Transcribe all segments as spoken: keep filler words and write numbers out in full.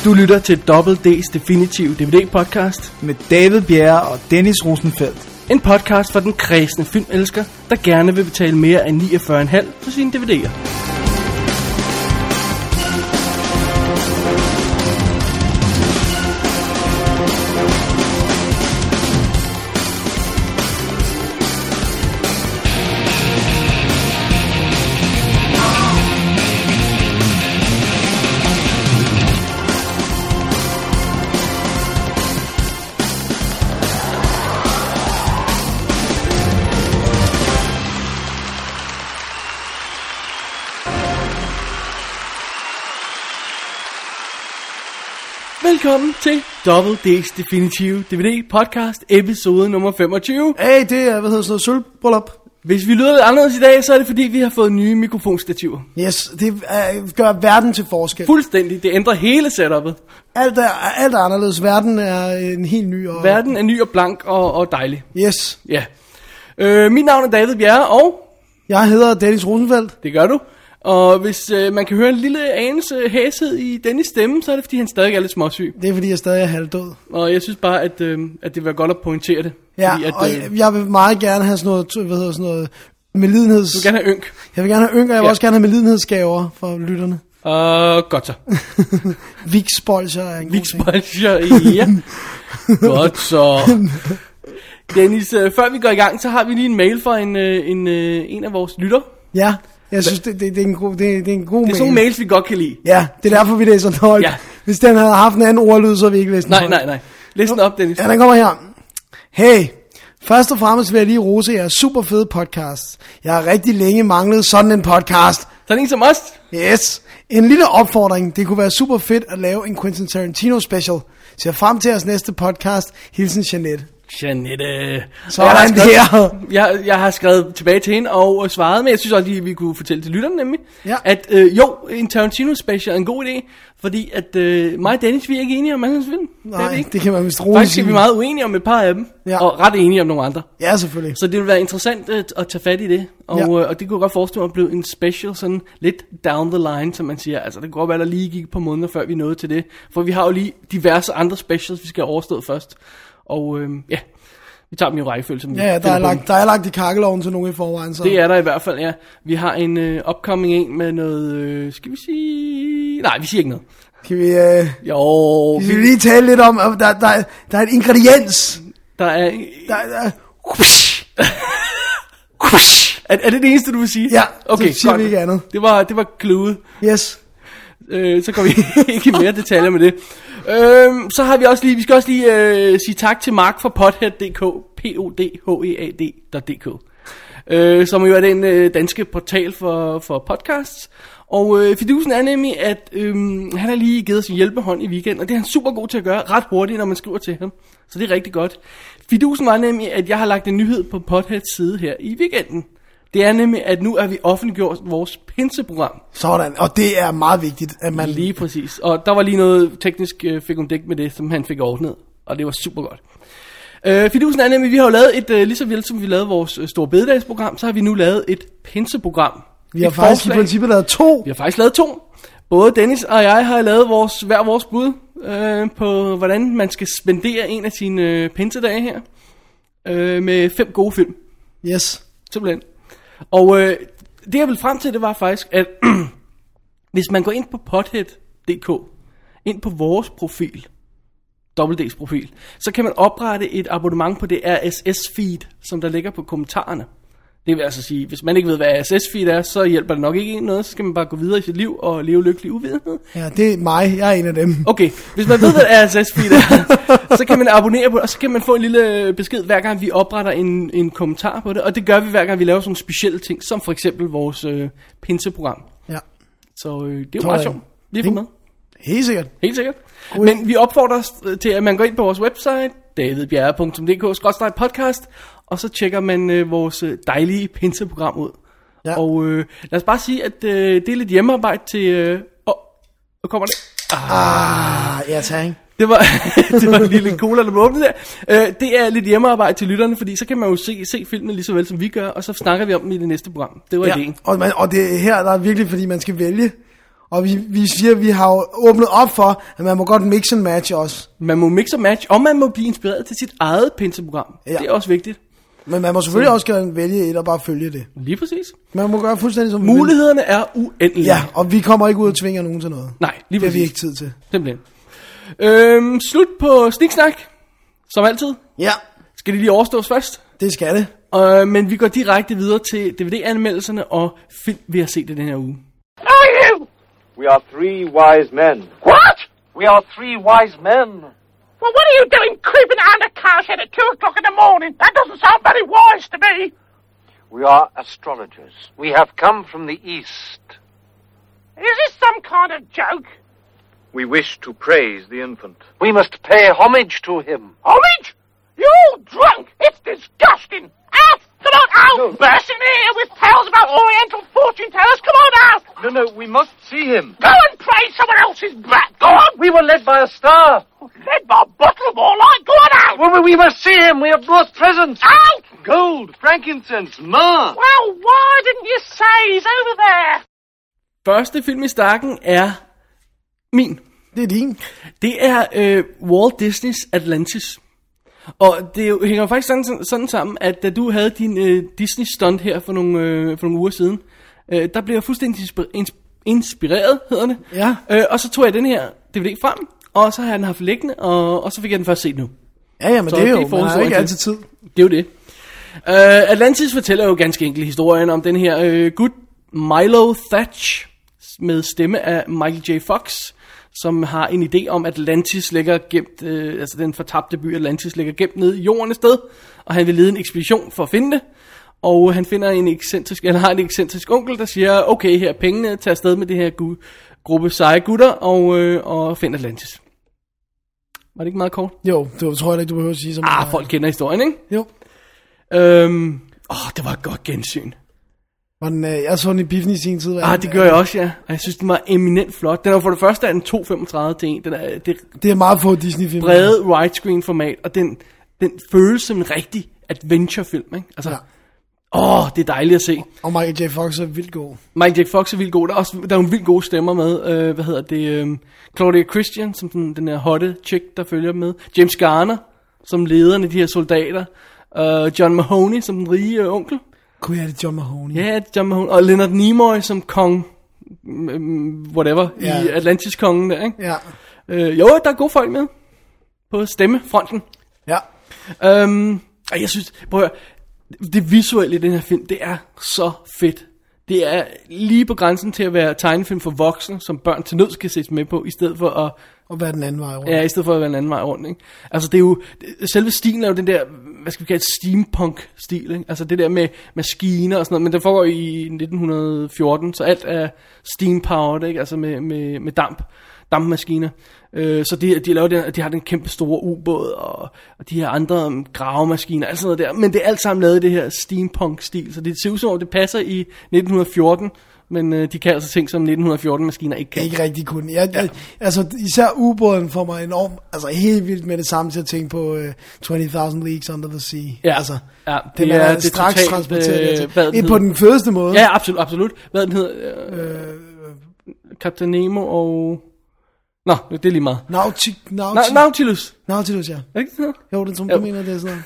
Du lytter til Double D's Definitive D V D-podcast med David Bjerre og Dennis Rosenfeldt. En podcast for den kredsende filmelsker, der gerne vil betale mere end niogfyrre komma fem for sine D V D'er. Velkommen til Double D's Definitive D V D podcast, episode nummer femogtyve. Hey, det er, hvad hedder sådan noget, sølvbryllup. Hvis vi lyder lidt anderledes i dag, så er det fordi, vi har fået nye mikrofonstativer. Yes, det uh, gør verden til forskel. Fuldstændig, det ændrer hele setupet. Alt er, alt er anderledes, verden er en helt ny. Og... Verden er ny og blank og, og dejlig. Yes. Ja. Øh, mit navn er David Bjerre, og... Jeg hedder Dennis Rosenfeldt. Det gør du. Og hvis øh, man kan høre en lille anelse hæshed i Dennis stemme, så er det fordi han stadig er lidt småsyg. Det er fordi jeg stadig er halvdød. Og jeg synes bare at, øh, at det vil være godt at pointere det. Ja, fordi, at, og øh, jeg, jeg vil meget gerne have sådan noget, hvad hedder sådan noget, medlidenheds... Du vil gerne have ynk. Jeg vil gerne have ynk, og jeg vil Ja. også gerne have medlidenhedsgaver for lytterne. Og godt så. Vikspolcher er en god ting. Vikspolcher, ja. Godt så. Dennis, øh, før vi går i gang, så har vi lige en mail fra en, øh, en, øh, en af vores lytter. Ja, jeg synes, det, det, det, er en god, det, det er en god mail. Det er sådan nogle mails, vi godt kan lide. Ja, det er derfor, vi læser den højt. Ja. Hvis den havde haft en anden ordlyd, så havde vi ikke læst den Nej, højt. nej, nej. Læs den op, Dennis. Ja, den kommer her. Hey, først og fremmest vil jeg lige rose jeres super fede podcast. Jeg har rigtig længe manglet sådan en podcast. Sådan en som os. Yes. En lille opfordring. Det kunne være super fedt at lave en Quentin Tarantino special. Ser frem til jeres næste podcast. Hilsen Jeanette. Jeanette. Sådan jeg har skrevet, der. Jeg, jeg har skrevet tilbage til hende og svaret, men jeg synes også lige, at vi kunne fortælle til lytterne nemlig, Ja. at øh, jo, en Tarantino special er en god idé, fordi at øh, mig og Dennis, vi er ikke enige om alle hans film. Nej, det, er vi ikke. det kan man vist roligt Faktisk er sige. vi meget uenige om et par af dem, Ja. og ret enige om nogle andre. Ja, selvfølgelig. Så det vil være interessant at, at tage fat i det, og, Ja. øh, og det kunne jeg godt forestille mig at blive en special, sådan lidt down the line, som man siger. Altså det kunne godt være, der lige gik et par måneder, før vi nåede til det, for vi har jo lige diverse andre specials, vi skal overstå først, og øh, ja... Vi tager dem i rækkefølge, som vi Ja, ja, der finder er, på lagt, dem. der er lagt i kakkeloven til nogen i forvejen. Så. Det er der i hvert fald, ja. Vi har en øh, upcoming en med noget... Øh, skal vi sige... Nej, vi siger ikke noget. Kan vi, øh, Jo... vi skal lige tale lidt om, at der, der, der er et ingrediens. Der er... Der, der, Er, er det det eneste, du vil sige? Ja, okay, så siger godt. vi ikke andet. Det var, det var clueet. Yes. Øh, så går vi ikke i mere detaljer med det. Øh, så har vi også lige... Vi skal også lige øh, sige tak til Mark fra Podhead punktum d k. P O D H E A D punktum d k. Øh, som jo er den øh, danske portal for, for podcasts. Og øh, fidusen er nemlig, at øh, han har lige givet os en hjælpehånd i weekenden, og det er han super god til at gøre ret hurtigt, når man skriver til ham. Så det er rigtig godt. Fidusen var nemlig, at jeg har lagt en nyhed på Podheads side her i weekenden. Det er nemlig, at nu er vi offentliggjort vores pinseprogram. Sådan, og det er meget vigtigt, at man... Lige præcis. Og der var lige noget teknisk øh, fik om dæk med det, som han fik ordnet, og det var super godt. Øh, fidusen er nemlig, vi har jo lavet et, øh, lige så vel som vi lavede vores øh, store bededagsprogram, så har vi nu lavet et pinseprogram. Vi har Et faktisk forslag. i princippet lavet to. Vi har faktisk lavet to. Både Dennis og jeg har lavet vores, hver vores bud øh, på, hvordan man skal spendere en af sine øh, pinsedage her. Øh, med fem gode film. Yes. Simpelthen. Og øh, det jeg vil frem til, det var faktisk, at hvis man går ind på podhead punktum d k, ind på vores profil, Double D's profil, så kan man oprette et abonnement på det R S S-feed, som der ligger på kommentarerne. Det vil altså sige, hvis man ikke ved, hvad R S S-feed er, så hjælper det nok ikke en noget, så skal man bare gå videre i sit liv og leve lykkelig uvidenhed. Ja, det er mig. Jeg er en af dem. Okay, hvis man ved, hvad R S S-feed er, så kan man abonnere på det, og så kan man få en lille besked, hver gang vi opretter en, en kommentar på det. Og det gør vi, hver gang vi laver sådan nogle specielle ting, som for eksempel vores øh, pinseprogram. Ja. Så øh, det er jo Sådan. meget sjovt. Lige få med. Helt sikkert. Helt sikkert. God. Men vi opfordrer os til, at man går ind på vores website, david bjerre punktum d k skråstreg podcast, og så tjekker man øh, vores øh, dejlige pinseprogram ud. Ja. Og øh, lad os bare sige, at øh, det er lidt hjemmearbejde til... Øh, åh, hvor kommer det? Ah, ja, tak. Det var, det var en lille cola, der blev åbnet der. Øh, det er lidt hjemmearbejde til lytterne, fordi så kan man jo se, se filmene lige så vel som vi gør, og så snakker vi om dem i det næste program. Det var Ja, ideen. og, man, og det er her, der er virkelig, fordi man skal vælge. Og vi, vi siger, at vi har jo åbnet op for, at man må godt mix and match også. Man må mix and match, og man må blive inspireret til sit eget pinseprogram. Ja. Det er også vigtigt. Men man må selvfølgelig så. også gerne vælge et og bare følge det. Lige præcis. Man må gøre fuldstændig som mulighederne er uendelige. Ja, og vi kommer ikke ud og tvinger nogen til noget. Nej, lige præcis. Det har vi ikke tid til. Simpelthen. Øhm, slut på Sniksnak, som altid. Ja. Skal de lige overstås først? Det skal det. Uh, men vi går direkte videre til D V D-anmeldelserne og film, vi har set i den her uge. Are you? We are three wise men. What? We are three wise men. Well, what are you doing creeping around a cowshed at two o'clock in the morning? That doesn't sound very wise to me. We are astrologers. We have come from the east. Is this some kind of joke? We wish to praise the infant. We must pay homage to him. Homage? You're drunk. It's disgusting. Alf, come on, Alf. No. Bursting in here with tales about Oriental fortune tellers. Come on, Alf. No, no, we must see him. Go and praise someone else's brat. Go on. We were led by a star. Led by a bottle of all light. Go on, Alf. Well, we must see him. We have brought presents. Alf. Gold, frankincense, myrrh. Well, why didn't you say he's over there? Første film i stakken er min. Det er din. Det er øh, Walt Disneys Atlantis. Og det jo, hænger faktisk sådan, sådan sammen, at da du havde din øh, Disney-stunt her for nogle, øh, for nogle uger siden, øh, der blev jeg fuldstændig insp- inspireret, hedder det. Ja. Øh, og så tog jeg den her D V D frem, og så har jeg den haft liggende, og, og så fik jeg den først set nu. Ja, ja, men så det er jo, man har ikke altid tid. Det er jo det. Uh, Atlantis fortæller jo ganske enkelt historien om den her øh, gut, Milo Thatch, med stemme af Michael J. Fox, som har en idé om, at Atlantis ligger gemt, øh, altså den fortabte by Atlantis ligger gemt nede i jorden et sted, og han vil lede en ekspedition for at finde det, og han finder en ekscentrisk, eller har en ekscentrisk onkel, der siger, okay, her er pengene, tag afsted med det her gu, gruppe seje gutter, og, øh, og find Atlantis. Var det ikke meget kort? Jo, det tror jeg ikke, du behøver at sige så meget. Ah, folk kender historien, ikke? Jo. Øhm, åh, det var et godt gensyn. Men, øh, jeg så den i biffen i sin tid. Ah, det gør jeg også, ja. Og jeg synes, den var eminent flot. Den er for det første er den to femogtredive til en. Den er, det, det er meget få Disney-film. Brede widescreen format, og den, den føles som en rigtig adventure-film, ikke? Altså, ja. Åh, det er dejligt at se. Og Michael J. Fox er vildt god. Michael J. Fox er vildt god. Der er også der er nogle vildt gode stemmer med. Øh, hvad hedder det? Øh, Claudia Christian, som den, den her hotte chick, der følger med. James Garner, som lederen af de her soldater. Uh, John Mahoney, som den rige øh, onkel. Kunne jeg det John Mahoney? Ja, John Mahoney. Og Leonard Nimoy som kong, whatever, ja. I Atlantis-kongen der, ikke? Ja. Øh, jo, der er gode folk med på stemmefronten. Ja. Øhm, og jeg synes, prøv at høre, det visuelle i den her film, det er så fedt. Det er lige på grænsen til at være tegnefilm for voksne, som børn til nød skal ses med på, i stedet for at... Og være den anden vej rundt. Ja, i stedet for at være den anden vej rundt, ikke? Altså, det er jo... Selve stilen er jo den der, hvad skal vi kalde, steampunk-stil, ikke? Altså, det der med maskiner og sådan noget, men det foregår i nitten fjorten, så alt er steam-powered, ikke? Altså, med, med, med damp, dampmaskiner. Øh, så de, de, laver den, de har den kæmpe store ubåd, og, og de her andre um, gravemaskiner, alt sådan noget der. Men det er alt sammen lavet i det her steampunk-stil, så det ser ud som om, det passer i nitten fjorten, men øh, de kan altså ting, som nitten fjorten-maskiner ikke kan. Ikke rigtig kun. Jeg, jeg, altså, især ubåden får mig enormt, altså helt vildt med det samme til at tænke på uh, twenty thousand Leagues Under the Sea. Ja, altså, ja den det er, er det straks totalt, transporteret øh, hvad til. På den fedeste måde. Ja, absolut, absolut. Hvad den hedder? Øh, øh, Captain Nemo og... Nå, det er lige meget. Nauti, Nauti, Na- Nautilus. Nautilus, ja. Er det ikke sådan? Jo, den som du mener, det er sådan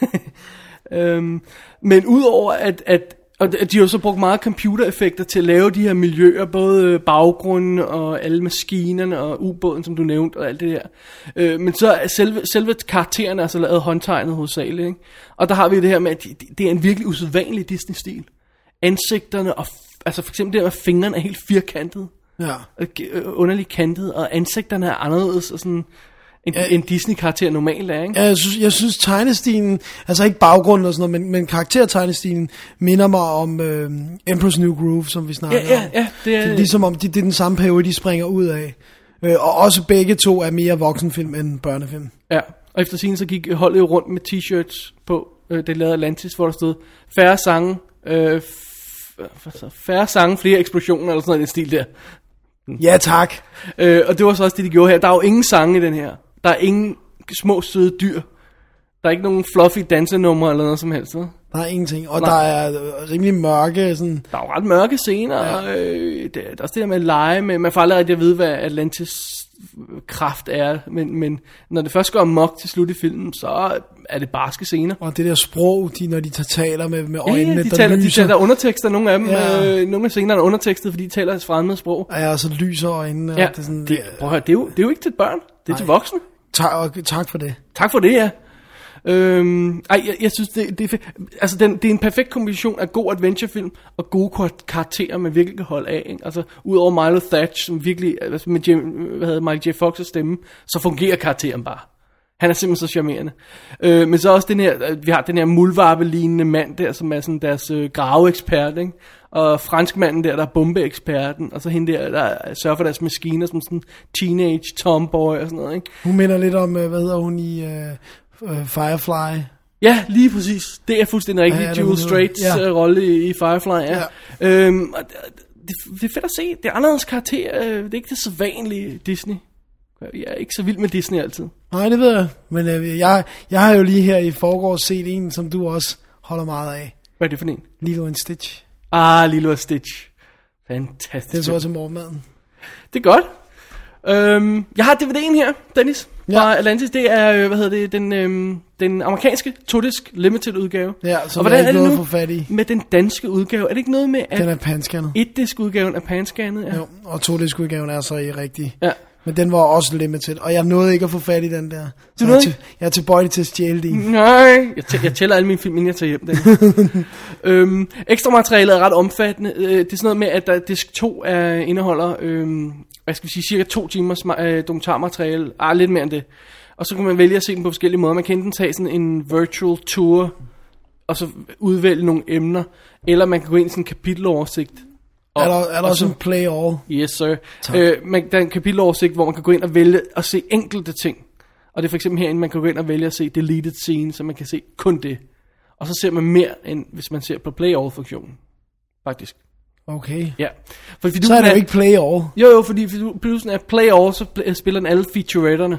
øhm, Men udover at, at og de har jo så brugt meget computereffekter til at lave de her miljøer, både baggrunden og alle maskinerne og ubåden, som du nævnte, og alt det der. Øh, men så er selve, selve karaktererne altså lavet håndtegnet hovedsageligt, ikke? Og der har vi det her med, at det er en virkelig usædvanlig Disney-stil. Ansigterne, og f- altså for eksempel det der med fingrene er helt firkantet. Ja. Underligt kantet, og ansigterne er anderledes, og sådan en, ja, en Disney-karakter normalt er, ikke? Ja, jeg synes, jeg synes tegnestilen, altså ikke baggrunden og sådan noget, men, men karaktertegnestilen minder mig om øh, Emperor's New Groove, som vi snakker ja, ja, om. Ja, det er... Det er ligesom om, det, det er den samme periode, de springer ud af. Øh, og også begge to er mere voksenfilm end børnefilm. Ja, og efter scenen så gik holdet jo rundt med t-shirts på, øh, det lavede Atlantis, hvor der stod færre sange, øh, f- færre sange, flere eksplosioner, eller sådan noget i den stil der. Ja, tak. Øh, og det var så også det, de gjorde her. Der er jo ingen sange i den her. Der er ingen små søde dyr. Der er ikke nogen fluffy dansenumre eller noget som helst. Så. Der er ingenting. Og Nej. der er rimelig mørke. Sådan... Der er jo ret mørke scener. Ja. Og, øh, det, der er også det der med at lege med. Man får aldrig rigtig at vide, hvad Atlantis kraft er. Men, men når det først går amok til slut i filmen, så er det barske scener. Og det der sprog, de, når de taler med, med øjnene, ja, de der taler, lyser. De taler undertekster, nogle af dem. Ja. Øh, nogle af scenerne er undertekstet, fordi de taler et fremmed sprog. Ja, og så lyser øjnene. Ja, det er sådan, det, prøv at høre, det er, jo, det er jo ikke til børn. Det er Nej. til voksne. Tak, og tak for det. Tak for det, ja. Øhm, ej, jeg, jeg synes, det, det er fedt. Altså, den, det er en perfekt kombination af god adventurefilm og gode karakterer, man virkelig kan holde af. Ikke? Altså, udover Milo Thatch, som virkelig, altså med Jim, hvad hedder Michael J. Fox's stemme, så fungerer karakteren bare. Han er simpelthen så charmerende. Øh, men så også den her, vi har den her muldvarpe-lignende mand der, som er sådan deres øh, graveekspert, ikke? Og franskmanden der, der er bombeeksperten, og så hende der, der sørger for deres maskiner, som sådan teenage tomboy og sådan noget, ikke? Hun minder lidt om, hvad hedder hun i uh, uh, Firefly? Ja, lige præcis. Det er fuldstændig rigtigt. Ja, ja, Jewel Straits ja. rolle i, i Firefly, ja. ja. Øhm, og det, det er fedt at se. Det er anderledes karakter. Det er ikke det så vanlige Disney. Jeg er ikke så vild med Disney altid. Nej, det ved jeg. Men øh, jeg, jeg har jo lige her i forgårs set en, som du også holder meget af. Hvad er det for en? Lilo and Stitch. Ah, Lilo and Stitch. Fantastisk. Det er så også til morgenmaden. Det er godt. Øhm, jeg har D V D'en her, Dennis. Fra ja. Atlantis. Det er, hvad hedder det, den, øhm, den amerikanske to-disk limited udgave. Ja, så og hvordan er, er det nu for fat i? Med den danske udgave? Er det ikke noget med, at den er panscannet? Et-disk udgaven er panscannet, ja. Jo, og to-disk udgaven er så i rigtig. Ja. Men den var også limited, og jeg nåede ikke at få fat i den der. Så jeg, til, jeg er tilbøjelig til at stjæle din. Nej, jeg, tæ- jeg tæller alle mine film, inden jeg tager hjem. øhm, ekstra materialet er ret omfattende. Det er sådan noget med, at der, disk to er, indeholder, øhm, hvad skal vi sige, cirka to timers øh, dokumentarmateriale. Ah, lidt mere end det. Og så kan man vælge at se den på forskellige måder. Man kan enten tage sådan en virtual tour, og så udvælge nogle emner, eller man kan gå ind i sådan en kapiteloversigt. Og, er der, er der også en play all? Yes, sir. Øh, man, der er en kapiteloversigt, hvor man kan gå ind og vælge at se enkelte ting. Og det er for eksempel herinde, man kan gå ind og vælge at se deleted scene, så man kan se kun det. Og så ser man mere, end hvis man ser på play all-funktionen. Faktisk. Okay. Ja. For, så er det jo ikke play all. Jo, jo, fordi pludselig er play all, så spiller den alle featuretterne.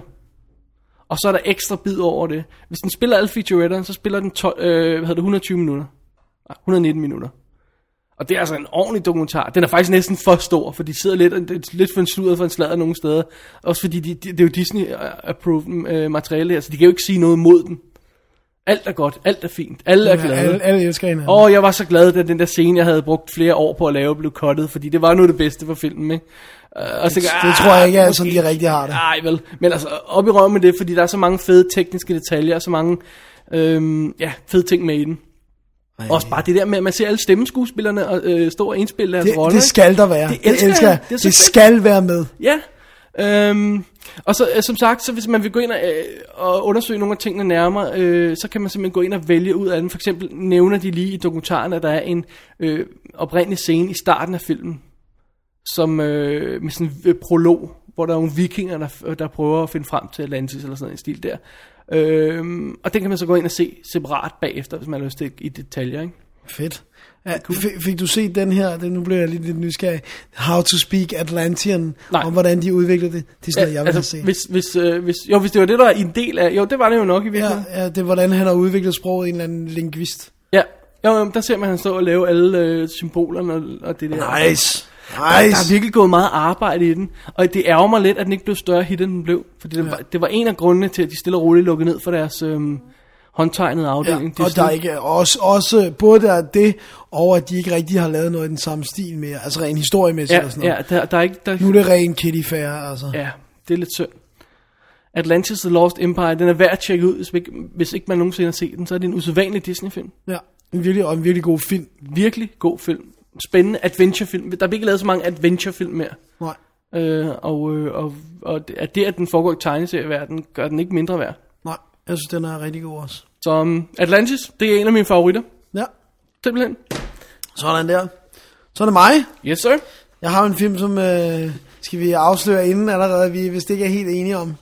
Og så er der ekstra bid over det. Hvis den spiller alle featuretterne, så spiller den tolv, øh, hvad hedder det, et hundrede og tyve minutter. Nej, et hundrede og nitten minutter. Og det er altså en ordentlig dokumentar. Den er faktisk næsten for stor, for de sidder lidt, lidt for en sludder for en sladder nogle steder. Også fordi de, de, det er jo Disney-approved øh, materiale her, så de kan jo ikke sige noget mod den. Alt er godt, alt er fint, alle er glade. Ja, alle, alle elsker hinanden. Åh, jeg var så glad, da den der scene, jeg havde brugt flere år på at lave, blev cuttet, fordi det var noget det bedste for filmen, ikke? Uh, og så, det, ah, det tror jeg ikke er sådan, de rigtig har det. Nej, vel. Men altså, op i røven med det, fordi der er så mange fede tekniske detaljer, og så mange øhm, ja, fede ting med i den. Ej. Også bare det der med, at man ser alle stemmeskuespillerne og øh, stå og indspille deres det, roller. Det skal der være. Det, det elsker jeg. Det, det skal være med. Ja. Øhm, og så øh, som sagt, så hvis man vil gå ind og, øh, og undersøge nogle af tingene nærmere, øh, så kan man simpelthen gå ind og vælge ud af den. For eksempel nævner de lige i dokumentaren, at der er en øh, oprindelig scene i starten af filmen, som øh, med sådan en øh, prolog, hvor der er nogle vikinger, der, der prøver at finde frem til Atlantis eller sådan en stil der. Øhm, og den kan man så gå ind og se separat bagefter, hvis man har lyst til i detaljer, ikke? Fedt. Ja, f- fik du set den her, det, nu bliver jeg lidt, lidt nysgerrig, How to Speak Atlantean, Nej. Om hvordan de udviklede det. Det er sådan, ja, jeg vil altså, se. Hvis, hvis, øh, hvis, jo, hvis det var det, der var en del af, jo, det var det jo nok i virkeligheden. Ja, ja, det er hvordan han har udviklet sproget, en eller anden lingvist. Ja, jo, der ser man, han stå og lave alle øh, symbolerne og, og det der. Nice. Der, der er virkelig gået meget arbejde i den. Og det ærger mig lidt, at den ikke blev større hit, end den blev. Fordi det, ja. var, det var en af grundene til, at de stille og roligt lukkede ned for deres øhm, håndtegnede afdeling. Ja, og der er ikke også, også både der det, og at de ikke rigtig har lavet noget i den samme stil mere. Altså rent historiemæssigt ja, og sådan noget. Ja, der, der er ikke, der... Nu er det ren kitty fair, altså. Ja, det er lidt synd. Atlantis The Lost Empire, den er værd at tjekke ud, hvis ikke, hvis ikke man nogensinde har set den. Så er det en usædvanlig Disney-film. Ja, en virkelig, og en virkelig god film. Virkelig god film. Spændende adventurefilm. Der bliver ikke lavet så mange adventurefilm mere. Nej. Øh, og, øh, og, og at det, at den foregår i tegneserieverdenen, gør den ikke mindre værd. Nej, jeg synes, den er rigtig god også. Så um, Atlantis, det er en af mine favoritter. Ja. Simpelthen. Sådan der. Så er det mig. Yes, sir. Jeg har en film, som øh, skal vi afsløre inden allerede, vi hvis det ikke er helt enige om.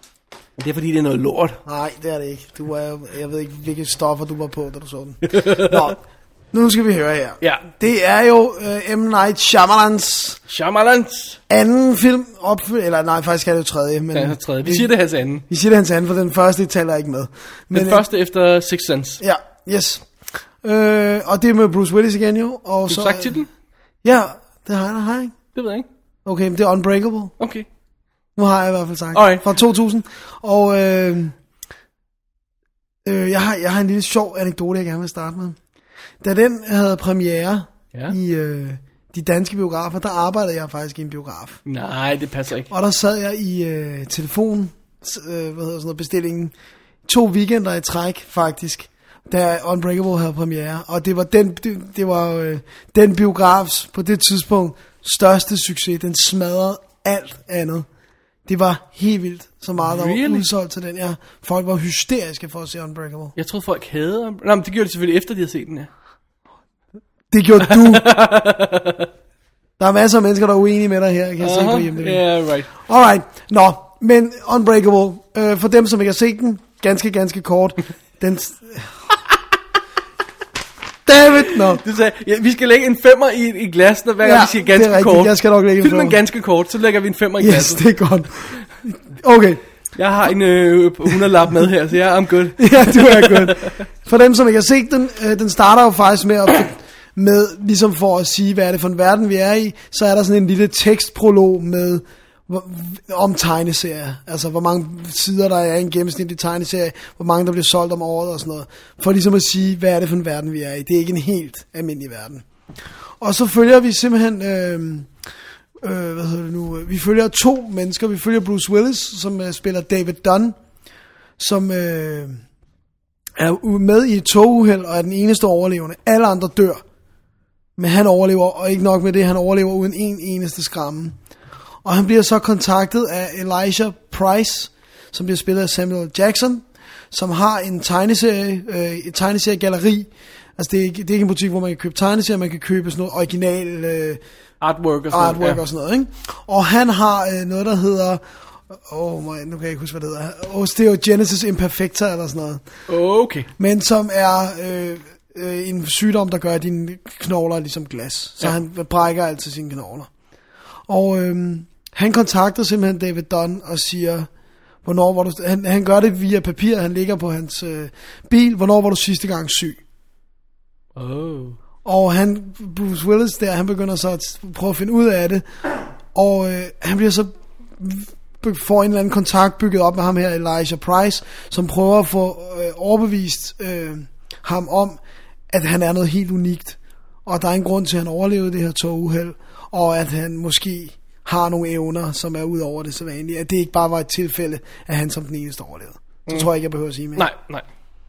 Det er fordi, det er noget lort. Nej, det er det ikke. Du er, jeg ved ikke, hvilke stoffer du var på, da du så den. Nå, nu skal vi høre her. Ja. Det er jo uh, M. Night Shyamalans Shyamalans anden film opfyldt, eller nej, faktisk er det jo tredje. Men ja, det er tredje. Vi siger det hans anden. Vi siger det hans anden, for den første taler jeg ikke med. Men, den første efter Sixth Sense. Ja, yes. Øh, og det er med Bruce Willis igen jo. Og Du så, har sagt titlen? Ja, det har jeg, har jeg ikke. Det ved jeg ikke. Okay, men det er Unbreakable. Okay. Nu har jeg i hvert fald sagt. Alright. Fra to tusind. Og øh, øh, jeg, har, jeg har en lille sjov anekdote, jeg gerne vil starte med. Da den havde premiere Ja. i øh, de danske biografer, der arbejdede jeg faktisk i en biograf. Nej, det passer ikke. Og der sad jeg i øh, telefon, øh, hvad hedder sådan noget, bestillingen, to weekender i træk faktisk, da Unbreakable havde premiere. Og det var den, det, det var øh, den biografs på det tidspunkt største succes. Den smadrede alt andet. Det var helt vildt, så meget der Really? var udsolgt til den. Ja, folk var hysteriske for at se Unbreakable. Jeg troede, folk havde... Nå, men det gjorde de selvfølgelig efter, de havde set den, ja. Det gjorde du. Der er masser af mennesker, der er uenige med dig her, kan jeg se på hjemme. Ja, yeah, right. Alright, nå, men Unbreakable, øh, for dem som ikke har set den, ganske, ganske kort, den... David, nå. Du sagde, ja, vi skal lægge en femmer i, i glasset, hver gang Ja, vi siger det er ganske rigtigt. kort. Jeg skal nok lægge en Filmen femmer. ganske kort, så lægger vi en femmer i Yes, glasset. det er godt. Okay. Jeg har en øh, hundrede-lap med her, så jeg er I'm good. Ja, du er godt. For dem som ikke har set den, øh, den starter jo faktisk med at... med, ligesom for at sige, hvad er det for en verden, vi er i, så er der sådan en lille tekstprolog med, hvor, om tegneserier. Altså, hvor mange sider der er i en gennemsnitlig tegneserie, hvor mange der bliver solgt om året og sådan noget. For ligesom at sige, hvad er det for en verden, vi er i. Det er ikke en helt almindelig verden. Og så følger vi simpelthen, øh, øh, hvad hedder det nu, vi følger to mennesker. Vi følger Bruce Willis, som øh, spiller David Dunn, som... Øh, er med i et toguheld og er den eneste overlevende. Alle andre dør. Men han overlever, og ikke nok med det, han overlever uden en eneste skramme. Og han bliver så kontaktet af Elijah Price, som bliver spillet af Samuel Jackson, som har en tegneserie, øh, et tegneseriegalleri. Altså det er, ikke, det er ikke en butik, hvor man kan købe tegneserier, man kan købe sådan noget original øh, Artwork og sådan artwork noget. Ja. og sådan noget, ikke? Og han har øh, noget, der hedder... Åh, oh, nu kan jeg ikke huske, hvad det hedder. Osteogenesis imperfecta eller sådan noget. Okay. Men som er øh, øh, en sygdom, der gør, at dine knogler er ligesom glas. Så ja. Han brækker altid sine knogler. Og øh, han kontakter simpelthen David Dunn og siger, hvornår var du... Han, han gør det via papir, han ligger på hans øh, bil. Hvornår var du sidste gang syg? Oh. Og han, Bruce Willis der, han begynder så at prøve at finde ud af det. Og øh, han bliver så... får en eller anden kontakt bygget op med ham her, Elijah Price, som prøver at få øh, overbevist øh, ham om, at han er noget helt unikt, og der er en grund til, at han overlevede det her toguheld, og at han måske har nogle evner, som er ud over det så vanlige, at det ikke bare var et tilfælde, at han som den eneste overlevede. Så mm. tror jeg ikke, jeg behøver at sige mere. Nej, nej.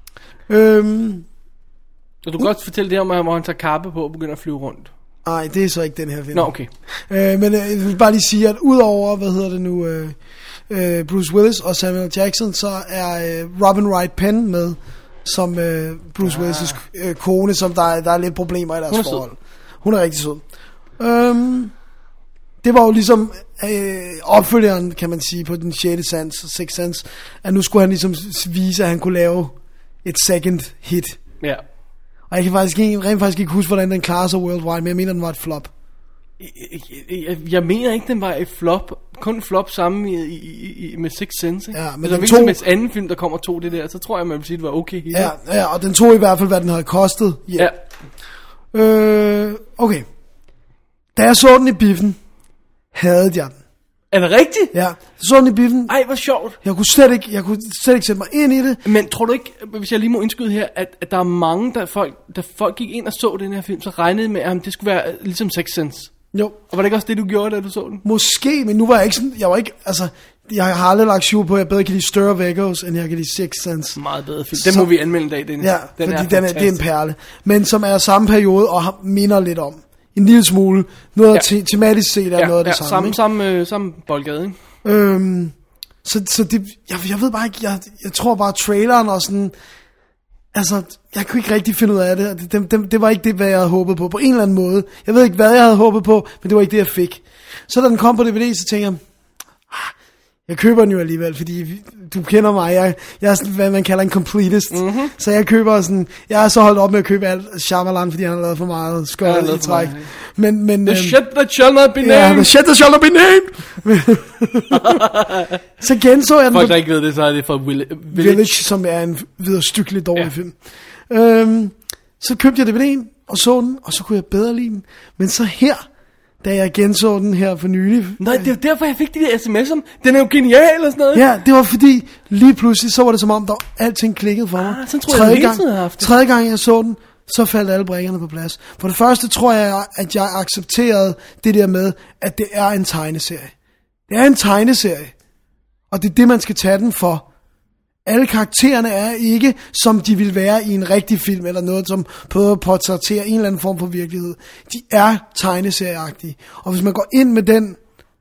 Øhm, Så du kan godt fortælle det om, hvor han tager kappe på og begynder at flyve rundt. Nej, det er så ikke den her film. Nå, okay. Øh, men øh, jeg vil bare lige sige, at udover, hvad hedder det nu, øh, øh, Bruce Willis og Samuel Jackson, så er øh, Robin Wright Penn med, som øh, Bruce ah. Willis' øh, kone, som der er, der er lidt problemer i deres Hun er forhold. Hun er rigtig sød. Øhm, det var jo ligesom øh, opfølgeren, kan man sige, på den sjette sans, Sixth Sense, at nu skulle han ligesom vise, at han kunne lave et second hit. Ja. Og jeg kan faktisk ikke, rent faktisk ikke huske, hvordan den klarer sig worldwide, men jeg mener, den var et flop. Jeg, jeg, jeg mener ikke, den var et flop. Kun et flop sammen i, i, i, med Sixth Sense. Ikke? Ja, men men den hvis tog... med anden film, der kommer to det der, så tror jeg, man vil sige, det var okay. Ja, ja, og den tog i hvert fald, hvad den havde kostet. Yeah. Ja. Øh, okay. Da jeg så den i biffen, havde jeg den. Er det rigtigt? Ja, så den i biffen. Ej, hvor sjovt. Jeg kunne slet ikke, jeg kunne slet ikke sætte mig ind i det. Men tror du ikke, hvis jeg lige må indskyde her, at, at der er mange, der folk, da folk gik ind og så den her film, så regnede med, at det skulle være ligesom Sixth Sense. Jo. Og var det ikke også det, du gjorde, da du så den? Måske, men nu var jeg ikke sådan, jeg var ikke, altså, jeg har aldrig lagt skjul på, at jeg bedre kan lide Stir of Echoes, end jeg kan lide Sixth Sense. Meget bedre film. Den må vi anmelde en dag, Dennis. Ja, den fordi er den er, det er en perle. Men som er samme periode, og minder lidt om. En lille smule. Noget ja. te- tematisk set er ja, noget af det ja, samme. Samme, samme, øh, samme boldgade, ikke? Øhm, så, så det, jeg, jeg ved bare ikke, jeg, jeg tror bare traileren og sådan, altså, jeg kunne ikke rigtig finde ud af det, det, det, det, det var ikke det, hvad jeg havde håbet på, på en eller anden måde. Jeg ved ikke, hvad jeg havde håbet på, men det var ikke det, jeg fik. Så da den kom på D V D, så tænkte jeg, ah, jeg køber den jo alligevel, fordi du kender mig, jeg, jeg er sådan, hvad man kalder en completist, mm-hmm. så jeg køber sådan, jeg er så holdt op med at købe alt Shyamalan, fordi han har lavet for meget skørt i træk. Men, men, the øhm, shit that shall not be named. Ja, the shit that shall not be named. Så genså jeg den. Folk, der ikke ved det, så er det fra Village. Village, som er en vederstykkeligt dårlig ja. film. Øhm, så købte jeg D V D'en og så den, og så kunne jeg bedre lide den. Men så her, da jeg genså den her for nylig. Nej, det er jo derfor, jeg fik de der sms'er. Den er jo genial og sådan noget. Ja, det var fordi, lige pludselig, så var det som om, der alting klikkede for mig. Ah, sådan tror jeg, jeg hele tiden har haft det. Tredje gang jeg så den, så faldt alle brikkerne på plads. For det første tror jeg, at jeg accepterede det der med, at det er en tegneserie. Det er en tegneserie. Og det er det, man skal tage den for. Alle karaktererne er ikke, som de vil være i en rigtig film, eller noget, som prøver at portrættere en eller anden form for virkelighed. De er tegneserieagtige. Og hvis man går ind med den,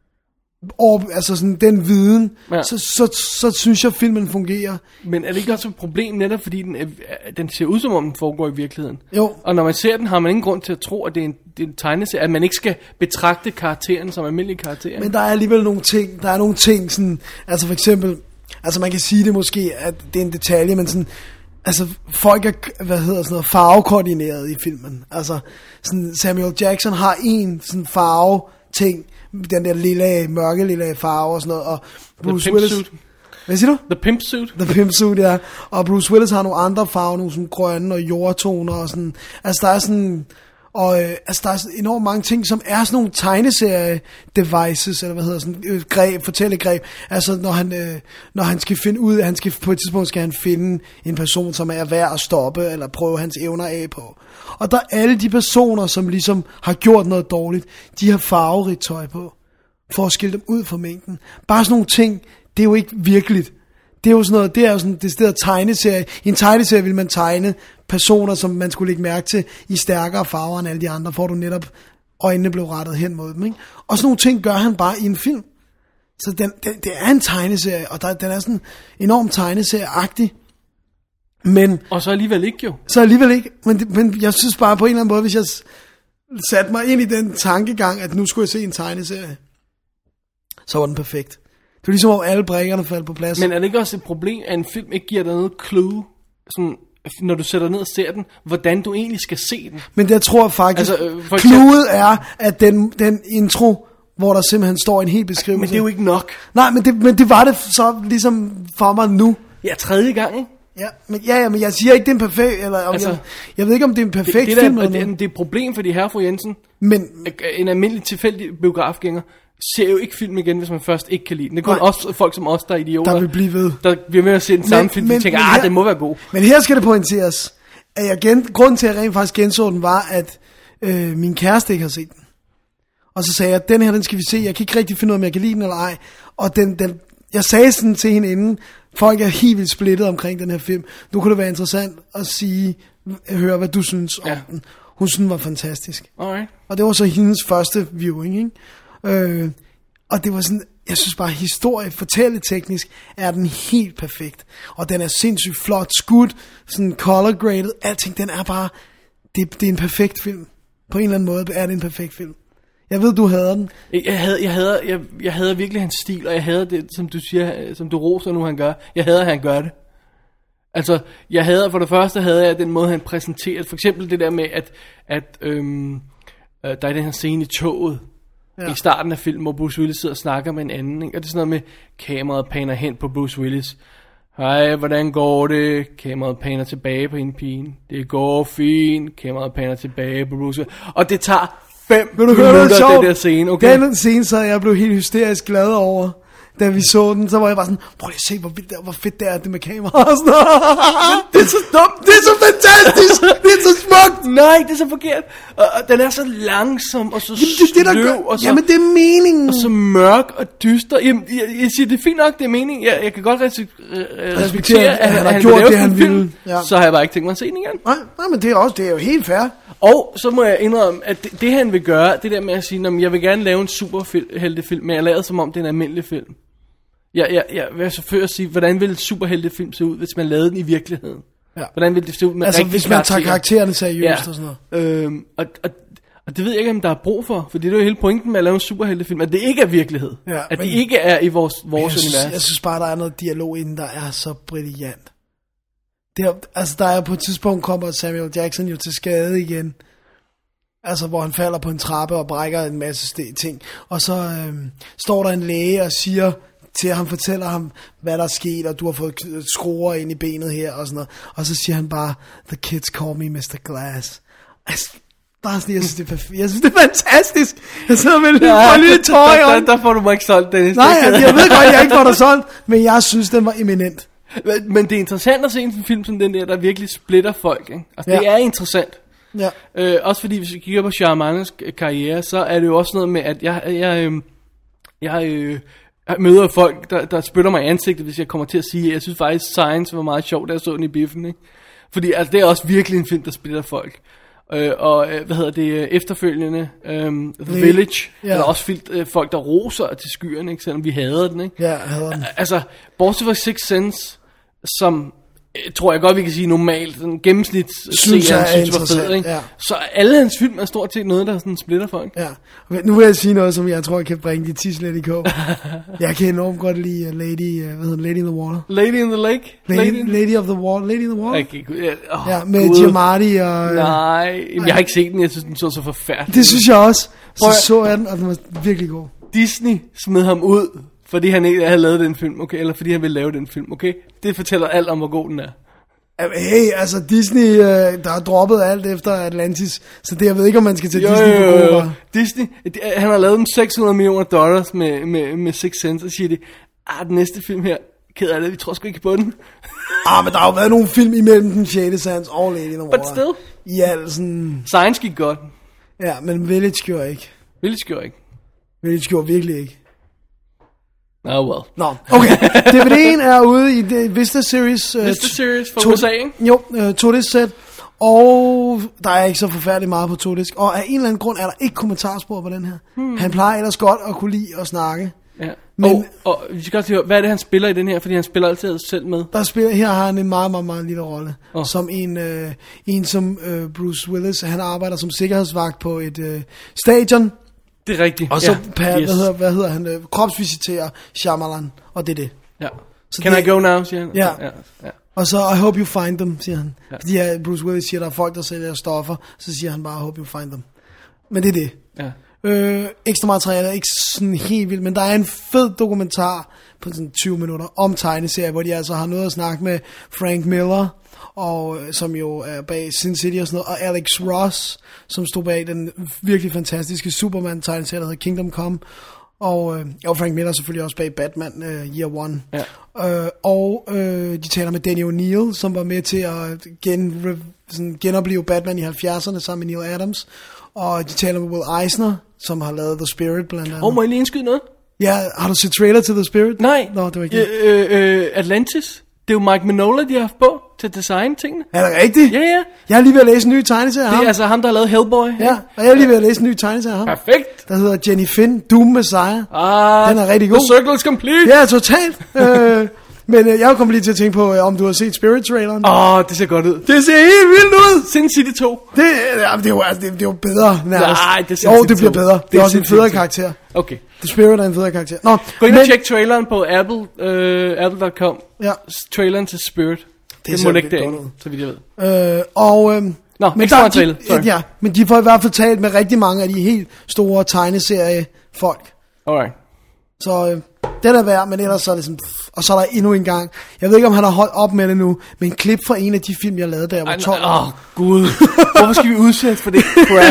over, altså sådan, den viden, ja. så, så, så synes jeg, at filmen fungerer. Men er det ikke også et problem, netop fordi den, er, den ser ud, som om den foregår i virkeligheden? Jo. Og når man ser den, har man ingen grund til at tro, at det er en, det er en tegneserie, at man ikke skal betragte karakteren som almindelige karakterer. Men der er alligevel nogle ting, der er nogle ting, sådan, altså for eksempel, altså man kan sige det måske, at det er en detalje, men sådan, altså folk er, hvad hedder sådan noget, farvekoordineret i filmen. Altså sådan, Samuel Jackson har en sådan farve ting, den der lille, mørke lille farve og sådan noget, og Bruce Willis. Suit. Hvad siger du? The Pimp Suit. The Pimp Suit, ja. Og Bruce Willis har nogle andre farver, nogle sådan grønne og jordtoner og sådan. Altså der er sådan, og øh, altså der er enormt mange ting, som er sådan nogle tegneserie devices, eller hvad hedder sådan, øh, greb, fortællegreb. Altså når han, øh, når han skal finde ud, han skal, på et tidspunkt skal han finde en person, som er værd at stoppe, eller prøve hans evner af på. Og der er alle de personer, som ligesom har gjort noget dårligt, de har farverigt tøj på, for at skille dem ud fra mængden. Bare sådan nogle ting, det er jo ikke virkeligt. Det er jo sådan noget, det er jo sådan det sted tegneserie. I en tegneserie vil man tegne personer, som man skulle lægge mærke til i stærkere farver end alle de andre, for at du netop øjnene blev rettet hen mod dem, ikke? Og sådan nogle ting gør han bare i en film. Så den, det, det er en tegneserie, og der, den er sådan enormt tegneserieagtig. Men, og så alligevel ikke jo. Så alligevel ikke, men, men jeg synes bare på en eller anden måde, hvis jeg satte mig ind i den tankegang, at nu skulle jeg se en tegneserie, så var den perfekt. Det var ligesom om alle brikkerne faldt på plads. Men er det ikke også et problem, at en film ikke giver dig noget clue, sådan, når du sætter ned og ser den, hvordan du egentlig skal se den? Men det tror jeg faktisk, altså, øh, clueet er, at den, den intro, hvor der simpelthen står en hel beskrivelse. Men det er jo ikke nok. Nej, men det, men det var det så ligesom for mig nu. Ja, tredje gang, ikke? Ja, men, ja, ja, men jeg siger ikke, det er en perfekt, eller om altså, jeg, jeg ved ikke, om det er en perfekt det, det film. Der, eller det, noget. det er et problem, fordi herre fru Jensen, men, en almindelig tilfældig biografgænger, ser jo ikke film igen, hvis man først ikke kan lide den. Det er kun os, folk som os, der er idioter, der vil blive ved. Der bliver med at se den men, samme film, men, og tænker, ah, det må være god. Men her skal det pointeres, at jeg gen, grunden til, at jeg rent faktisk genså den, var, at øh, min kæreste ikke har set den. Og så sagde jeg, den her, den skal vi se. Jeg kan ikke rigtig finde ud af, om jeg kan lide den eller ej. Og den, den, jeg sagde sådan til hende inden, folk er helt vildt splittet omkring den her film. Nu kunne det være interessant at sige, høre, hvad du synes om ja. den. Hun synes, den var fantastisk. Alright. Og det var så hendes første viewing, ikke? Øh, og det var sådan, jeg synes bare, historie, fortælleteknisk, er den helt perfekt. Og den er sindssygt flot skudt, sådan color graded, alting, den er bare, det, det er en perfekt film. På en eller anden måde er det en perfekt film. Jeg ved, du hader den. Jeg havde, jeg havde, jeg, jeg havde virkelig hans stil, og jeg havde det, som du siger, som du roser nu, han gør. Jeg havde, at han gør det. Altså, jeg havde, for det første havde jeg den måde, han præsenterede. For eksempel det der med, at, at øhm, øh, der er den her scene i toget, ja. I starten af filmen, hvor Bruce Willis sidder og snakker med en anden, ikke? Og det er sådan noget med, kameraet paner hen på Bruce Willis. Hej, hvordan går det? Kameraet paner tilbage på hende pigen. Det går fint. Kameraet paner tilbage på Bruce Willis. Og det tager fem minutter, det der scene, okay? Den scene, så jeg blev helt hysterisk glad over, da vi så den, så var jeg bare sådan, prøv lige at se, hvor, vildt det er, hvor fedt det er, det med kamera og sådan noget. Det er så dumt, det er så fantastisk, det er så smukt. Nej, det er så forkert. Og, og den er så langsom, og så jamen, det, det, der sløv, og så, jamen, det er meningen. Og så mørk og dyster. Jamen, jeg, jeg siger, det er fint nok, det er meningen. Jeg, jeg kan godt respektere, respektere at, at han har gjort det, han ville. Ja. Så har jeg bare ikke tænkt mig at se den igen. Nej, nej, men det er, også, det er jo helt fair. Og så må jeg indrømme, at det, det han vil gøre, det der med at sige, at jeg vil gerne lave en superheltefilm, men jeg laver som om det er en almindelig film. Jeg, jeg, jeg vil så før sige, hvordan ville en superheltefilm se ud, hvis man lavede den i virkeligheden? Ja. Hvordan ville det se ud med altså, rigtig hvis man karakterer. tager karaktererne seriøst ja. og sådan noget. Øhm, og, og, og det ved jeg ikke, om der er brug for, for det er jo hele pointen med at lave en superheltefilm, at det ikke er virkelighed. Ja, at det ikke er i vores, vores jeg synes, univers. Jeg synes bare, der er noget dialog inden, der er så brilliant. Det er, altså, der er på et tidspunkt kommer Samuel Jackson jo til skade igen. Altså, hvor han falder på en trappe og brækker en masse ting. Og så øhm, står der en læge og siger til at han fortæller ham, hvad der er sket, og du har fået skruer ind i benet her, og sådan noget. Og så siger han bare, the kids call me mister Glass. Altså, bare sådan, jeg synes, det er perfekt. Jeg synes, det er fantastisk. Jeg sidder med lidt ja, lille tøj der, der, der får du mig ikke solgt, Dennis. Nej, jeg, jeg ved godt, jeg ikke får dig solgt, men jeg synes, den var eminent. Men det er interessant at se en film som den der, der virkelig splitter folk, ikke? Altså, ja. Det er interessant. Ja. Øh, også fordi, hvis vi kigger på Shyamalan's karriere, så er det jo også noget med, at jeg, jeg, øh, jeg, øh, jeg møder folk, der, der spytter mig i ansigtet, hvis jeg kommer til at sige, at jeg synes faktisk, Science var meget sjovt, da jeg så den i biffen, ikke? Fordi altså, det er også virkelig en film, der splitter folk. Øh, og øh, hvad hedder det, efterfølgende, øh, The Village, ja. Er også fyldt øh, folk, der roser til skyerne, ikke? Selvom vi hader den, ikke? Ja, hader den. Altså, bortset fra Sixth Sense, som tror jeg godt, vi kan sige normalt, sådan gennemsnits synes jeg er interessant, ikke? Ja. Så alle hans film er stort set noget, der sådan splitter folk. Ja, nu vil jeg sige noget, som jeg tror, jeg kan bringe de tis lidt i kog. Jeg kan enormt godt lide Lady, hvad hedder Lady in the Water. Lady in the Lake? Lady, Lady, Lady of the Water, Lady in the Water. Okay, ja, oh, ja, med Giamatti og... Nej, jeg har ikke set den, jeg synes, den så så forfærdelig. Det synes jeg også. Så så jeg den, og den var virkelig god. Disney smed ham ud, fordi han ikke havde lavet den film, okay? Eller fordi han ville lave den film, okay? Det fortæller alt om, hvor god den er. Hey, altså Disney, øh, der har droppet alt efter Atlantis, så det, jeg ved ikke, om man skal tage jo, Disney for gode varer. Disney, han har lavet dem seks hundrede millioner dollars med, med, med Sixth Sense, og siger de, ah, den næste film her, ked af det, vi tror sgu ikke på den. Ah, men der har jo været nogle film imellem den sjette Sans og Lady in the Water. But still. Ja, sådan... Science gik godt. Ja, men Village gjorde ikke. Village gjorde ikke. Village gjorde virkelig ikke. Oh well. Nå, okay. D V D'en er ude i det Vista Series. Uh, Vista Series for U S A, ikke? Jo, uh, to-disc set. Og der er ikke så forfærdeligt meget på to-disc. Og af en eller anden grund er der ikke kommentarspor på den her. Hmm. Han plejer ellers godt at kunne lide at snakke. Ja. Men, og, og vi skal også høre, hvad er det, han spiller i den her? Fordi han spiller altid selv med. Der spiller, her har han en meget, meget, meget lille rolle. Oh. Som en, øh, en som øh, Bruce Willis. Han arbejder som sikkerhedsvagt på et øh, stadion. Det er rigtigt. Og så ja, per, yes. hvad, hedder, hvad hedder han, øh, kropsvisiterer Shyamalan, og det er det. Ja. Så Can det, I go now, siger han. Ja. ja, ja. Og så, I hope you find them, siger han. Ja. Fordi ja, Bruce Willis siger, der er folk, der sælger stoffer, så siger han bare, I hope you find them. Men det er det. Ja. Øh, ekstra materiale er ikke sådan helt vildt, men der er en fed dokumentar på sådan tyve minutter om tegneserier, hvor de altså har noget at snakke med Frank Miller, og som jo er bag Sin City og sådan noget, og Alex Ross, som stod bag den virkelig fantastiske Superman-tegneserie, der hedder Kingdom Come, og, øh, og Frank Miller selvfølgelig også bag Batman uh, Year One. Ja. Øh, og øh, de taler med Danny O'Neill, som var med til at gen, sådan, genopleve Batman i halvfjerdserne sammen med Neil Adams, og de taler med Will Eisner, som har lavet The Spirit blandt andet. Åh, oh, må jeg lige indskyde noget? Ja, har du set trailer til The Spirit? Nej. Nå, det var ikke øh, øh, Atlantis. Det er jo Mike Mignola, de har haft på til at designe tingene. Er det rigtigt? Ja, ja. Jeg er lige ved at læse en ny tegneserie af ham. Det er altså ham, der har lavet Hellboy. Ja, og jeg er lige ved at læse en ny tegneserie af ham. Perfekt. Der hedder Jenny Finn, Doom Messiah. Ah, den er rigtig god. The circle is complete. Ja, totalt. øh, men øh, jeg kommer lige til at tænke på, øh, om du har set Spirit-traileren. Åh, oh, det ser godt ud. Det ser helt vildt ud. Sin City to. Det, ja, det, er jo, altså, det, det er jo bedre nærmest. Nej, det er Jo, City det bliver to. bedre. Det, det er også en federe karakter. Okay. The Spirit er en federe karakter. Nå, gå ind men, og tjek traileren på Apple, øh, apple punktum com. Ja. Traileren til Spirit. Det, det må ligge derinde, så vidt jeg ved. Øh, og, øh, Nå, men, der, de, ja, men de får i hvert fald talt med rigtig mange af de helt store tegneseriefolk. Alright. Så øh, det er værd, men ellers så er det sådan, pff, og så er der endnu en gang. Jeg ved ikke, om han har holdt op med det nu, men en klip fra en af de film, jeg lavede, da jeg var tolv. Åh, oh, gud. Hvorfor skal vi udsætte for det crap?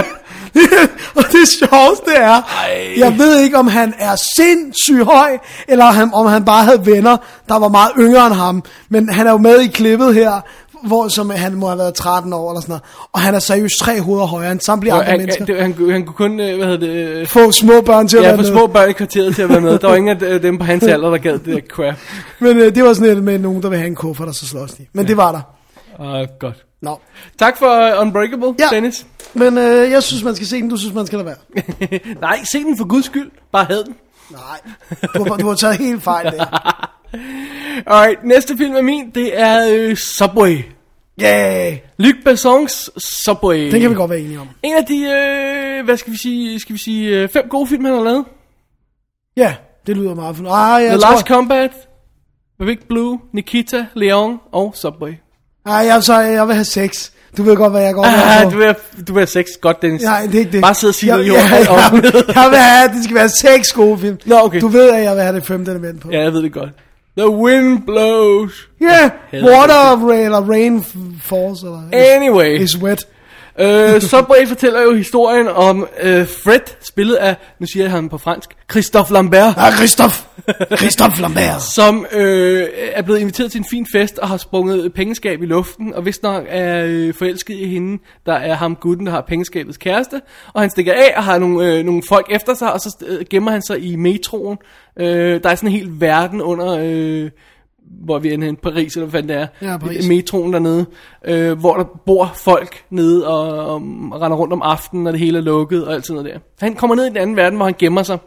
Og det sjoveste er, Ej. jeg ved ikke, om han er sindssygt høj, eller han, om han bare havde venner, der var meget yngre end ham. Men han er jo med i klippet her, hvor som han må have været tretten år eller sådan noget. Og han er seriøst tre hoveder højere end samtlige andre han, mennesker. Det, han, han kunne kun, hvad hedder det... Få små børn til at ja, være med. Ja, få små børn i kvarteret til at være med. Der var ingen af dem på hans alder, der gad det der crap. Men øh, det var sådan et med nogen, der vil have en kuffert, og så slås de. Men ja. Det var der. Uh, godt. Nå. Tak for uh, Unbreakable, ja. Dennis. Men øh, jeg synes, man skal se den. Du synes, man skal lade være. Nej, se den for guds skyld. Bare had den. Nej, du har, du har taget helt fejl der. Alright, næste film af min, det er øh, Subway. Yeah. Luc Bessons Subway. Den kan vi godt være enige om. En af de, øh, hvad skal vi sige, skal vi sige, øh, fem gode film, han har lavet. Ja, det lyder meget for. Ah, jeg The tror... Last Combat, Big Blue, Nikita, Leon og Subway. Nej, jeg, så, jeg vil have seks. Du ved godt, hvad jeg går Ah, med du vil, du vil have sex. Godt, Dennis. Nej, det er ikke det. Bare sidde og sige jeg, noget i jeg, ord. jeg, jeg, jeg vil have, at det skal være seks gode film. Nå, okay. Du ved, at jeg vil have det femte element på. Ja, jeg ved det godt. The wind blows. Yeah, Helvede. water of rain, eller rain falls, eller Anyway. is wet. Uh, Subway fortæller jo historien om uh, Fred, spillet af, nu siger jeg ham på fransk, Christophe Lambert. Ah, Christophe. Christophe Lambert. Som øh, er blevet inviteret til en fin fest og har sprunget pengeskab i luften, og vist nok er øh, forelsket i hende, der er ham gutten, der har pengeskabets kæreste, og han stikker af og har nogle, øh, nogle folk efter sig, og så øh, gemmer han sig i metroen. Øh, der er sådan en hel verden under, øh, hvor vi er henne, Paris, eller hvad fanden det er, Ja, Paris. metroen dernede, øh, hvor der bor folk nede og, og, og render rundt om aftenen, når det hele er lukket og alt sådan noget der. Han kommer ned i den anden verden, hvor han gemmer sig.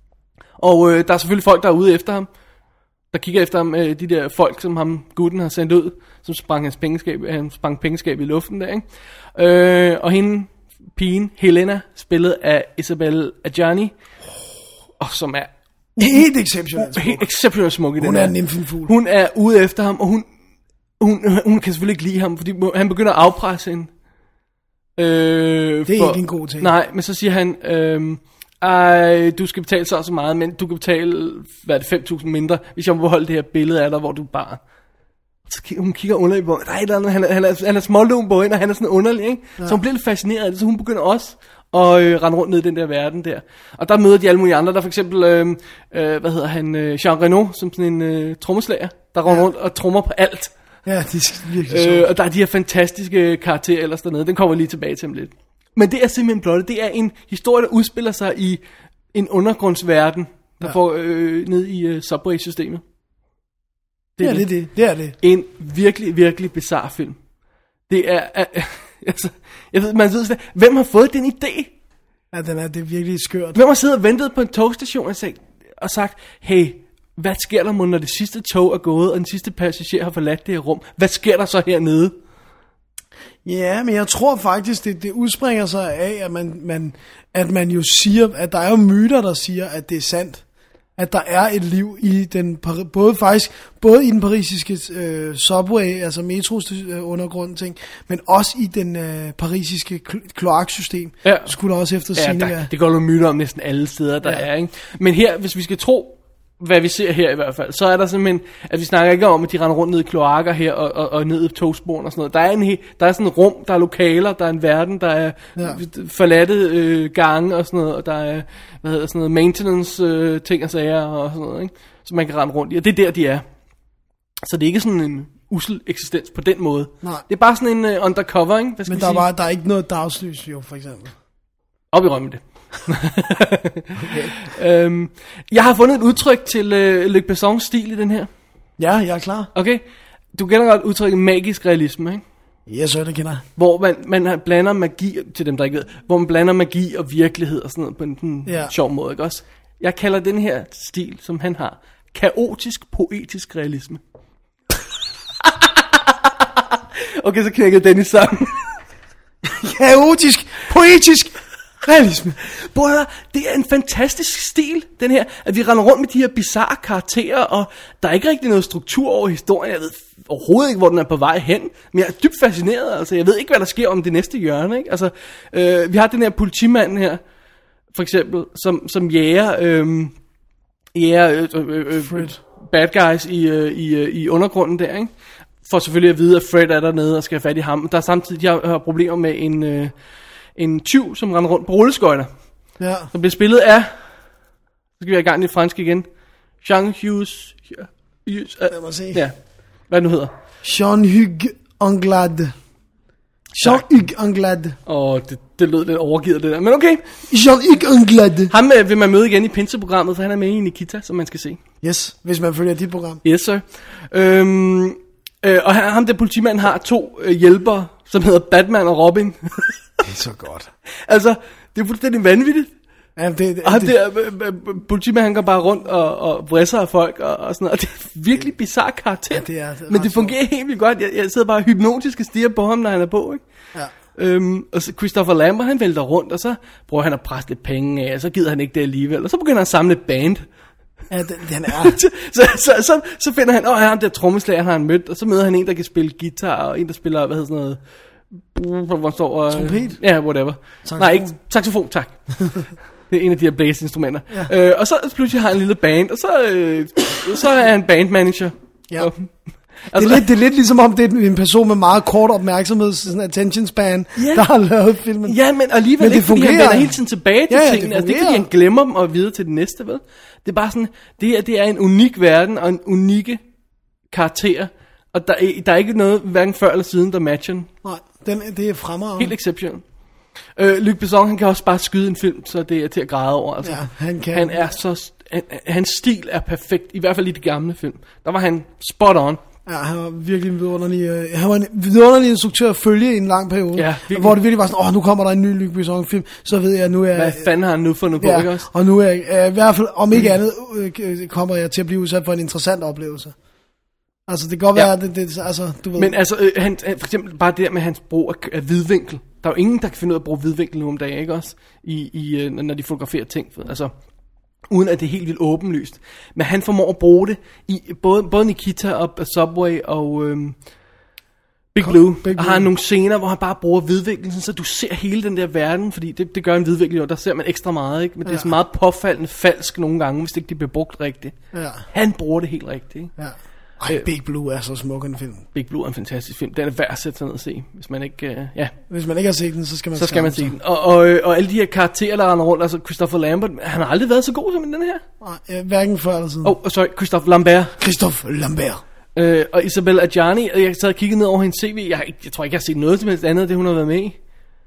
Og øh, der er selvfølgelig folk, der er ude efter ham. Der kigger efter ham, øh, de der folk, som ham gutten har sendt ud, som sprang hans pengeskab, han sprang pengeskab i luften der, ikke? Øh, og hende, pigen, Helena, spillet af Isabelle Adjani, og som er Helt exceptionelt. helt exceptionelt smuk i den Hun er her. en nymfenfugl. Hun er ude efter ham, og hun, hun, hun kan selvfølgelig ikke lide ham, fordi han begynder at afpresse hende. Øh, Det er ikke en god ting. Nej, men så siger han, øh, ej, du skal betale så og så meget, men du kan betale, hvad er det, fem tusind mindre, hvis jeg må beholde det her billede af dig, hvor du bare... Så kigger, hun kigger underligt på, der er et eller andet, han er, han er, han er smålån på hende, og han er sådan underlig, ikke? Ja. Så hun bliver lidt fascineret af det, så hun begynder også at øh, rende rundt ned i den der verden der. Og der møder de alle mulige andre, der for eksempel, øh, øh, hvad hedder han, øh, Jean Reno, som sådan en øh, trommeslager, der render ja. rundt og trommer på alt. Ja, det er virkelig Øh, sjovt. og der er de her fantastiske karakterer ellers dernede, den kommer jeg lige tilbage til om lidt. Men det er simpelthen blot, det er en historie, der udspiller sig i en undergrundsverden, der ja. får øh, ned i øh, Subway-systemet. Det er det, det, det er det. En virkelig, virkelig bizarre film. Det er, øh, altså, jeg ved, man ved slet, hvem har fået den idé? Ja, den er, det er virkelig skørt. Hvem har siddet og ventet på en togstation og sagt, og sagt, hey, hvad sker der, når det sidste tog er gået, og den sidste passager har forladt det her rum? Hvad sker der så hernede? Ja, men jeg tror faktisk, det, det udspringer sig af, at man, man, at man jo siger, at der er jo myter, der siger, at det er sandt. At der er et liv i den, både faktisk, både i den parisiske øh, subway, altså metros øh, undergrund ting, men også i den øh, parisiske kl- kloaksystem. Ja. Skulle der også efter Ja, sine der, være. det går jo myter om næsten alle steder, der Ja. er, ikke? Men her, hvis vi skal tro, hvad vi ser her i hvert fald, så er der simpelthen, at vi snakker ikke om, at de render rundt ned i kloakker her, og, og, og ned i togsporen og sådan noget. Der er, en, he- der er sådan et rum, der er lokaler, der er en verden, der er Ja. forladte øh, gange og sådan noget, og der er, hvad hedder sådan noget, maintenance øh, ting og sager og sådan noget, ikke? Som man kan rende rundt i, og det er der, de er. Så det er ikke sådan en usel eksistens på den måde. Nej. Det er bare sådan en uh, undercover, ikke? Hvad skal Men vi der er, sige? bare, der er ikke noget dagslys, jo, for eksempel. Op i rømmen det. okay. øhm, jeg har fundet et udtryk til øh, Luc Bessons stil i den her. Ja, jeg er klar. Okay? Du kender godt udtrykket magisk realisme, ikke? Ja, så det kender jeg. Hvor man, man blander magi, til dem der ikke ved, hvor man blander magi og virkelighed og sådan noget på en, en Ja. sjov måde, ikke også? Jeg kalder den her stil, som han har, kaotisk poetisk realisme. Okay, så knækkede Dennis sammen. Kaotisk, poetisk realisme. Bror, det er en fantastisk stil, den her, at vi render rundt med de her bizarre karakterer, og der er ikke rigtig noget struktur over historien. Jeg ved overhovedet ikke, hvor den er på vej hen, men jeg er dybt fascineret. Altså, jeg ved ikke, hvad der sker om det næste hjørne, ikke? Altså, øh, vi har den her politimand her, for eksempel, som, som jæger, øh, jæger øh, øh, øh, bad guys i, øh, i, øh, i undergrunden der, ikke? For selvfølgelig at vide, at Fred er dernede og skal have fat i ham. Der er samtidig, de har, har problemer med en... Øh, en tyv, som render rundt på rulleskøjter. Ja. Som bliver spillet af, så skal vi have i gang i det franske igen, Jean Hughes, Hughes uh, Lad mig se. ja, hvad det nu hedder. Jean-Hugues Anglade. Jean-Hugues Anglade. Åh, det, det lød lidt overgivet det der, men okay. Jean-Hugues Anglade. Ham øh, vil man møde igen i Pinseprogrammet, for han er med i Nikita, som man skal se. Yes, hvis man følger dit program. Yes, sir. Øhm, øh, og han, ham der politimanden har to øh, hjælpere, som hedder Batman og Robin. Det er så godt. Altså, det er fuldstændig vanvittigt. Ja, det, det, Og ham det, der øh, øh, politimand, han går bare rundt og, og vrisser af folk og, og sådan noget. Og det er virkelig bizarre karakter. Ja, det er- det er men ret det fungerer helt vildt godt. Jeg, jeg sidder bare hypnotisk og stiger på ham, når han er på, ikke? ja. Øhm, og så Christopher Lambert, han vælter rundt, og så prøver han at presse lidt penge af, og så gider han ikke det alligevel. Og så begynder han at samle et band. Ja, den, den er... så, så, så, så, så finder han, åh, han der trommeslager har han mødt, og så møder han en, der kan spille guitar, og en, der spiller, hvad hedder sådan noget, Hvor står... Øh, Trompet? Ja, whatever. Saxofon. Nej, ikke saxofon, tak. Det er en af de her blæseinstrumenter. Ja. Øh, og så pludselig har han en lille band, og så, øh, så er han bandmanager. Ja. Og, Altså, det, er lidt, det er lidt ligesom om det er en person med meget kort opmærksomhed, sådan attention span, ja. der har lavet filmen. Ja, men alligevel men det ikke, fordi fungerer. han vender hele tiden tilbage til Ja, ja, tingene. det Altså, det er ikke, fordi han glemmer dem og videre til det næste, vel? Det er bare sådan, det her, det er en unik verden og en unikke karakter. Og der er, der er ikke noget, hverken før eller siden, der matcher den. Nej, den, det er fremragende. Helt exception. Øh, Luc Besson, han kan også bare skyde en film, så det er til at græde over. Altså. Ja, han kan. Han er så, han, hans stil er perfekt, i hvert fald i de gamle film. Der var han spot on. Ja, han var virkelig en vidunderlig, øh, han var en vidunderlig instruktør at følge i en lang periode. Ja, virkelig. Hvor det virkelig var sådan, åh, nu kommer der en ny Luc Besson film, så ved jeg, nu er Hvad fanden har han nu fundet på, ja, ikke også? og nu er jeg, i hvert fald, om ikke andet, øh, kommer jeg til at blive udsat for en interessant oplevelse. Altså, det kan godt Ja. være, at det, det, altså, du ved. Men altså, øh, han, han- for eksempel bare det der med hans brug af, af hvidvinkel. Der er jo ingen, der kan finde ud af at bruge hvidvinkel nu om dagen, ikke også? I, i, øh, når de fotograferer ting. Altså, uden at det er helt vildt åbenlyst. Men han formår at bruge det i både, både Nikita og Subway og øhm, Big Blue. Big Blue. Og har nogle scener, hvor han bare bruger hvidvinklen, sådan, så du ser hele den der verden, fordi det, det gør en hvidvinkel jo, der ser man ekstra meget, ikke? Men det er Ja. sådan meget påfaldende falsk nogle gange, hvis det ikke bliver brugt rigtigt. Ja. Han bruger det helt rigtigt, ikke? Ja. Ej, Big Blue er så smuk en film. Big Blue er en fantastisk film. Den er værd at sætte sig ned og se, hvis man ikke... Øh, ja, Hvis man ikke har set den, så skal man så skal man se den. Og, og, øh, og alle de her karakterer, der render rundt, altså Christopher Lambert, han har aldrig været så god som i den her. Nej, øh, hverken før eller siden. Åh, oh, sorry, Christopher Lambert. Christophe Lambert. Øh, og Isabella Adjani, og jeg sad og kiggede ned over hendes C V. Jeg, har ikke- jeg tror ikke, jeg har set noget som helst andet af det, hun har været med i.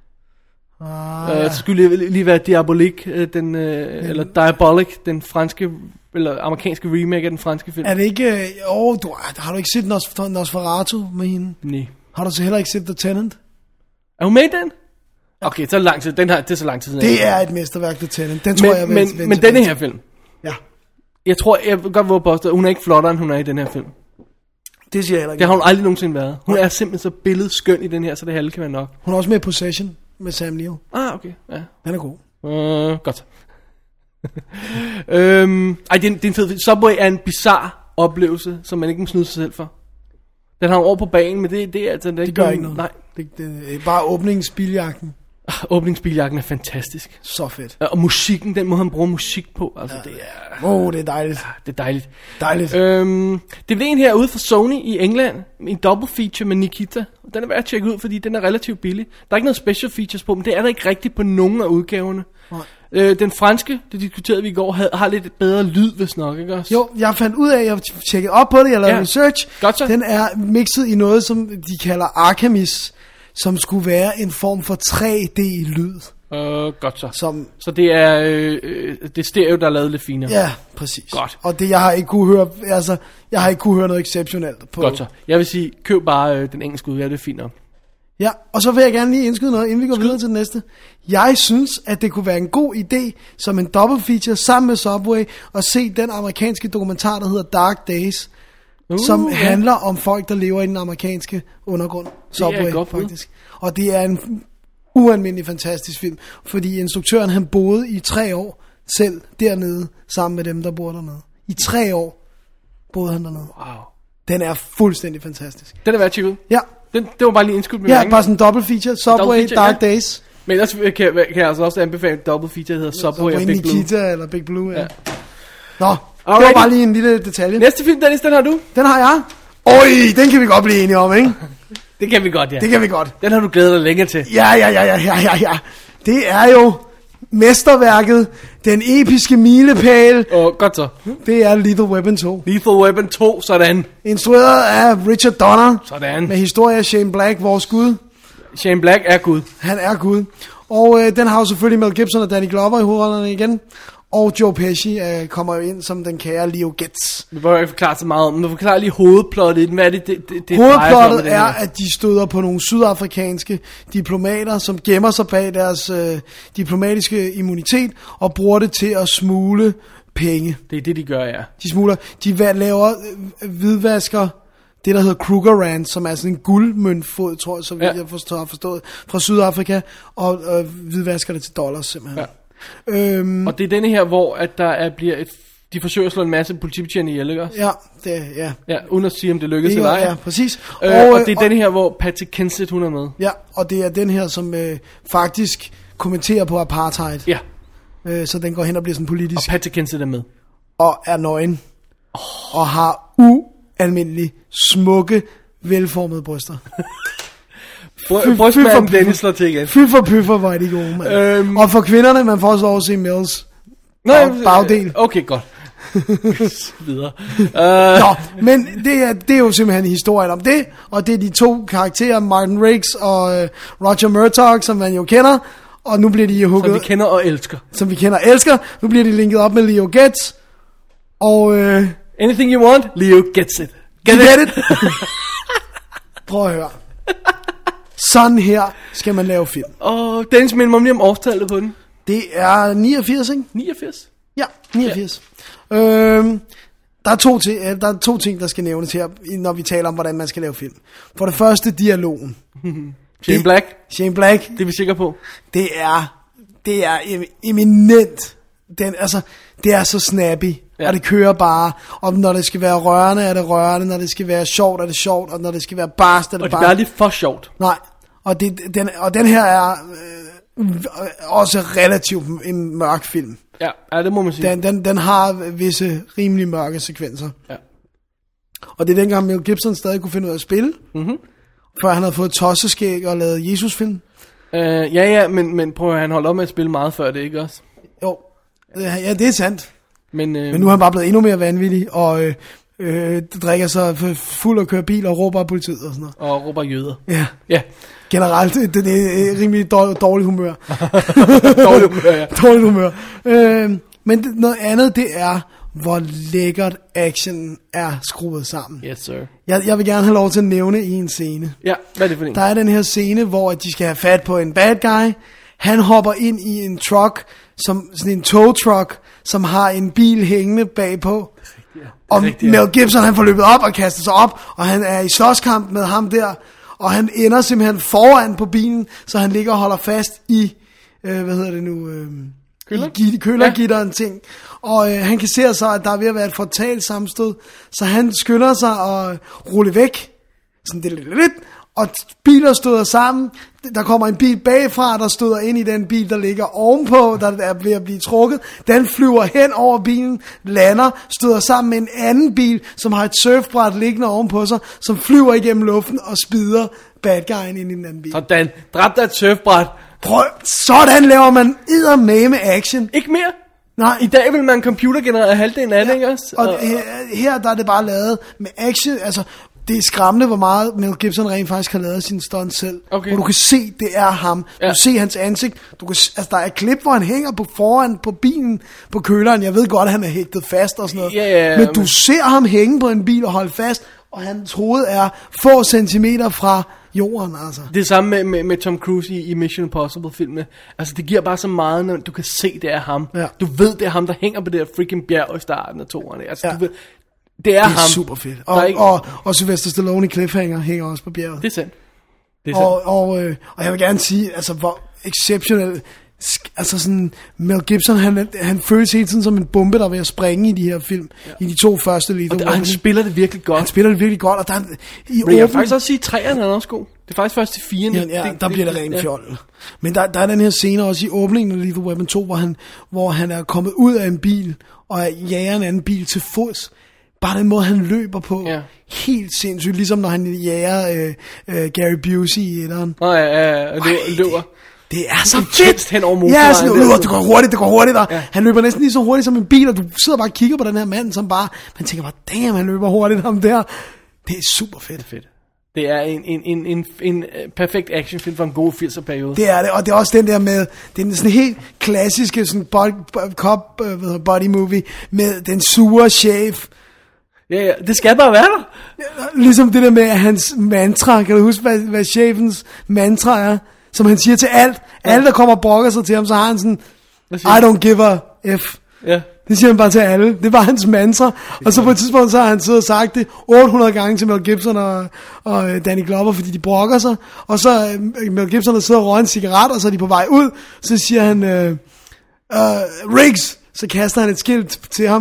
Ah, Uh, ja. det skulle lige, lige være Diabolique, øh, den, øh, eller Diabolic, den franske, eller amerikanske remake af den franske film. Er det ikke... Øh, åh, du, har du ikke set Nos, Nosferatu med hende? Nej. Har du så heller ikke set The Tenant? Er hun med i den? Okay, så er det lang tid. Den her, det er så lang tid siden. Det er et mesterværk, The Tenant. Den tror men, jeg, men, vend- vend men tilbage denne til. her film, Ja, jeg tror, jeg vil godt våge påstå, at hun er ikke flottere, end hun er i den her film. det siger jeg heller ikke. Det har hun aldrig nogensinde været. Hun er simpelthen så billedskøn i den her, så det halve kan være nok. Hun er også med i Possession med Sam Neill. Ah, okay, ja. Den er god. Uh, godt. øhm, ej, det er, en, det er en fed film. Subway er en bizarre oplevelse, som man ikke må snyde sig selv for. Den har over på banen, men det, det er altså... Det, er Det gør nogen- ikke noget. Nej, Det, det er bare åbningsbiljagten. Ah, åbningsbiljakken er fantastisk. Så fedt. Og musikken, den måde han bruger musik på, altså ja. det er... Åh, oh, det er dejligt. Det er dejligt. Dejligt. Øhm, D V D'en her er ude fra Sony i England. En double feature med Nikita. Den er værd at tjekke ud, fordi den er relativt billig. Der er ikke noget special features på, men det er der ikke rigtigt på nogen af udgaverne. Nej. Øh, den franske, det diskuterede vi i går, havde, har lidt bedre lyd, hvis nok, ikke også? Jo, jeg fandt ud af, jeg tjekkede op på det, jeg lavede Ja. research. Godt så. Den er mixet i noget, som de kalder Arcamis, som skulle være en form for tre D-lyd. Øh, godt så. Som, Så det er øh, øh, det er stereo, der er lavet lidt finere. ja, præcis. Godt. Og det, jeg har ikke kunne høre, altså, jeg har ikke kunne høre noget exceptionelt på. Godt så. Jeg vil sige, køb bare øh, den engelske udgave, det er fint nok. Ja, og så vil jeg gerne lige indskyde noget, inden vi går videre til den næste. Jeg synes, at det kunne være en god idé, som en double feature sammen med Subway, at se den amerikanske dokumentar, der hedder Dark Days, Uh, som ja. handler om folk, der lever i den amerikanske undergrund. Subway, et godt bud. faktisk. Og det er en ualmindelig fantastisk film, fordi instruktøren, han boede i tre år selv dernede, sammen med dem, der bor dernede. I tre år boede han dernede. Wow. Den er fuldstændig fantastisk. Den er værd at tjekke ud. Ja, Den, det var bare lige indskudt med ja mange. bare sådan en double feature. Subway, Double feature, Dark ja. Days. Men ellers kan, kan jeg altså også anbefale en double feature, der hedder Subway og Big Blue. Nikita eller Big Blue, ja. Ja. Nå, det var Alrighty. bare lige en lille detalje. Næste film, Dennis, den har du. Den har jeg. Øj, den kan vi godt blive enige om, ikke? Det kan vi godt, ja. Det kan vi godt. Den har du glædet dig længe til. Ja, ja, ja, ja, ja, ja, ja. Det er jo mesterværket, den episke milepæl. Og godt så. Det er Lethal Weapon to. Lethal Weapon to, sådan. Instrueret af Richard Donner. Sådan. Med historie af Shane Black, vores gud. Shane Black er Gud. Han er gud. Og øh, den har jo selvfølgelig Mel Gibson og Danny Glover i hovedrollerne igen. Og Joe Pesci øh, kommer jo ind som den kære Leo Getz. Vi behøver ikke forklare så meget om den. Du forklarer lige hovedplottet i den. Hvad er det, det, det, det drejer sig om med Hovedplottet den er, her? at de støder på nogle sydafrikanske diplomater, som gemmer sig bag deres øh, diplomatiske immunitet og bruger det til at smule penge. Det er det, de gør, ja. De smugler, de va- laver øh, hvidvasker det, der hedder Krugerrand, som er sådan en guldmøntfod, tror jeg, så vidt Ja. jeg forstår, har forstået, fra Sydafrika, og øh, hvidvasker det til dollars, simpelthen. Ja. Øhm, Og det er denne her, hvor at der er, bliver et de forsøger at slå en masse politibetjente ihjel, ikke også? Ja, det, ja. Ja, uden at sige, om det lykkes Det eller er- ej. ja, præcis. Øh, Og, og, og øh, det er og- den her, hvor Patrick Kensit, hun er med. Ja, og det er den her, som øh, faktisk kommenterer på apartheid. Ja, Øh, så den går hen og bliver sådan politisk. og Patrick Kensit er med. Og er nøgen. Oh. Og har ualmindelig smukke, velformede bryster. Bry- Brystmanden Dennis slår til igen. Fy for pyffer, hvor er de gode, mand. Øhm. Og for kvinderne, man får også lov at se Mills. Nå, Bag- bagdel. Okay, godt. Videre. Nå, men det er, det er jo simpelthen historien om det. Og det er de to karakterer, Martin Riggs og øh, Roger Murtaugh, som man jo kender. Og nu bliver de Som hugget, vi kender og elsker. som vi kender og elsker. Nu bliver de linket op med Leo Getz. Og øh, Anything you want, Leo gets it. Get, get it? Prøv at høre. Sådan her skal man lave film. Og Dennis minder mig lige om årstallet på den. Det er niogfirs, ikke? niogfirs. Ja, niogfirs. Ja. Øhm, der, er to ting, øh, der er to ting, der skal nævnes her, når vi taler om, hvordan man skal lave film. For det første, dialogen. Shane Black, Shane Black, det er vi sikre på. det er, det er em- eminent. Den, altså, det er så snappy, Ja. ja. Og det kører bare. Og når det skal være rørende, er det rørende. Når det skal være sjovt, er det sjovt. Og når det skal være barst, er det Og det barst. bliver aldrig for sjovt. Nej, og, det, den, og den her er øh, også relativt en mørk film. Ja, ja, det må man sige. Den, den, den har visse rimelig mørke sekvenser. Ja. Og det er dengang Mel Gibson stadig kunne finde ud af at spille. Mhm. Før han havde fået tosseskæg og lavet Jesus-film. Uh, ja, ja, men, men prøv at høre, han holdt op med at spille meget før det, ikke også? Jo, ja, det er sandt. Men, uh, Men nu er han bare blevet endnu mere vanvittig, og øh, øh, drikker sig fuld og kører bil og råber af politiet og sådan noget. Og råber jøder. Ja, Ja, generelt, det, det er rimelig dårlig, dårlig humør. dårligt humør, ja. Dårligt humør. Øh, men det, noget andet, det er, hvor lækkert action er skruet sammen. Yes, sir. Jeg, jeg vil gerne have lov til at nævne i en scene. Ja, hvad er det for en? Der er den her scene, hvor de skal have fat på en bad guy. Han hopper ind i en truck, som, sådan en tow truck, som har en bil hængende bagpå. Og rigtigt, ja. Mel Gibson, han får løbet op og kastet sig op, og han er i slåskamp med ham der. Og han ender simpelthen foran på bilen, så han ligger og holder fast i, øh, hvad hedder det nu, øh, Køller? i git- kølergitteren ja. ting. Og øh, han kan se så, at der er ved at være et frontalt sammenstød, så han skynder sig at rulle væk, sådan det lidt, lidt, og biler støder sammen. Der kommer en bil bagfra, der støder ind i den bil, der ligger ovenpå, der er ved at blive trukket. Den flyver hen over bilen, lander, støder sammen med en anden bil, som har et surfbræt liggende ovenpå sig, som flyver igennem luften og spider bad guyen ind i den anden bil. Sådan, dræb dig et surfbræt. Prøv, sådan laver man eddermame action. Ikke mere. Nej, I dag vil man computergenerere halvdelen af det, ikke også? og her, her der er det bare lavet med action, altså det er skræmmende, hvor meget Mel Gibson rent faktisk har lavet sin stunt selv. Okay. Hvor du kan se, det er ham. Du Ja. kan se hans ansigt. Du kan, altså, der er et klip, hvor han hænger på foran på bilen på køleren. Jeg ved godt, at han er hægtet fast og sådan noget. Ja, ja, ja, men du men- ser ham hænge på en bil og holde fast, og hans hoved er få centimeter fra jorden, altså. Det er samme med, med, med Tom Cruise i, i Mission Impossible-filmene. Altså, det giver bare så meget, når du kan se, det er ham. Ja. Du ved, det er ham, der hænger på det der freaking bjerg i starten af toerne. Altså, Ja. du ved, det er Det er ham. super fedt. Der er Og, ikke- og, og Sylvester Stallone i Cliffhanger hænger også på bjerget. Det er sandt. Det er sandt. Og, og, øh, og jeg vil gerne sige, altså hvor exceptionelt, sk- altså sådan, Mel Gibson, han, han føles hele tiden som en bombe, der er ved at springe i de her film, ja. i de to første Lethal Og, det, og han Weapon. spiller det virkelig godt. Han spiller det virkelig godt, og der er, i Men jeg vil åben- faktisk også sige, at træerne er også god. Det er faktisk først til firen. Ja, ja, der bliver det rent fjol. Men der, der er den her scene også i åbningen af Lethal Weapon to, hvor han, hvor han er kommet ud af en bil, og jager en anden bil til fods. Bare den måde, han løber på. Ja. Helt sindssygt, ligesom når han jager øh, øh, Gary Busey i etteren. Nå ja, ja, ja, og løber. Ej, løber. Det er så Intenst fedt. hen over motorvejen Ja, sådan, der. uh, det går hurtigt, det går hurtigt. Og Ja. han løber næsten lige så hurtigt som en bil, og du sidder bare og kigger på den her mand, som bare, man tænker bare, damn, han løber hurtigt ham der. Det er super fedt. Fedt. Det er en, en, en, en, en uh, perfekt actionfilm for en god firs'er periode. Det er det, og det er også den der med, det er sådan helt klassiske sådan body, cop uh, body movie, med den sure chef. Ja, ja, det skal bare være der. Ligesom det der med hans mantra, kan du huske, hvad, hvad chefens mantra er? Som han siger til alt. Ja. Alle, der kommer og brokker sig til ham, så har han sådan, Hvad I siger du? don't give a F. Ja. Det siger han bare til alle. Det var hans mantra. Og så på et tidspunkt, så har han siddet og sagt det otte hundrede gange til Mel Gibson og, og øh, Danny Glover, fordi de brokker sig. Og så øh, Mel Gibson der sidder og røger en cigaret, og så er de på vej ud. Så siger han, øh, uh, Riggs, så kaster han et skilt til ham.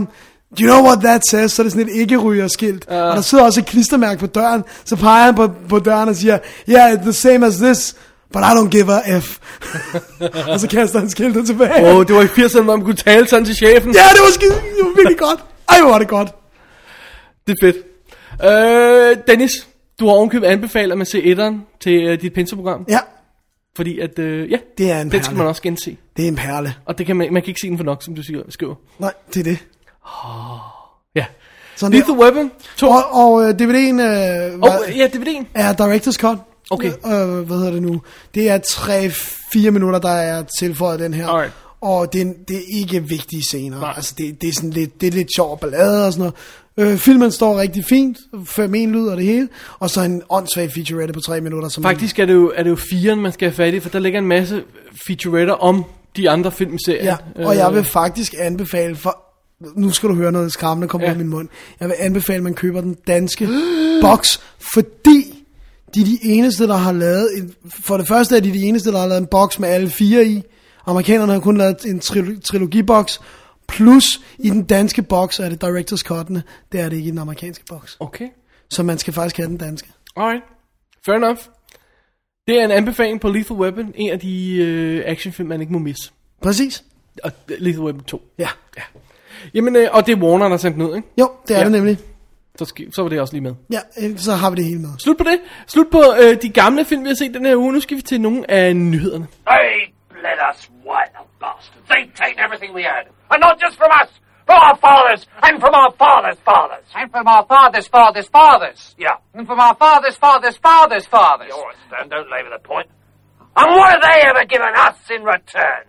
Do you know what that says? Så er det sådan et ikke-rygerskilt. Uh. Og der sidder også et klistermærke på døren. Så peger han på, på døren og siger, yeah, it's the same as this, but I don't give a F. Og så kaster han skiltet tilbage. Åh, oh, det var i firserne, hvor man kunne tale sådan til chefen. Ja, det var skide, det var virkelig godt. Ej, hvor var det godt. Det er fedt. Øh, Dennis, du har ovenkøbet anbefalet at man se etteren til uh, dit pinseprogram. Ja. Fordi at, øh, ja, det er en den skal man også gense. Det er en perle. Og det kan man, man kan ikke se den for nok, som du siger, skriver. Nej, det er det. Oh, ja. Sådan Lethal Weapon to. Og, og uh, D V D'en uh, oh, ja, D V D'en er Director's Cut. Okay. Uh, hvad hedder det nu? Det er tre fire minutter, der er tilføjet den her. Alright. Og det er, det er ikke vigtige scener. Nej. Altså det, det er sådan lidt, det er lidt sjov ballade og sådan noget. Øh, filmen står rigtig fint, fem en lyd og det hele, og så en åndssvag featurette på tre minutter. Som Faktisk er det jo, er det jo firen, man skal have fat i, for der ligger en masse featuretter om de andre filmserier. Ja, og jeg vil faktisk anbefale, for nu skal du høre noget skræmmende komme ja. ud af min mund. Jeg vil anbefale, at man køber den danske box, fordi de er de eneste, der har lavet, en, for det første er de de eneste, der har lavet en box med alle fire i. Amerikanerne har kun lavet en tril- trilogibox, plus i den danske box er det Director's Cut'ene, det er det ikke i den amerikanske box. Okay. Så man skal faktisk have den danske. Alright, fair enough. Det er en anbefaling på Lethal Weapon, en af de øh, actionfilm, man ikke må misse. Præcis. Og Lethal Weapon to. Ja. Ja. Jamen, øh, og det er Warner, der sendt den ud, ikke? Jo, det er ja. det nemlig. Så, skal, så var det også lige med. Ja, så har vi det hele med. Slut på det. Slut på øh, de gamle film, vi har set den her uge. Nu skal vi til nogle af nyhederne. They bled us white, the bastards. They take everything we had. And not just from us, from our fathers, and from our fathers' fathers. And from our fathers' fathers' fathers. Yeah. And from our fathers' fathers' fathers' fathers. All right, Stan, don't labour the point. And what have they ever given us in return?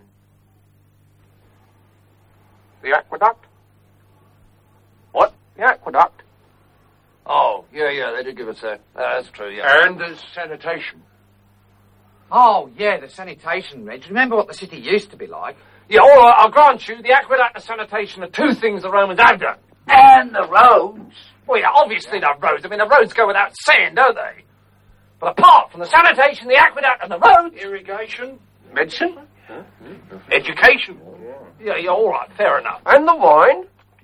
The aqueduct? What? The aqueduct? Oh, yeah, yeah, they did give us that. Uh, that's true, yeah. And the sanitation. Oh, yeah, the sanitation, Reg. Remember what the city used to be like? Yeah, all right, I'll grant you, the aqueduct and sanitation are two things the Romans have done. And the roads. Well, yeah, obviously the roads. I mean, the roads go without saying, don't they? But apart from the sanitation, the aqueduct and the roads... Irrigation. Medicine. Huh? Education. Yeah, yeah, all right, fair enough. And the wine.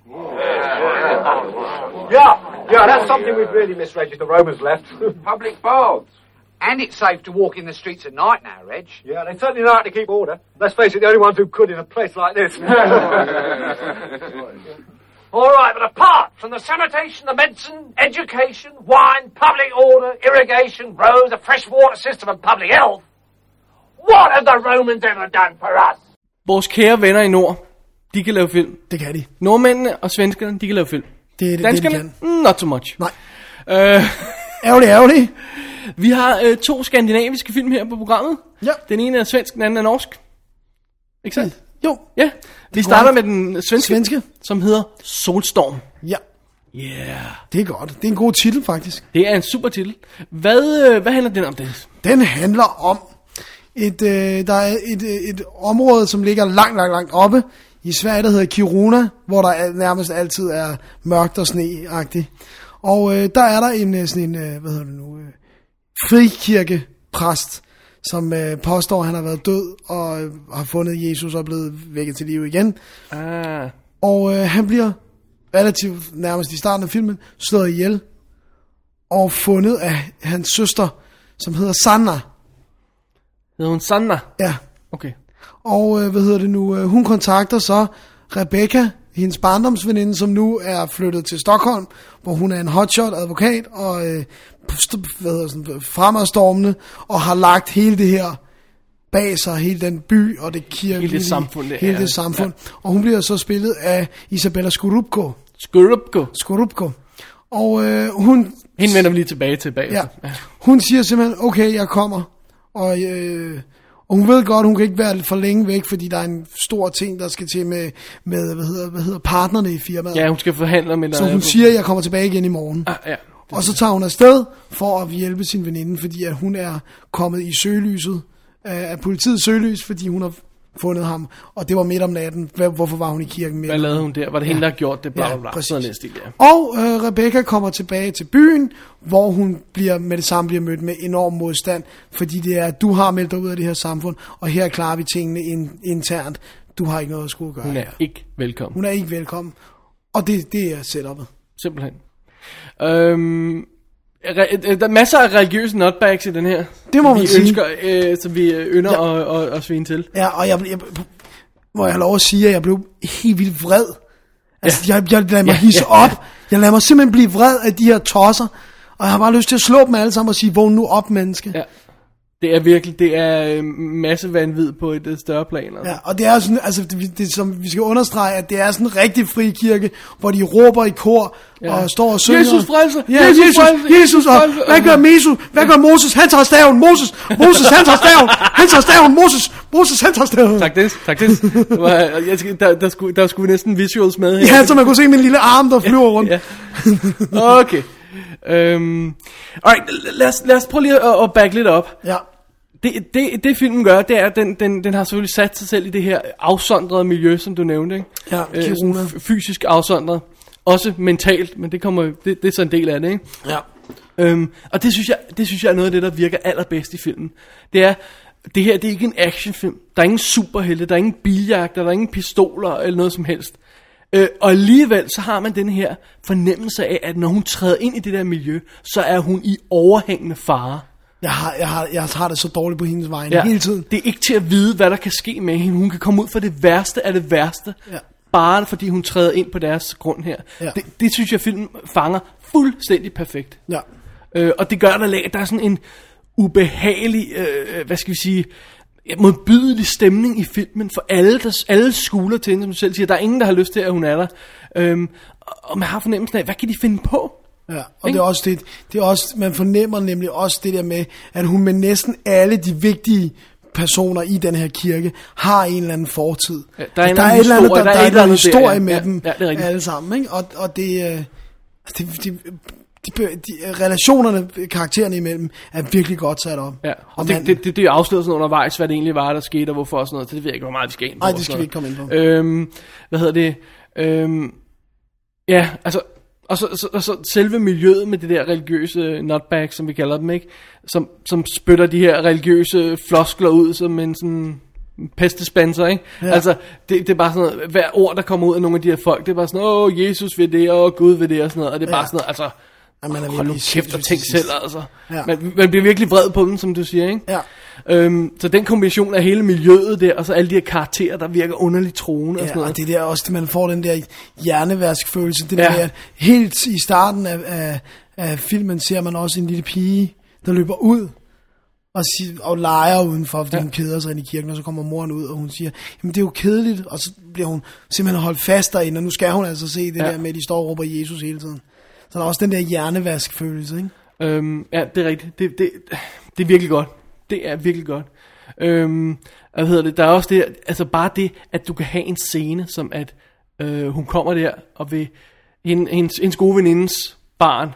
Yeah, yeah, that's something we've really missed, Reg, if the Romans left. Public baths. And it's safe to walk in the streets at night now, Reg. Yeah, they certainly know how to keep order. Let's face it, the only ones who could in a place like this. All right, but apart from the sanitation, the medicine, education, wine, public order, irrigation, roads, a fresh water system and public health, what have the Romans ever done for us? Vores kære venner i nord, de kan lave film. Det kan de. Nordmændene og svenskerne, de kan lave film. Det er det, danskerne, det, de kan. Not so much. Nej. Øh, ærgerligt, ærgerligt. Vi har øh, to skandinaviske film her på programmet. Ja. Den ene er svensk, den anden er norsk. Ikke sandt? Jo. Ja. Vi starter med den svenske, svenske, som hedder Solstorm. Ja. Yeah. Det er godt. Det er en god titel, faktisk. Det er en super titel. Hvad, øh, hvad handler den om, Dennis? Den handler om, et, øh, der er et, et område, som ligger langt, langt, langt oppe i Sverige, der hedder Kiruna, hvor der nærmest altid er mørkt og sne-agtigt. Og øh, der er der en, sådan en, øh, hvad hedder det nu, øh, frikirkepræst, som øh, påstår, at han har været død og øh, har fundet Jesus og er blevet vækket til liv igen. Ah. Og øh, han bliver relativt nærmest i starten af filmen slået ihjel og fundet af hans søster, som hedder Sanna. Hedder hun Sanna? Ja. Okay. Og øh, hvad hedder det nu? Hun kontakter så Rebecca, hendes barndomsveninde, som nu er flyttet til Stockholm, hvor hun er en hotshot advokat og øh, hvad hedder sådan, fremadstormende, og har lagt hele det her bag sig, hele den by og det kirke, hele det samfund, det hele her. det samfund. Ja. Og hun bliver så spillet af Isabella Scorupco. Scorupco. Scorupco. Og øh, hun... Hende vender vi lige tilbage til bagefter. Ja. Hun siger simpelthen, okay, jeg kommer. Og, øh, og hun ved godt, hun kan ikke være for længe væk, fordi der er en stor ting, der skal til med, med hvad, hedder, hvad hedder partnerne i firmaet. Ja, hun skal forhandle med dig. Så hun siger, jeg kommer tilbage igen i morgen. Ah, ja. Og så tager hun afsted for at hjælpe sin veninde, fordi at hun er kommet i søgelyset, af politiets søgelys, fordi hun har fundet ham. Og det var midt om natten. Hvorfor var hun i kirken midt? Hvad lavede hun der? Var det ja. hende, der har gjort det? Bla, ja, bla, bla. Sådan en stil, ja. Og øh, Rebecca kommer tilbage til byen, hvor hun bliver med det samme bliver mødt med enorm modstand, fordi det er, du har meldt dig ud af det her samfund, og her klarer vi tingene in, internt. Du har ikke noget at skulle gøre. Hun er her. ikke velkommen. Hun er ikke velkommen. Og det, det er setupet. Simpelthen. Øhm, re- der er masser af religiøse nutbags i den her. Det må man vi sige. Ønsker, øh, som vi ynder Ja. at, at, at svine til. Ja, og jeg, jeg må jeg have lov at sige, at jeg blev helt vildt vred. Altså, ja. jeg, jeg lader mig Ja, hisse ja, ja. op. Jeg lader mig simpelthen blive vred af de her tosser. Og jeg har bare lyst til at slå dem alle sammen og sige, vågn nu op, menneske. Ja. Det er virkelig, det er masse vanvid på et, et større plan. Altså. Ja, og det er sådan, altså det, det, som vi skal understrege, at det er sådan en rigtig fri kirke, hvor de råber i kor Ja. og står og synger. Jesus frelser! Ja, Jesus, Jesus, frelser! Jesus, og frelser! hvad gør Mesu? Hvad gør Moses? Han tager staven, Moses, Moses, han tager staven, han tager staven, Moses, Moses, han tager staven. Tak det, tak det. Det var- jeg skal- Der, der, skulle, der skulle vi næsten visuals med her. Ja, så man kunne se min lille arm, der flyver rundt. Ja. Okay. Øhm, alright, lad os, lad os prøve lige at, at back lidt op. Ja. Det, det, det filmen gør, det er, at den, den, den har selvfølgelig sat sig selv i det her afsondrede miljø, som du nævnte, ikke? Ja, Øh, sådan Kiruna. f- fysisk afsondret. Også mentalt, men det, kommer, det, det er så en del af det, ikke? Ja. Øhm, og det synes, jeg, det synes jeg er noget af det, der virker allerbedst i filmen. Det er, det her det er ikke en actionfilm. Der er ingen superhelte, der er ingen biljagter, der er ingen pistoler eller noget som helst. Øh, og alligevel så har man den her fornemmelse af, at når hun træder ind i det der miljø, så er hun i overhængende fare. Jeg har, jeg, har, jeg har det så dårligt på hendes vegne ja. hele tiden. Det er ikke til at vide, hvad der kan ske med hende. Hun kan komme ud for det værste af det værste. Ja. Bare fordi hun træder ind på deres grund her. Ja. Det, det synes jeg, filmen fanger fuldstændig perfekt. Ja. Øh, og det gør, der, der er sådan en ubehagelig, øh, hvad skal vi sige, modbydelig stemning i filmen, for alle, der, alle skuler til hende, som du selv siger. Der er ingen, der har lyst til, at hun er der. Øhm, og man har fornemmelsen af, hvad kan de finde på? Ja, og det er også det, det er også, man fornemmer nemlig også det der med, at hun med næsten alle de vigtige personer i den her kirke har en eller anden fortid. Ja, der er en der er anden et eller andet, historie, der, der er et eller andet der, historie ja, med ja, dem ja, det er rigtigt. alle sammen, ikke? Og, og det, øh, det, de, de, de, de, relationerne, karaktererne imellem, er virkelig godt sat op. Ja, og og man, det, det, det, det er afsløret sådan undervejs, hvad det egentlig var, der skete, og hvorfor og sådan noget. Det ved jeg ikke, hvor meget vi skal ind på. Nej, og det sådan skal vi ikke komme ind på. noget. Øhm, hvad hedder det? Øhm, ja, altså, og så, så, og så selve miljøet med det der religiøse nutbag, som vi kalder dem, ikke? Som, som spytter de her religiøse floskler ud som en sådan pestespanser, ikke? Ja. Altså, det, det er bare sådan noget, hver ord, der kommer ud af nogle af de her folk, det er bare sådan, åh, Jesus ved det, og Gud ved det, og sådan noget, og det er Ja. bare sådan noget, altså, Ja, man er hold nu virkelig kæft og sindssygt tænk til selv, sidst. altså. Ja. Man, man bliver virkelig vred på dem, som du siger, ikke? Ja. Øhm, så den kombination af hele miljøet der, og så alle de her karakterer, der virker underligt troende og sådan Ja, noget. og det der også, det man får den der hjernevaskfølelse, det der Ja. med, at helt i starten af, af, af filmen ser man også en lille pige, der løber ud og, siger, og leger udenfor, fordi ja. hun keder sig ind i kirken, og så kommer moren ud, og hun siger, jamen det er jo kedeligt, og så bliver hun simpelthen holdt fast derinde, og nu skal hun altså se det Ja. der med, at de står og råber Jesus hele tiden. Så der er også den der hjernevaskfølelse, ikke? Øhm, ja, det er rigtigt. Det, det, det er virkelig godt. Det er virkelig godt. Øhm, hvad hedder det? Der er også det, altså bare det, at du kan have en scene, som at øh, hun kommer der, og vil, hende, hendes, hendes gode venindes barn,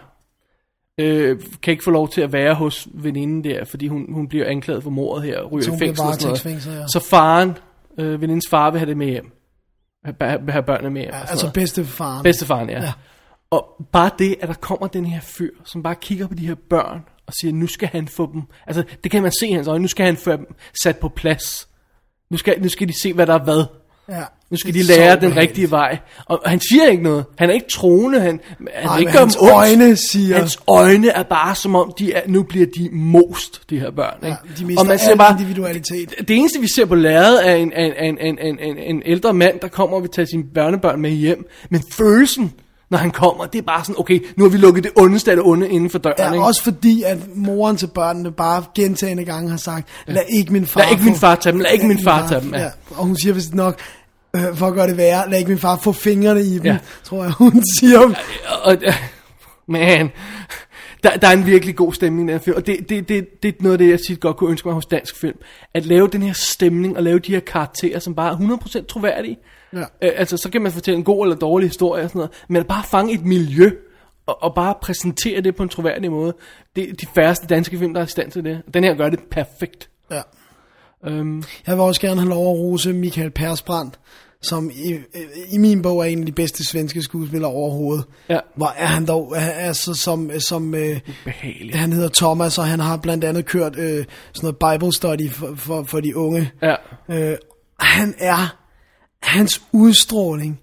øh, kan ikke få lov til at være hos veninden der, fordi hun, hun bliver anklaget for mordet her, og ryger Så i hun bliver fængsel og sådan noget. varetægtsfængslet, ja. Så faren, øh, venindens far vil have det med hjem. Have, have børnene med hjem. Ja, og sådan altså noget. bedstefaren. Bedstefaren, ja. Ja. ja. Og bare det, at der kommer den her fyr, som bare kigger på de her børn, og siger, nu skal han få dem, altså det kan man se i hans øjne, nu skal han få dem sat på plads. Nu skal, nu skal de se, hvad der er hvad. Ja. Nu skal Det de er lære så den ubehageligt. rigtige vej. Og han siger ikke noget. Han er ikke troende. Han, han Nej, vil ikke men gøre hans dem ondt. øjne siger- Hans øjne er bare som om, de er, nu bliver de most, de her børn. Ikke? Ja, de mister al individualitet. Det eneste vi ser på lærredet er en, en, en, en, en, en, en ældre mand, der kommer og vil tage sine børnebørn med hjem. Men følelsen, når han kommer, det er bare sådan, okay, nu har vi lukket det ondeste af det onde inden for døren. Ja, ikke? også fordi, at moren til børnene bare gentagende gange har sagt, lad ikke min far Lad ikke min få- far tage dem, lad ikke min far tage dem, ja. Ja. Og hun siger vist nok, øh, for at gøre det værre, lad ikke min far få fingrene i dem, Ja. tror jeg, hun siger. Og, og, man, der, der er en virkelig god stemning i den her film, og det, det, det, det er noget af det, jeg tit godt kunne ønske mig hos dansk film. At lave den her stemning, og lave de her karakterer, som bare er hundrede procent troværdige. Ja. Øh, altså, så kan man fortælle en god eller dårlig historie og sådan noget, men at bare fange et miljø, og, og bare præsentere det på en troværdig måde. Det er de færreste danske film, der er i stand til det. Den her gør det perfekt. Ja. Um, Jeg vil også gerne have lov at rose Michael Persbrandt, som i, i min bog er en af de bedste svenske skuespillere overhovedet. Ja. Hvor er han dog, altså som, som øh, Behageligt. han hedder Thomas, og han har blandt andet kørt øh, sådan noget Bible study for, for, for de unge. Ja. Øh, han er, hans udstråling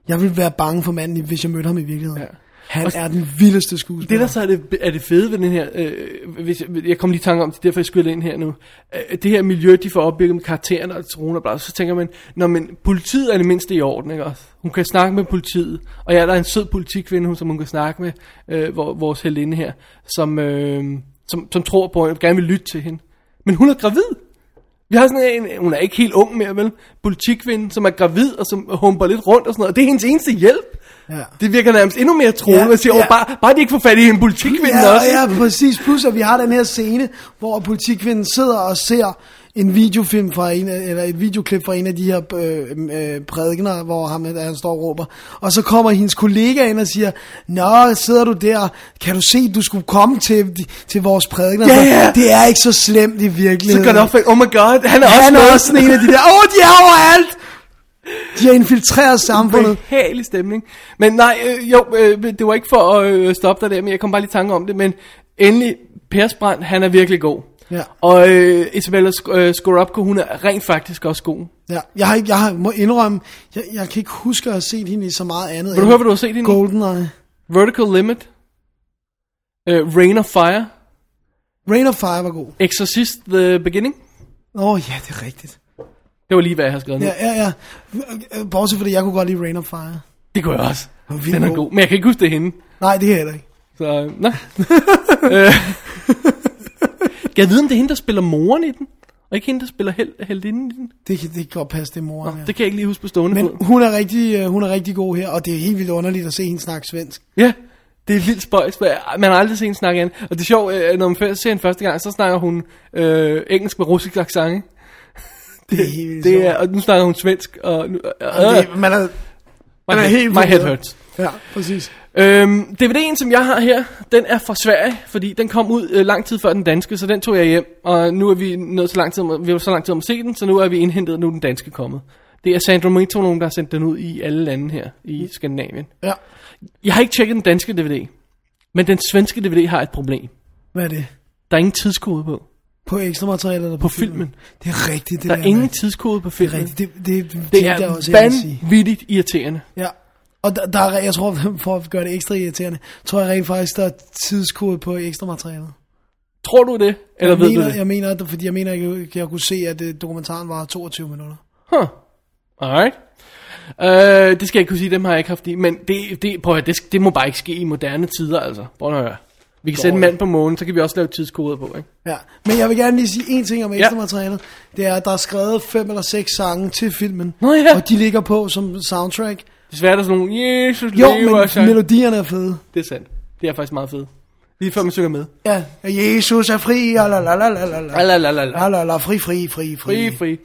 Jeg ville være bange for manden, hvis jeg mødte ham i virkeligheden. Ja. Han Og er den vildeste skuespiller. Det der så er det, er det fede ved den her, øh, hvis jeg, jeg kom lige i tanke om det, derfor jeg skyder ind her nu, øh, det her miljø, de får opbygget med karaktererne og Rune og bla, så tænker man, når man, politiet er det mindste i orden, ikke også? Hun kan snakke med politiet, og ja, der er en sød politikvinde, som hun kan snakke med, øh, vores heltinde her, som, øh, som, som tror på, og gerne vil lytte til hende. Men hun er gravid. Vi har sådan en, hun er ikke helt ung mere, vel? Politikvinde, som er gravid, og som humper lidt rundt og sådan noget, og det er hendes eneste hjælp. Ja. Det virker nærmest endnu mere troende, ja, at sige, ja. oh, bare, bare de ikke får fat i en politikvinde ja, også. Ja, præcis. Plus, at vi har den her scene, hvor politikvinden sidder og ser en videofilm fra en, eller et videoklip fra en af de her øh, øh, prædikener, hvor han, han står og råber. Og så kommer hendes kollega ind og siger, nå, sidder du der, kan du se, du skulle komme til, til vores prædikener? Ja, ja. Det er ikke så slemt i virkeligheden. Så går det op for, oh my god, han er han også, er også sådan en af de der, åh, oh, de er overalt! De har infiltreret samfundet. En behagelig stemning. Men nej, øh, jo, øh, det var ikke for at øh, stoppe dig der, men jeg kom bare lige i tanke om det. Men endelig, Persbrandt, han er virkelig god. Ja. Og øh, Isabella øh, Scorupco, hun er rent faktisk også god. Ja, jeg har ikke, jeg har, må indrømme, jeg, jeg kan ikke huske at have set hende i så meget andet. Vil du høre, hvad du har set hende? GoldenEye. Vertical Limit. Øh, Rain of Fire. Rain of Fire var god. Exorcist The Beginning. Åh, oh, ja, det er rigtigt. Det var lige, hvad jeg har skrevet ned. Ja, ja, ja. Bortset fordi jeg kunne godt lide Rain of Fire. Det kunne jeg også. Den er god. god. Men jeg kan ikke huske det hende. Nej, det kan jeg heller ikke. Så, nej. øh. Kan jeg vide, om det er hende, der spiller moren i den? Og ikke hende, der spiller held, heldinden i den? Det kan, det kan godt passe, det er moren. Nå, ja. det kan jeg ikke lige huske på stående Men fod. hun er, rigtig, hun er rigtig god her, og det er helt vildt underligt at se hende snakke svensk. Ja, det er vildt spøjs. Man har aldrig set hende snakke andet. Og det er sjovt, når man ser hende første gang, så snakker hun øh, engelsk med russisk accent. Det er helt vildt det er, og nu snakker hun svensk. Og nu, øh, det, man er, man er head, helt my head hurts. Ja, præcis. Øhm, D V D'en, som jeg har her, den er fra Sverige, fordi den kom ud øh, lang tid før den danske, så den tog jeg hjem. Og nu er vi nået så lang tid, vi har så lang tid om at se den, så nu er vi indhentet, nu er den danske kommet. Det er Sandro Metronome, der har sendt den ud i alle lande her i Skandinavien. Ja. Jeg har ikke tjekket den danske D V D, men den svenske D V D har et problem. Hvad er det? Der er ingen tidskode på. På ekstra materiale eller på, på filmen? filmen. Det er rigtigt. Det der er der ingen med. tidskode på filmen. Det er rigtigt. Det, det, det, det er vanvittigt irriterende. Ja. Og der, der er, jeg tror, for at gøre det ekstra irriterende, tror jeg rent faktisk, der er tidskode på ekstra materialet. Tror du det? Eller jeg ved mener, du det? Jeg mener, at, fordi jeg mener, at jeg, jeg kunne se, at det, dokumentaren var toogtyve minutter. Huh. Alright. Uh, det skal jeg ikke kunne sige, dem har jeg ikke haft i. Men det, det, prøv at høre, det, det må bare ikke ske i moderne tider, altså. Prøv at høre. Vi kan sætte en mand på månen, så kan vi også lave tidskoder på, ikke? Ja, men jeg vil gerne lige sige en ting om ekstra materialet. Det er, at der er skrevet fem eller seks sange til filmen. Nå ja. Og de ligger på som soundtrack. Desværre er der sådan nogle, Jesus jo, lever, men melodierne er fede. Det er sandt. Det er faktisk meget fedt. Lige før man synger med. Ja, Jesus er fri, alalalala. Alalalala. Alalala, fri, fri, fri, fri. Fri, fri.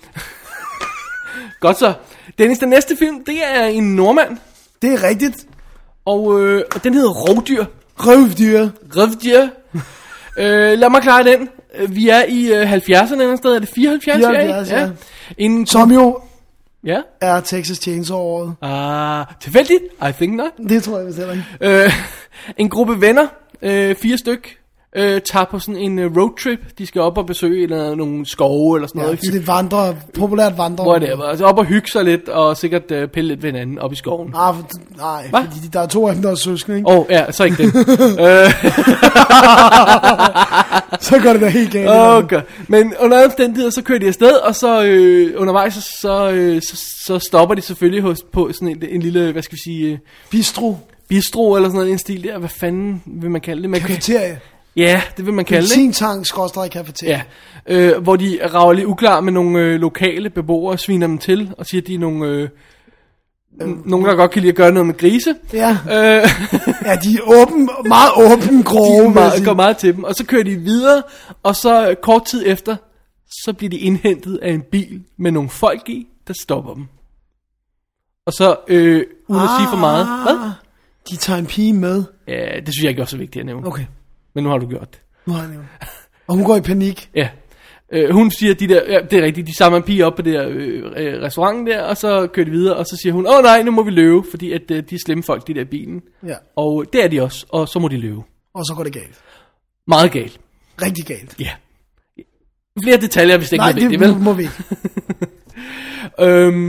Godt så. Dennis, den næste film, det er en nordmand. Det er rigtigt. Og, øh, og den hedder Rovdyr. Røvdyr. Røvdyr. øh, lad mig klare den. Vi er i øh, halvfjerdserne eller sted. Er det fireoghalvfjerds? fireoghalvfjerds, ja. ja. En Som jo ja? er Texas Chainsaw-året. Ah, tilfældigt? I think not. Det tror jeg vist heller ikke. Øh, en gruppe venner, øh, fire styk, øh, tager på sådan en uh, roadtrip. De skal op og besøge eller nogle skove eller sådan ja, noget. Så det vandrer, populært vandrer. Hvor er det? Altså op og hygge sig lidt, og sikkert uh, pille lidt ved hinanden op i skoven. Ah, for, nej, Hva? Fordi der er to af dem, der er søskende, ikke? Åh, oh, ja, så ikke det. Så går det da helt galt. Okay. Men under omstændigheder, så kører de afsted, og så øh, undervejs, så, så, øh, så, så stopper de selvfølgelig hos, på sådan en, en lille, hvad skal vi sige... Øh, bistro. Bistro eller sådan noget, en stil der. Hvad fanden vil man kalde det? Man Cafeteria. Ja, det vil man kalde det. Benzintank, skråstreg cafeteria. Ja, øh, hvor de rager lidt uklar med nogle øh, lokale beboere, sviner dem til, og siger, at de er nogle... Øh, øh, nogen, der godt kan lide at gøre noget med grise. Ja, øh, ja de er åben, meget åben, grove. De meget, går meget til dem, og så kører de videre, og så kort tid efter, så bliver de indhentet af en bil med nogle folk i, der stopper dem. Og så, øh, uden ah, at sige for meget... Hvad? De tager en pige med. Ja, det synes jeg ikke er så vigtigt at nævne. Okay. Men nu har du gjort det. Nu har jeg nævnt. Og hun går i panik. Ja. Øh, hun siger, de der, ja, det er rigtigt, de samler en pige op på det der øh, restaurant der, og så kører de videre, og så siger hun, åh nej, nu må vi løbe, fordi at, øh, de er slemme folk, de der i bilen. Ja. Og det er de også, og så må de løbe. Og så går det galt. Meget galt. Rigtig galt. Ja. Flere detaljer, hvis det ikke nej, er vigtigt, vel? Nej, det må vi øhm,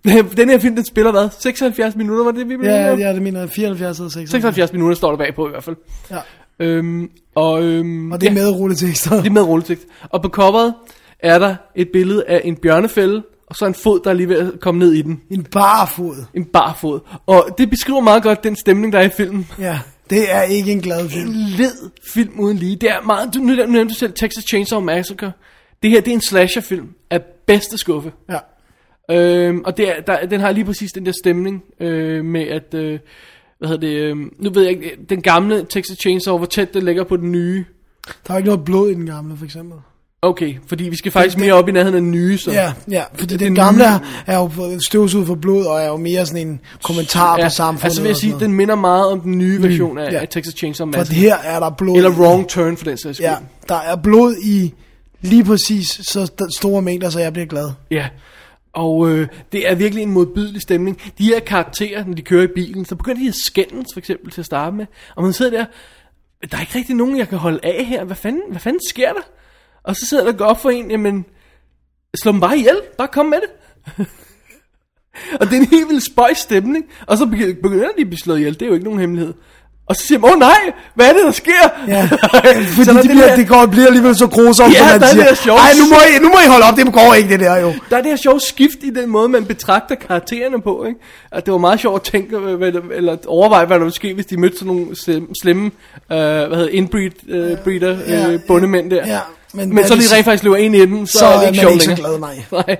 Den her film, den spiller hvad? seksoghalvfjerds minutter, var det, vi blev Ja, enige om? ja, det mener jeg. fireoghalvfjerds eller seksoghalvfjerds. seksoghalvfjerds minutter står der bagpå i hvert fald. Ja. Øhm, og, øhm, Og det er ja, med rulletekster. det er med rulletekst. Og på coveret er der et billede af en bjørnefælde, og så en fod, der er lige ved at komme ned i den. En barfod. En bar fod. Og det beskriver meget godt den stemning, der er i filmen. Ja, det er ikke en glad film. En led film uden lige. Det er meget, du, nu nævnte du selv Texas Chainsaw Massacre. Det her, det er en slasherfilm af bedste skuffe. Ja. Øhm, og det er, der, den har lige præcis den der stemning øh, med at, øh, hvad hedder det, øh, nu ved jeg ikke, den gamle Texas Chainsaw, hvor tæt det ligger på den nye. Der er ikke noget blod i den gamle, for eksempel. Okay, fordi vi skal faktisk mere op i nærheden af den nye, så. Ja, ja, fordi det den nye- gamle er jo støvsuget for blod, og er jo mere sådan en kommentar Ja, på samfundet. altså vil jeg og sige, sådan den minder meget om den nye version af, ja. af Texas Chainsaw noget. For Massacre. her er der blod. Eller Wrong Turn for den sags skyld. Ja, der er blod i lige præcis så store mængder, så jeg bliver glad. Ja, og øh, det er virkelig en modbydelig stemning. De her karakterer, når de kører i bilen, så begynder de at skændes, for eksempel, til at starte med. Og man sidder der, der er ikke rigtig nogen, jeg kan holde af her. Hvad fanden, hvad fanden sker der? Og så sidder der og går op for en, jamen, slå dem bare ihjel. Bare kom med det. Og det er en helt vildt spøjs stemning. Og så begy- begynder de at blive slået ihjel. Det er jo ikke nogen hemmelighed. Og så siger man, åh nej, hvad er det, der sker? Ja, Så fordi der det, den bliver, her- det går, bliver alligevel så grusomt, Ja, som der man er siger. det der sjovt. Ej, nu må, I, nu må I holde op, det går ikke det der jo. Der er det her sjovt skift i den måde, man betragter karaktererne på, ikke? At det var meget sjovt at tænke, hvad, der- eller overveje, hvad der ville ske, hvis de mødte sådan nogle slemme, slemme øh, hvad hedder inbreed, øh, breeder, Ja, øh, bundemænd der. ja, men men hvad så de lige så- rent faktisk løber ind i dem, så, Så er er det ikke man sjovt ikke så længere. glad, nej. Nej.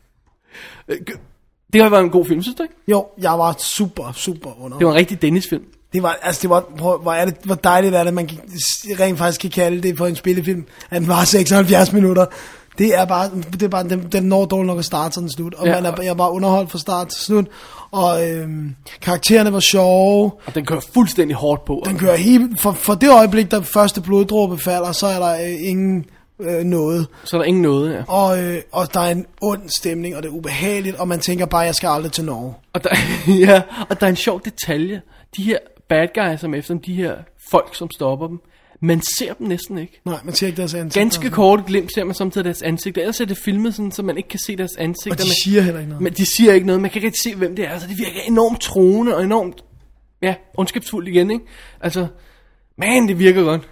Det har været en god film, synes du ikke? Jo, jeg var super, super under. Det var en rigtig Dennis-film. Det var, altså det var, prøv, hvor, er det, hvor dejligt er det, man kan, rent faktisk kan kalde det for en spillefilm, at den var seksoghalvfjerds minutter. Det er bare, det er bare den, den når dårligt nok at starte, så den slut. Og Ja. ja. man er, jeg var underholdt fra start til slut. Og øhm, karaktererne var sjove. Og den kører fuldstændig hårdt på. Den kører helt, for, for det øjeblik, der første bloddråbe falder, så er der øh, ingen øh, noget. Så er der ingen noget, ja. Og, øh, og der er en ond stemning, og det er ubehageligt, og man tænker bare, jeg skal aldrig til Norge. Og der, ja, og der er en sjov detalje. De her bad guys, som efter dem, de her folk, som stopper dem, man ser dem næsten ikke. Nej, man ser ikke deres ansigt. Ganske kort glimt ser man samtidig deres ansigt. Ellers er det filmet sådan, så man ikke kan se deres ansigt. Og de siger heller ikke noget. Men de siger ikke noget. Man kan ikke rigtig se, hvem det er. Så det virker enormt troende og enormt, ja, ondskabsfuldt igen, ikke? Altså, man, det virker godt.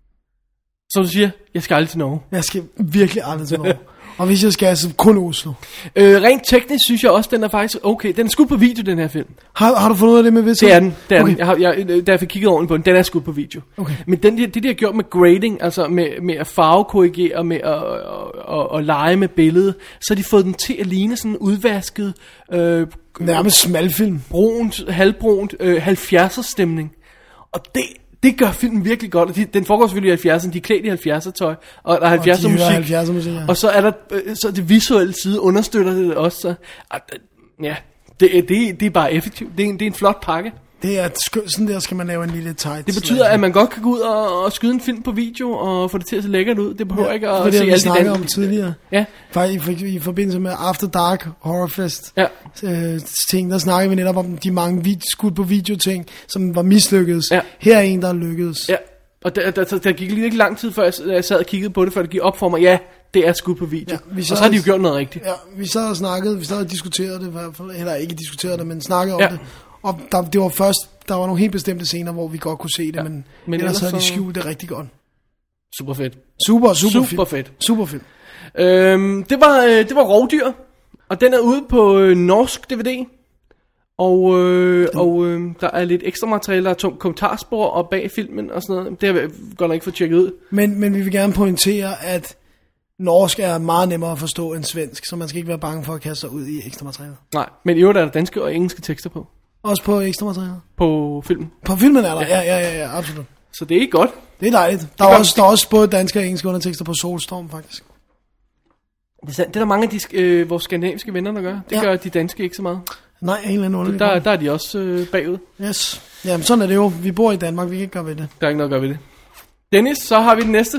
Som du siger, jeg skal aldrig til Norge. Jeg skal virkelig aldrig til Norge. Og hvis jeg skal, så kun Oslo. Øh, rent teknisk synes jeg også, den er faktisk okay. Den er skudt på video, den her film. Har, har du fundet ud af det med vidst? Det er den. Det er Okay. den. Jeg har, jeg, da jeg fik kigget ordentligt på den, den er skudt på video. Okay. Men den, det, de har gjort med grading, altså med, med at farvekorrigere, med at, at, at, at lege med billedet, så har de fået den til at ligne sådan en udvasket, øh, Nærmest smalfilm. brunt, halvbrunt, øh, halvfjerdser stemning. Og det, det gør filmen virkelig godt. Og de, den foregår selvfølgelig i halvfjerdserne, de er klædt i halvfjerdser tøj, og der er halvfjerdser de hører musik. halvfjerdser musik, ja. Og så er der, øh, så det visuelle side understøtter det også. Så, at, øh, ja, det, er- det, er- det er bare effektivt. Det er, en, det er en flot pakke. Det er skønt, sådan der skal man lave en lille tight. Det betyder, at man godt kan gå ud og, og skyde en film på video og få det til at se lækkert ud. Det behøver ja, ikke det at var det, se vi alle de snakkede danske- om tidligere. Ja, Faktisk i, i, i forbindelse med After Dark Horror Fest ja. øh, ting, der snakkede vi netop om de mange vid- skud på video ting, som var mislykkedes. Ja. Her er en, der er lykkedes. Ja, og der, der, der, der gik lige ikke lang tid, før jeg, jeg sad og kiggede på det, før det gik op for mig. Ja, det er skud på video. Ja, vi og sad- så har de jo gjort noget rigtigt. Ja, vi sad og snakkede, vi sad og diskuterede det i hvert fald, eller ikke diskuterede det, men snakkede Ja. om det. Og der, det var først, der var nogle helt bestemte scener, hvor vi godt kunne se det, ja. men, Men men ellers ellers havde de så- skjult det rigtig godt. Super fedt. Super, super, Super film. fedt. Super film. Øhm, det var øh, det var Rovdyr, og den er ude på øh, norsk D V D. Og, øh, og øh, der er lidt ekstra materiale, der er tom kommentarspor og bag filmen og sådan noget. Det har jeg godt nok ikke fået tjekket ud. Men, men vi vil gerne pointere, at norsk er meget nemmere at forstå end svensk, så man skal ikke være bange for at kaste sig ud i ekstra materialer. Nej, men i øvrigt er der danske og engelske tekster på. Også på ekstra materialer. På filmen. På filmen er der, ja, ja, ja, ja, absolut. Så det er godt. Det er dejligt. Der er, også, der er også både danske og engelske undertekster på Solstorm, faktisk. Det er, sandt. det er der mange af de, øh, vores skandinaviske venner, der gør. Det Ja. gør de danske ikke så meget. Nej, en eller anden underlig Der, grund. der er de også øh, bagud. Yes. Jamen, sådan er det jo. Vi bor i Danmark, vi kan ikke gøre ved det. Der er ikke noget at gøre ved det. Dennis, så har vi den næste.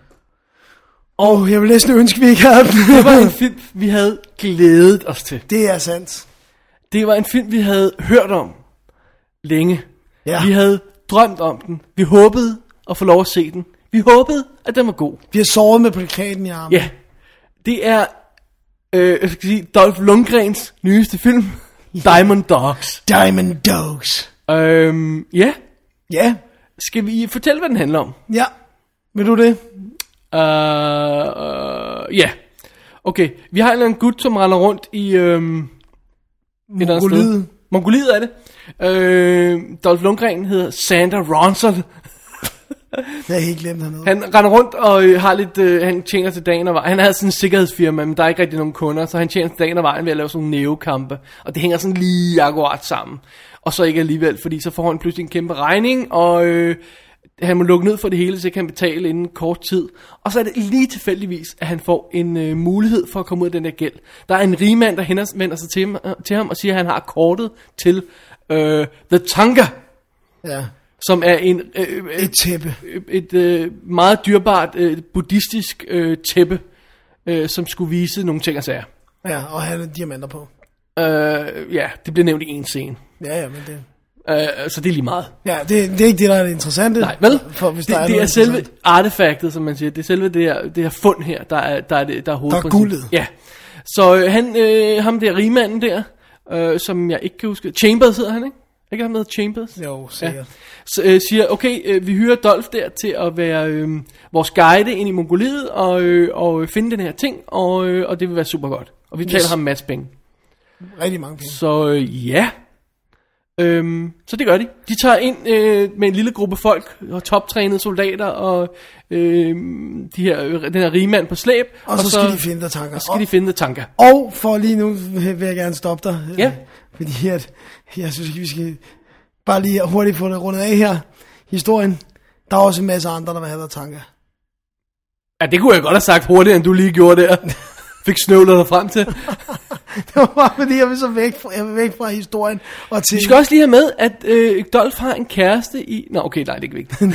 Og oh, jeg vil næsten ønske, vi ikke havde den. Det var en film, vi havde glædet os til. Det er sandt. Det var en film, vi havde hørt om længe. Ja. Vi havde drømt om den. Vi håbede at få lov at se den. Vi håbede, at den var god. Vi har sovet med plakaten i armen. Ja, det er Øh, jeg skal sige, Dolph Lundgrens nyeste film, Diamond Dogs. Diamond Dogs. Øhm, ja. Ja. Skal vi fortælle, hvad den handler om? Ja. Vil du det? Øh, øh, ja. Okay, vi har en eller anden gut, som render rundt i... Øhm, Mongoliet. Mongoliet er det. Øh, Dolph Lundgren hedder Sander Ronson. Jeg har helt glemt noget. Han render rundt og øh, har lidt, øh, han tjener til dagen og vejen. Han havde sådan en sikkerhedsfirma, men der er ikke rigtig nogen kunder, så han tjener til dagen og vejen ved at lave sådan nogle neokampe. Og det hænger sådan lige akkurat sammen. Og så ikke alligevel, fordi så får han pludselig en kæmpe regning, og øh, han må lukke ned for det hele, så kan han betale inden kort tid. Og så er det lige tilfældigvis, at han får en øh, mulighed for at komme ud af den der gæld. Der er en rigmand, der henvender sig til, øh, til ham og siger, at han har kortet til øh, The Tanga. Ja. Som er en, øh, et tæppe. Et, et øh, meget dyrbart øh, buddhistisk øh, tæppe, øh, som skulle vise nogle ting og sager. Ja, og han har diamanter på. Øh, ja, det bliver nævnt i en scene. Ja, ja, men det... Øh, så det er lige meget. Ja, det, det er ikke det, der er det interessante. Nej, vel? For, hvis det der er det er selve artefaktet, som man siger. Det er selve det her, det her fund her, der er, der er, det, der er hovedprincip. Der er guldet. Ja. Så øh, han, øh, ham der rigmanden der, øh, som jeg ikke kan huske. Chambers hedder han, ikke? Ikke ham med Chambers? Jo, sikkert. Ja. Så øh, siger, okay, øh, vi hyrer Dolph der til at være øh, vores guide ind i Mongoliet og, øh, og finde den her ting, og, øh, og det vil være super godt. Og vi yes. taler ham en masse penge. Rigtig mange penge. Så øh, ja. Øhm, så det gør de. De tager ind øh, med en lille gruppe folk, og toptrænede soldater, og øh, de her, den her rigmand på slæb. Og, og så, så skal de finde der tanker. Og så skal de finde der tanker. Og for lige nu vil jeg gerne stoppe dig. Ja. Fordi at, jeg synes, vi skal bare lige hurtigt få det rundet af her. Historien. Der er også en masse andre, der vil have der tanker. Ja, det kunne jeg godt have sagt hurtigere, end du lige gjorde der. Fik snøvlet dig frem til. Det var bare fordi, jeg vil så væk fra, jeg vil væk fra historien. Og til... Vi skal også lige have med, at øh, Dolph har en kæreste i... Nå, okay, nej, det er ikke vigtigt.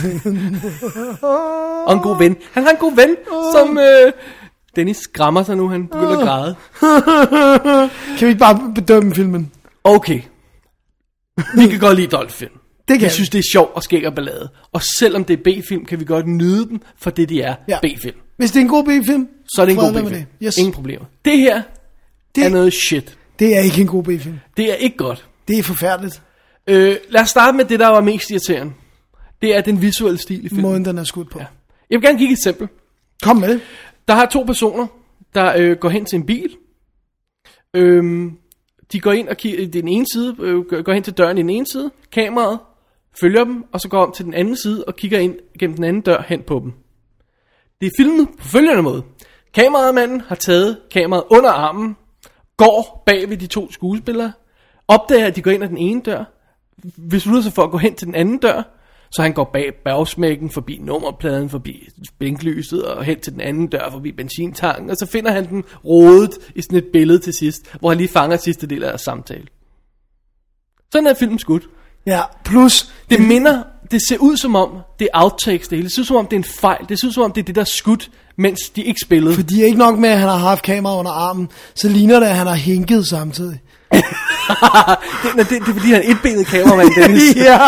Og en god ven. Han har en god ven, som... Øh... Dennis skræmmer sig nu, han begynder at græde. Kan vi ikke bare bedømme filmen? Okay. Vi kan godt lide Dolph-film. Det kan vi synes, det er sjov og skæg og ballade. Og selvom det er B-film, kan vi godt nyde dem, for det de er, ja. B-film. Hvis det er en god B-film, så er det en god B-film. Yes. Ingen problemer. Det her det er noget shit. Det er ikke en god B-film. Det er ikke godt. Det er forfærdeligt. Øh, lad os starte med det, der var mest irriterende. Det er den visuelle stil i filmen. Måden, den er skudt på. Ja. Jeg vil gerne give et eksempel. Kom med det. Der har to personer, der øh, går hen til en bil. Øhm, de går ind og kigger i den ene side, øh, går hen til døren i den ene side. Kameraet følger dem, og så går om til den anden side og kigger ind gennem den anden dør hen på dem. Det er filmet på følgende måde. Kameramanden har taget kameraet under armen, går bag ved de to skuespillere, opdager, at de går ind ad den ene dør, beslutter sig for at gå hen til den anden dør, så han går bag bagsmækken, forbi nummerpladen, forbi blinklyset, og hen til den anden dør, forbi benzintanken, og så finder han den rodet i sådan et billede til sidst, hvor han lige fanger sidste del af deres samtale. Sådan er filmen skudt. Ja, plus... Det minder, det ser ud som om, det er outtakes det hele. Det ser ud som om, det er en fejl. Det ser ud som om, det er det, der er skudt, mens de ikke spillede. Fordi ikke nok med, at han har haft kamera under armen, så ligner det, at han har hinket samtidig. det, det, det, det er fordi, han er etbenet kameramand, Dennis. Ja.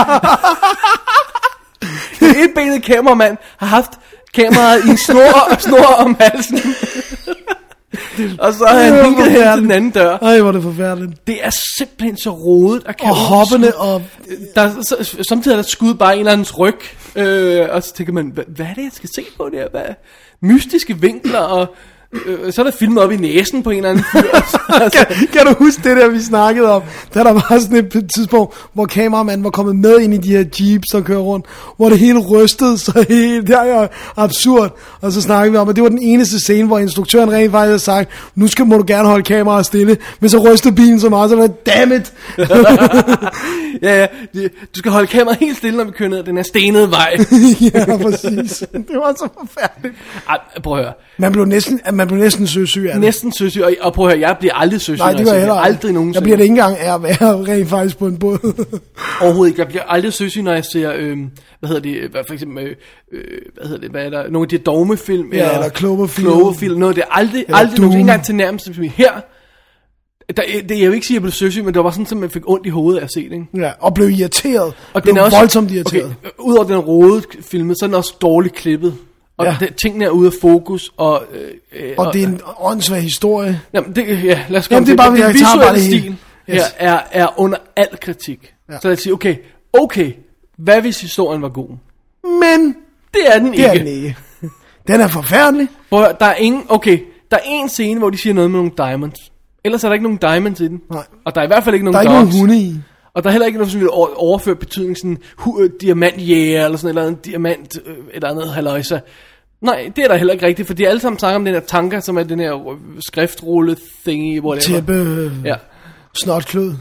En etbenet kameramand har haft kameraet i en snor, snor om halsen. Og så har han vinket hen til den anden dør. Ej, hvor er det forfærdeligt. Det er simpelthen så rodet og og hoppende og der så, samtidig er der skud bare en eller andens ryg, øh, og så tænker man, hvad, hvad er det jeg skal se på der? Hvad? Mystiske vinkler, og øh, så er der filmet op i næsen på en eller anden fyr. altså. kan, kan du huske det der vi snakkede om, da der var sådan et tidspunkt, hvor kameramanden var kommet med ind i de her jeeps, der kører rundt, hvor det hele rystede så helt, det er absurd. Og så snakkede vi om, at det var den eneste scene, hvor instruktøren rent faktisk havde sagt, nu skal, må du gerne holde kameraet stille, men så rystede bilen så meget, så var det, damn it. ja, ja, du skal holde kameraet helt stille, når vi kører ned ad den her stenede vej. Ja, præcis. Det var så forfærdeligt. Ej, prøv at høre. Man blev næsten, man blev næsten søsyg af det. Næsten søsyg, og, og prøv at høre, jeg bliver aldrig søsyg. Nej, det gør jeg heller aldrig nogensinde. Jeg bliver det ikke engang af at være rent faktisk på en båd. Overhovedet ikke. Jeg bliver aldrig søsyg, når jeg ser, øh, hvad hedder det, for eksempel, øh, hvad hedder det, hvad er der, nogle af de dogmefilm, ja, eller, eller Cloverfield. Cloverfield, noget af det. Aldrig, eller aldrig, nogen engang til nærmest her. Der, det, jeg vil ikke sige, at jeg blev søsyg, men det var sådan, at man fik ondt i hovedet af at se det, ikke? Ja, og blev irriteret. Og blev den er også voldsomt irriteret. Okay, udover den rodede filmet, så er den også dårligt klippet. Og Ja. det, tingene er ude af fokus, og... Øh, Og det er en åndssvag historie. Jamen, det, ja, lad os komme Jamen, det er bare, til. jeg Den tager bare det visuelle hele. stil her er, er under al kritik. Ja. Så lad os sige, okay, okay, hvad hvis historien var god? Men Det er den det ikke. er den ikke. Den er forfærdelig. Prøv at høre, der er ingen, okay, der er en scene, hvor de siger noget med nogle diamonds. Ellers er der ikke nogen diamonds i den. Nej. Og der er i hvert fald ikke nogen Der er ikke dogs. nogen hunde i. Og der er heller ikke noget, som vil over- overføre betydning, sådan hu- øh, diamantjæger, eller sådan et eller andet diamant, øh, et eller andet halløjsa. Nej, det er der heller ikke rigtigt, for de alle sammen snakker om den her tanker, som er den her øh, skriftrulle thingy, hvor det Tæppe, Ja. snotklød.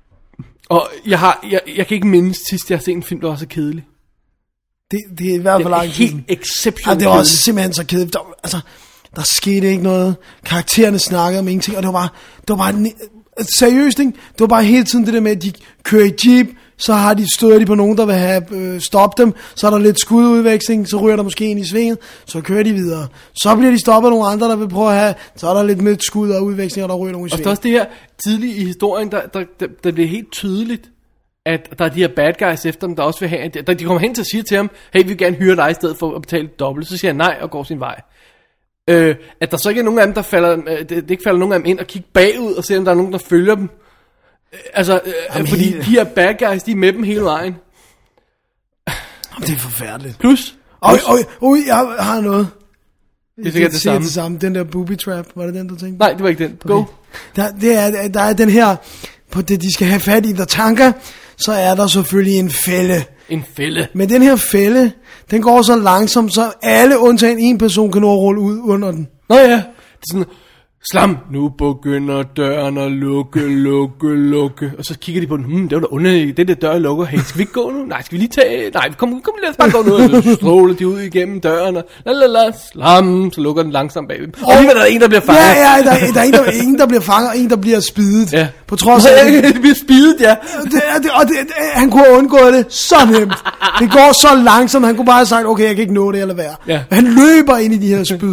Og jeg, har, jeg, jeg kan ikke mindes sidst, jeg har set en film, der var så kedelig. Det, det er i hvert Det fald er lang tid. helt Ja, exceptionelt det var også kedelig. simpelthen så kedeligt. Der, altså, der skete ikke noget. Karaktererne snakkede om ingenting, og det var bare, det var bare seriøst, ikke? Det var bare hele tiden det der med, at de kører i jeep, så har de støder de på nogen, der vil have øh, stoppe dem, så er der lidt skududveksling, så ryger der måske en i svinget, så kører de videre. Så bliver de stoppet af nogle andre, der vil prøve at have, så er der lidt med skud og udveksling, og der ryger nogen i Og så er svinget. også det her tidligt i historien, der, der, der, der bliver helt tydeligt, at der er de her bad guys efter dem, der også vil have, der, de kommer hen til at sige til ham, hey, vi vil gerne hyre dig i stedet for at betale dobbelt. Så siger han nej og går sin vej. Øh, at der så ikke er nogen af dem, der falder, øh, det, det ikke falder nogen af dem ind og kigger bagud og ser, om der er nogen, der følger dem. Øh, altså, øh, Jamen, fordi helt- de her bad guys, de er med dem hele vejen. Jamen, det er forfærdeligt. Plus, Øj, øj, øj, jeg har noget. det er sikkert det samme. det samme. Den der booby trap, var det den, du tænkte? Nej, det var ikke den. Go. Der, det er, der er den her, på det de skal have fat i, der tanker, så er der selvfølgelig en fælde. En fælde. Men den her fælde, den går så langsomt, så alle undtagen en person kan nå at rulle ud under den. Nå ja, det er sådan, slam, nu begynder døren at lukke, lukke, lukke. Og så kigger de på den, hmm, det var da underligt, det der dør lukker. Hey, skal vi ikke gå nu? Nej, skal vi lige tage, nej, kom, kom lad os bare gå nu. Og så stråler de ud igennem døren, og la la la, slam, så lukker den langsomt bag dem. Og lige er der en, der bliver fanget. Ja, ja, der, er- der er en, der, ingen, der bliver fanget, og en, der bliver spidet. Ja. På trods af, Nå, ja, det bliver spidet, ja. det, er- det, og det, det, han kunne have undgået det så nemt. Det går så langsomt, han kunne bare have sagt, okay, jeg kan ikke nå det eller være. Ja. Men han løber ind i de her spyd.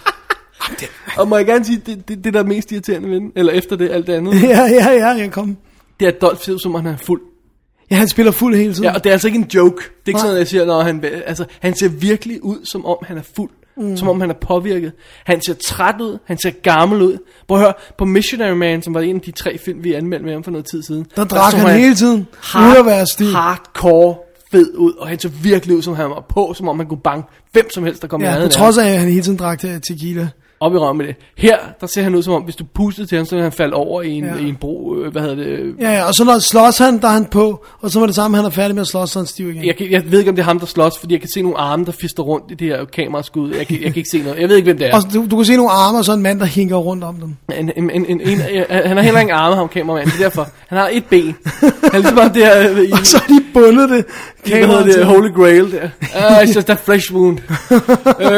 Og må jeg gerne sige, det, det, det der er mest irriterende ved den, eller efter det, alt det andet, ja, ja, ja, jeg kom. det er, at Dolph ser ud som om han er fuld. Ja, han spiller fuld hele tiden. Ja, og det er altså ikke en joke. Det er ikke Nej. sådan, at jeg siger, når han, altså, han ser virkelig ud, som om han er fuld. Mm. Som om han er påvirket. Han ser træt ud, han ser gammel ud. Prøv at høre, på Missionary Man, som var en af de tre film, vi anmeldte med ham for noget tid siden. Der drak så han hele tiden, hard, uden at være stiv. Hardcore fed ud, og han så virkelig ud, som han var på, som om man kunne banke hvem som helst, der kom i Ja, på nærheden af trods af, at han hele tiden drak te- tequila. op i røven med det. Her, der ser han ud som om, hvis du pustede til ham, så ville han falde over i en, Ja. ja. i en bro, øh, hvad hedder det? Ja, ja, og så når slås han, der er han på, og så var det samme, han er færdig med at slås, så er han stiv igen. Jeg, kan, jeg ved ikke, om det er ham, der slås, fordi jeg kan se nogle arme, der fister rundt i det her kameraskud. Jeg kan, jeg kan ikke se noget. Jeg ved ikke, hvem det er. Og du, du kan se nogle arme, og så en mand, der hinker rundt om dem. En, en, en, en, en, han har heller ikke arme, ham kameramanden. Det er derfor. Han har et ben. Han er ligesom om det her, i, Og så har de bundet det. hvad hedder kameraet det, til. Holy Grail der. Ah, it's just a flesh wound. Øh,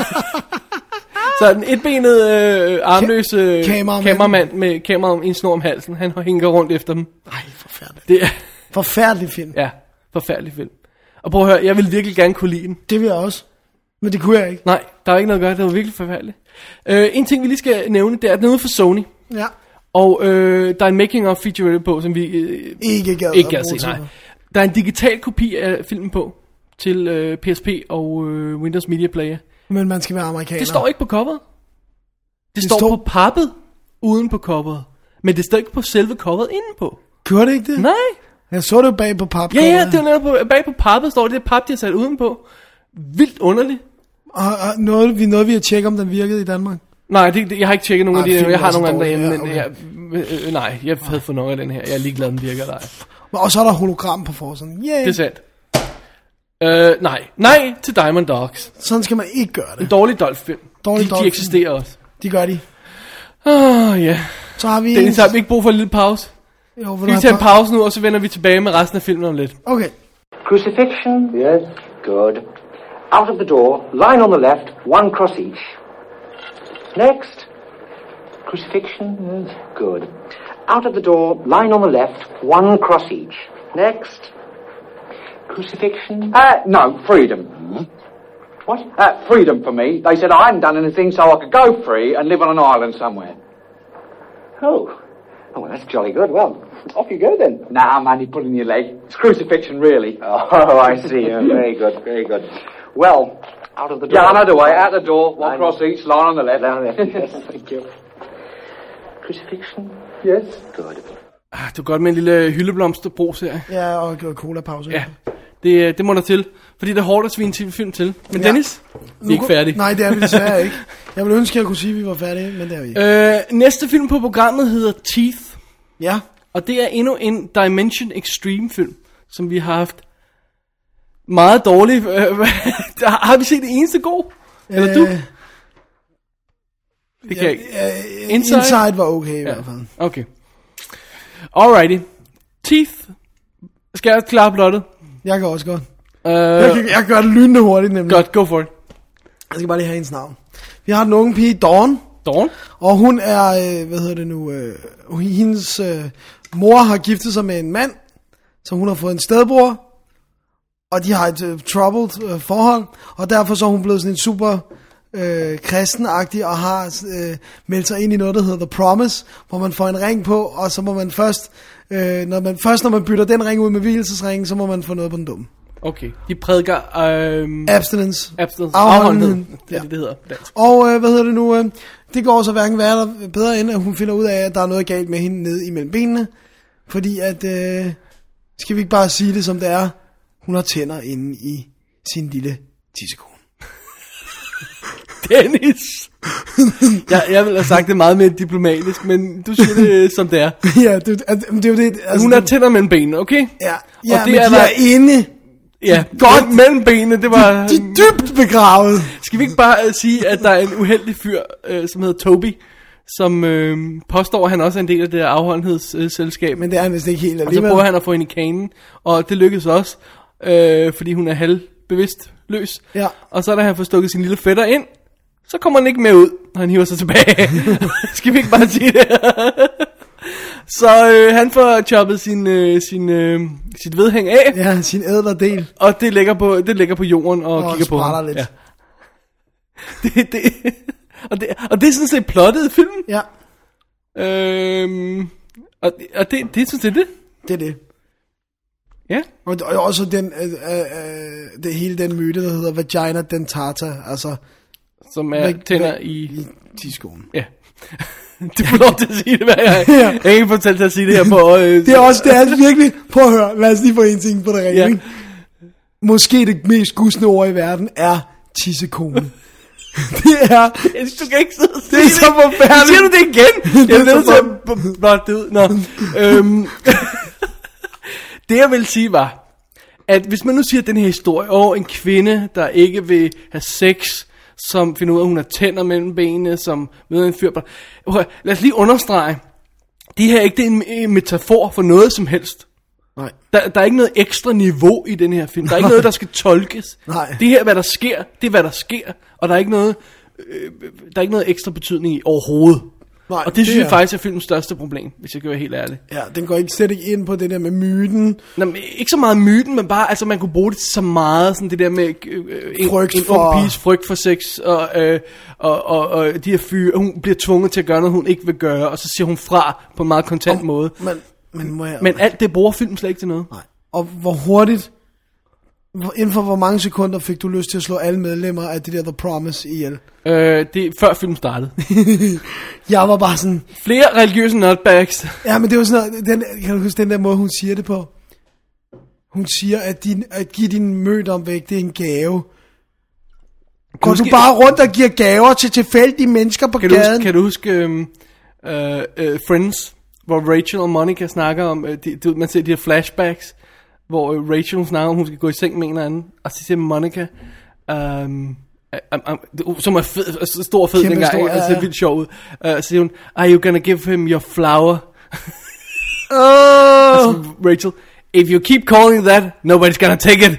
Så den etbenede, øh, armløse Kameramand. kameramand med kamera om en snor om halsen, han hænger rundt efter dem. Ej, forfærdeligt. Det er, Forfærdelig film. ja, forfærdelig film. Og prøv at høre, jeg vil virkelig gerne kunne lide den. Det vil jeg også. Men det kunne jeg ikke. Nej, der er ikke noget at gøre, det var virkelig forfærdeligt. Øh, en ting vi lige skal nævne, det er, at den er ude for Sony. Ja. Og øh, der er en making of feature på, som vi øh, Ikke gad ikke at kan bruge se, nej. til. Der er en digital kopi af filmen på, til øh, P S P og øh, Windows Media Player. Men man skal være amerikaner. Det står ikke på coveret. Det, det står, står- på pappet uden på coveret. Men det står ikke på selve coveret indenpå. Gjorde det ikke det? Nej. Jeg så det bag på pap. Ja, ja, det er netop på, bag på pappet står det, det pap, de har sat udenpå. Vildt underligt. Og, og noget, vi, noget, vi har tjekket, om den virkede i Danmark. Nej, det, det, jeg har ikke tjekket nogen Nej, af de, filmen jeg er har så nogle andre dårlig, derhjemme, ja, men jeg, øh, nej, jeg havde fået nok af den her. Jeg er ligeglad, den virker eller ej. Og så er der hologram på forsiden. Yeah. Det er sandt. Øh, nej, nej til Diamond Dogs. Sådan skal man ikke gøre En det. dårlig Dolph-film. Dårlig de, de Dolph-film. eksisterer også. De gør de. Åh, oh, ja. Yeah. Så har vi Dennis, har vi ikke brug for en lille pause? Jo, vil du Skal vi have tage en pa- pause nu, og så vender vi tilbage med resten af filmen om lidt. Okay. Crucifixion? Yes. Good. Out of the door, line on the left, one cross each. Next. Crucifixion? Yes. Good. Out of the door, line on the left, one cross each. Next. Crucifixion? Uh, no, freedom. What? Uh, freedom for me. They said I hadn't done anything, so I could go free and live on an island somewhere. Oh. Oh, well, that's jolly good. Well, off you go then. Nah, man, you pulling your leg. It's crucifixion, really. Oh, I see. Oh, very good, very good. Well, Out of the door. Yeah, out of the way, out the door. Walk across each line on the left. Down there. Yes, thank you. Crucifixion? Yes. Good. Ah, det var godt med en lille hyldeblomsterbrus her. Ja, og cola-pause. Ja, det, det må der til. Fordi det er hårdt at svine en film til. Men Ja. Dennis, vi er ikke færdige. Nej, det er vi desværre ikke. Jeg ville ønske, at jeg kunne sige, at vi var færdige, men det er vi ikke. Øh, næste film på programmet hedder Teeth. Ja. Og det er endnu en Dimension Extreme film, som vi har haft meget dårlig. Øh, har vi set det eneste god? Eller du? Øh, Det kan jeg ikke. Uh, Inside? Inside var okay i Ja. hvert fald. Okay. Alrighty. Teeth. Skal jeg klare plottet? Jeg kan også godt. Uh, Jeg kan, jeg kan gøre det lynende hurtigt, nemlig. godt, go for it. Jeg skal bare lige have hendes navn. Vi har den unge pige, Dawn. Dawn? Og hun er, øh, hvad hedder det nu, øh, hendes øh, mor har giftet sig med en mand, så hun har fået en stedbror, og de har et øh, troubled øh, forhold, og derfor så er hun blevet sådan en super øh, kristenagtig, og har øh, meldt sig ind i noget, der hedder The Promise, hvor man får en ring på, og så må man først, øh, når man, først når man bytter den ring ud med hvilesesringen, så må man få noget på den dumme. Okay. De prædiker øhm, Abstinence. abstinence. Afholdenhed. Afholdenhed. Det er det, det hedder på dansk. Og øh, hvad hedder det nu? Øh, det går så hverken værre bedre end, at hun finder ud af, at der er noget galt med hende nede imellem benene. Fordi at, øh, skal vi ikke bare sige det som det er, hun har tænder inde i sin lille tissekone. Dennis! jeg, jeg ville have sagt det meget mere diplomatisk, men du siger det som det er. Ja, det, altså, det er jo det. Altså, Hun har det, tænder mellem benene, okay? ja, ja, og men det er de der- er inde. Ja, Godt. godt mellem benene, det var... De er dybt begravet. Skal vi ikke bare uh, sige, at der er en uheldig fyr, uh, som hedder Toby, som uh, påstår, at han også er en del af det her afholdenhedsselskab. Men det er han vist ikke helt Og så alligevel. prøver han at få hende i kanen, og det lykkedes også, øh, fordi hun er halvbevidst løs. Ja. Og så da han får stukket sin lille fætter ind, så kommer han ikke med ud, når han hiver sig tilbage. Skal vi ikke bare sige det? Så øh, han får choppet sin, øh, sin, øh, sit vedhæng af, Ja, sin ædler del. og det ligger på, det ligger på jorden og, Og kigger på sprætter ham. lidt. Ja. Det, det, og, det, og det er sådan set plottet i filmen. Ja, Øhm, og og det, det synes jeg det. det er det. Ja. Og, og også den, øh, øh, øh, det hele den myte, der hedder vagina dentata, altså Som er væk- tænder væk i... i tiskoen. Ja. Du får lov til at sige det hver gang. Ja. Jeg kan ikke fortælle til at sige det her på... Øh, Det er også, det er virkelig, prøv at høre, lad os lige få en ting på det rene, Ja. ikke? Måske det mest gudsende ord i verden er tissekone. Det er, Du kan ikke sidde og sige det er så forfærdeligt. Siger du det igen? Det er Jeg er nødt så til at b- blotte det ud. Nå. øhm, det jeg vil sige var, at hvis man nu siger den her historie, og en kvinde, der ikke vil have sex, som finder ud af, at hun har tænder mellem benene, som møder en fyr. Okay, lad os lige understrege, det her er ikke det er en, en metafor for noget som helst. nej, Der, der er ikke noget ekstra niveau i den her film. Der er ikke noget, der skal tolkes. Nej. Det her, hvad der sker, det er, hvad der sker. Og der er ikke noget, øh, der er ikke noget ekstra betydning i overhovedet. nej. Og det synes jeg er- faktisk er filmens største problem, hvis jeg kan være helt ærlig. Ja, den går ikke slet ikke ind på det der med myten. Nå, men ikke så meget myten, men bare, altså man kunne bruge det til så meget, sådan det der med øh, en, Frygt en for- ung piges frygt for sex, og, øh, og, og, og de her fyre, hun bliver tvunget til at gøre noget, hun ikke vil gøre, og så siger hun fra på en meget kontant Og- måde. Men, men, må jeg, Men alt det bruger filmen slet ikke til noget. nej. Og hvor hurtigt, hvor, inden for hvor mange sekunder fik du lyst til at slå alle medlemmer af det der The Promise ihjel? Øh, det er før filmen startede. Jeg var bare sådan, Flere religiøse nutbags. ja, men det var sådan noget, den, kan du huske den der måde, hun siger det på? Hun siger, at, din, at give din mødom væk, det er en gave. Går huske- du bare rundt og giver gaver til tilfældige mennesker på Kan du gaden? huske, kan du huske um, uh, uh, Friends, hvor Rachel og Monica snakker om, uh, de, de, man ser de her flashbacks, hvor uh, Rachel hun snakker om, hun skal gå i seng med en eller anden, og så siger Monica, um, um, um, som er fed, stor og fed Kæmpe dengang, stor, ikke? ja, Altså, det er ja. vildt sjov ud. Uh, så siger hun, are you gonna give him your flower? Åh, Så Rachel, if you keep calling that, nobody's gonna take it.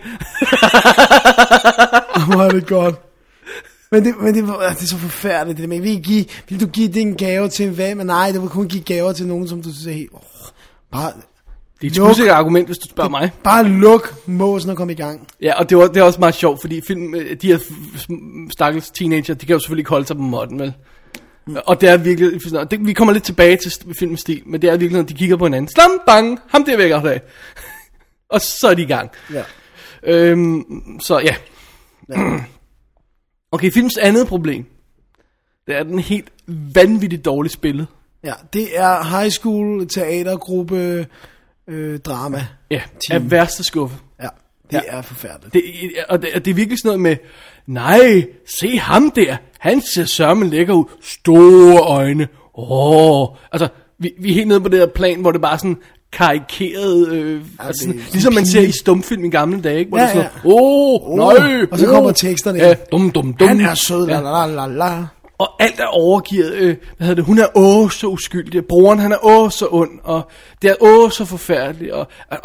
hvor er det godt. Men det, men det, det er så forfærdeligt. Det med, vil, I give, vil du give din gave til hvem? Men nej, det vil kun give gaver til nogen, som du synes er helt... Oh, bare, Det er et Luk. skusikkert argument, hvis du spørger mig. bare luk måsen og kom i gang. Ja, og det, var, det er også meget sjovt, fordi film, øh, de her f- stakkels teenager, de kan jo selvfølgelig ikke holde sig på måtten, vel? Mm. Og det er virkelig, det, vi kommer lidt tilbage til st- filmens stil, men det er virkelig, når de kigger på hinanden. Slam, bang, ham der væk af. Og så er de i gang. Ja. Øhm, så ja. Ja. Okay, filmens andet problem, det er den helt vanvittigt dårligt spillet. Ja, det er high school teatergruppe øh, drama. Ja, er værste skuffe. Ja, det Ja. er forfærdeligt. Det, og det, og det er virkelig sådan noget med, nej, se ham der, han ser sørme lækker ud, store øjne, åh, altså, vi, vi er helt nede på det der plan, hvor det bare er sådan karikeret, øh, Ja, altså, det er sådan, ligesom man ser i stumfilm i gamle dage, ikke? Hvor Ja, det er sådan, ja. åh, oh, nej, Og så oh, kommer teksterne ja, ind. dum, dum, dum. Han er sød, Ja. la la la la. Og alt er overgivet, øh, hvad hedder det, hun er åh så uskyldig, broren han er åh så ond, og det er åh så forfærdeligt, og øh,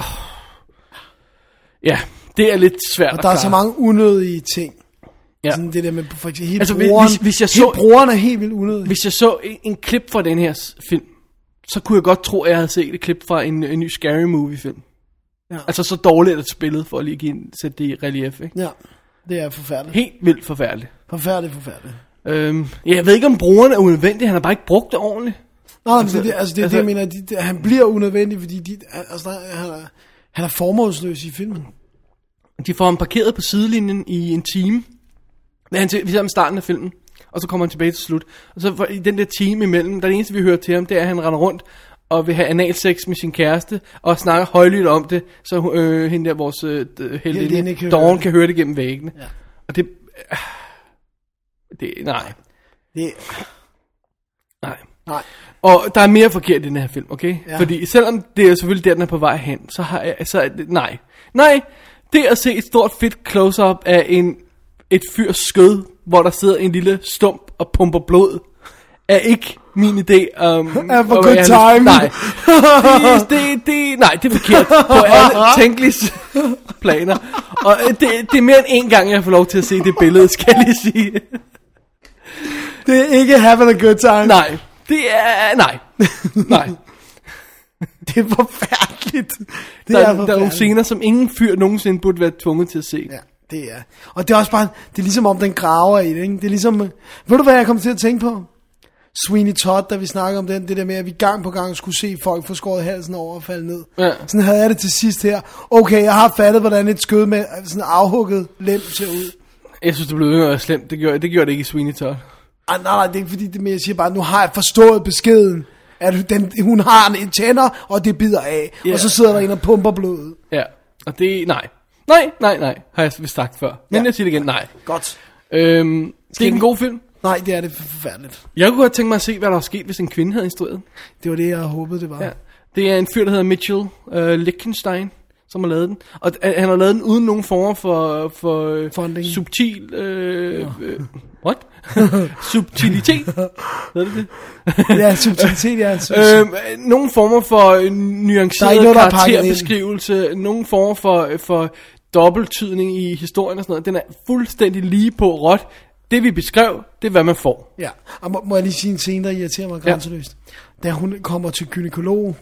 ja, det er lidt svært Og at der er klare. så mange unødige ting. Ja. Sådan det der med, for eksempel, hele Altså, altså, hvis- broren, hvis- hvis jeg hele så- broren er helt vildt unødig. Hvis jeg så en, en klip fra den her s- film, så kunne jeg godt tro, at jeg havde set et klip fra en, en ny Scary Movie-film. Ja. Altså så dårligt er det spillet, for at lige give en, sætte det i relief, ikke? Ja, det er forfærdeligt. Helt vildt forfærdeligt. Forfærdeligt, forfærdeligt. Øhm, ja, jeg ved ikke, om brugeren er unødvendig, han har bare ikke brugt det ordentligt. Nå, altså, det, det, altså, det er altså- det, jeg mener. De, de, han bliver unødvendig, fordi de, altså, der, han, er, han er formålsløs i filmen. De får ham parkeret på sidelinjen i en time. Men han til, vi ser ham i starten af filmen, og så kommer han tilbage til slut. Og så for, i den der time imellem, der er det eneste, vi hører til ham, det er, at han render rundt og vil have analsex med sin kæreste, og snakker højlydt om det, så øh, hende der, vores øh, Helene heldinde, kan Dawn, høre det. kan høre det gennem væggene. Ja. Og det... Øh, det... Nej. Det, Nej. nej. Og der er mere forkert i den her film, okay? Ja. Fordi selvom det er selvfølgelig der, den er på vej hen, så har jeg... Så er det, nej. Nej, det at se et stort fedt close-up af en, et fyrs skød, hvor der sidder en lille stump og pumper blod, er ikke min idé. Um, Er for og good jeg- time. Nej. Det, det, det, nej, det er forkert på alle tænkelige planer. Og det, det er mere end en gang, jeg får lov til at se det billede, skal jeg lige sige. Det er ikke having a good time. Nej, det er... Nej. Nej. Det er forfærdeligt. Det Der, er der er nogle forfærdeligt. scener, som ingen fyr nogensinde burde være tvunget til at se. Ja, det er. Og det er også bare, det er ligesom om den graver i det, ikke? Det er ligesom, ved du hvad jeg kom til at tænke på? Sweeney Todd, da vi snakker om den, det der med, at vi gang på gang skulle se folk få skåret halsen over og falde ned. Ja. Sådan havde jeg det til sidst her. Okay, jeg har fattet, hvordan et skød med sådan afhugget lem ser ud. Jeg synes, det blev yngre og slemt. Det gjorde, det gjorde det ikke i Sweeney Todd. Ej, nej, nej, det er ikke fordi, det, men jeg siger bare, nu har jeg forstået beskeden. At den, hun har en tænder, og det bider af. Ja. Og så sidder der en og pumper blodet. Ja, og det... Nej. Nej, nej, nej, har jeg vist sagt før. Men Ja. jeg siger det igen, nej. Godt. Øhm, det er ikke en god film. Nej, det er det forfærdeligt. Jeg kunne godt tænke mig at se, hvad der var sket, hvis en kvinde havde instrueret. Det var det, jeg håbede, det var. Ja. Det er en fyr, der hedder Mitchell uh, Lichtenstein, som har lavet den. Og uh, han har lavet den uden nogen form for, for uh, Funding. subtil... Uh, uh, what? Subtilitet? Hvad er det det? Ja, subtilitet, ja. Øhm, nogle former for øh, Der er nuanceret ikke noget, der er pakket karakterbeskrivelse, nogle former for, for dobbelttydning i historien og sådan noget. Den er fuldstændig lige på råt. Det vi beskrev, det er hvad man får. Ja, og må, må jeg lige sige en scene, der irriterer mig grænseløst. Ja. Da hun kommer til gynekolog,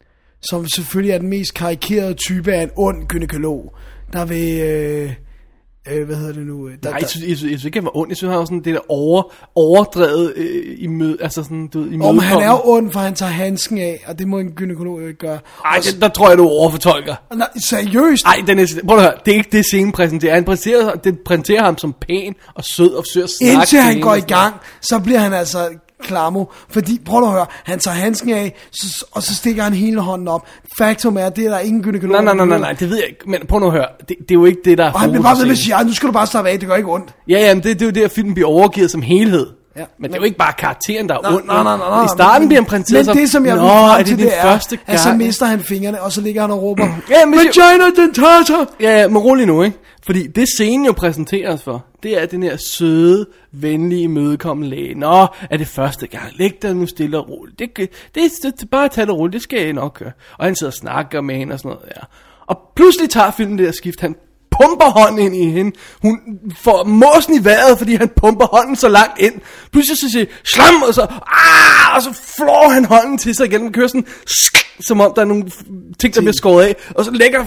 som selvfølgelig er den mest karikerede type af en ond gynekolog, der vil... Øh, øh, hvad hedder det nu? Der, Nej, der, jeg synes, jeg, synes, jeg synes ikke, han var ond. Jeg synes, han var sådan det der over, overdrevet øh, i møde, altså sådan, du ved, i om han er jo ond, for han tager handsken af, og det må en gynekolog jo ikke gøre. Ej, det, der tror jeg, du overfortolker. Nej, seriøst? Ej, den er, prøv at høre, det er ikke det scenen præsenterer. Han præsenterer, det præsenterer ham som pæn og sød og forsøger at snakke Indtil til han hende går og i sådan noget. gang, så bliver han altså klamo. Fordi, prøv at høre, han tager handsken af, så, og så stikker han hele hånden op. Faktum er, det er der ingen gynekolog. Nej, nej, nej, nej, nej, det ved jeg ikke. Men prøv nu at høre, det, det er jo ikke det, der er Og han bliver bare ved med at sige, "Ej, nu skal du bare slappe af, det gør ikke ondt. Ja, ja, men det, det er jo det, at filmen bliver overgivet som helhed. Ja. Men det er jo ikke bare karakteren, der er Nej, ond. nej, nej, nej, nej. I starten men, bliver han præsenteret Men som, det, som jeg Nå, vil frem er det til, din det er, første gang? at så mister han fingrene, og så ligger han og råber, Ja, men hvis Vagina dentata! Ja, ja, men rolig nu, ikke? Fordi det scenen jo præsenterer os for, det er den her søde, venlige, imødekommende læge. Nå, er det første gang? Læg dig nu stille og roligt. Det, det, det, det bare tage det roligt, det skal jeg nok gøre. Og han sidder og snakker med hende og sådan noget, ja. Og pludselig tager filmen det der skift, han pumper hånden ind i hende. Hun får måsen i vejret, fordi han pumper hånden så langt ind. Pludselig så siger slam, og så, ah, og så flår han hånden til sig igen. Man kører sådan, sk, som om der er nogle ting, der bliver skåret af. Og så lægger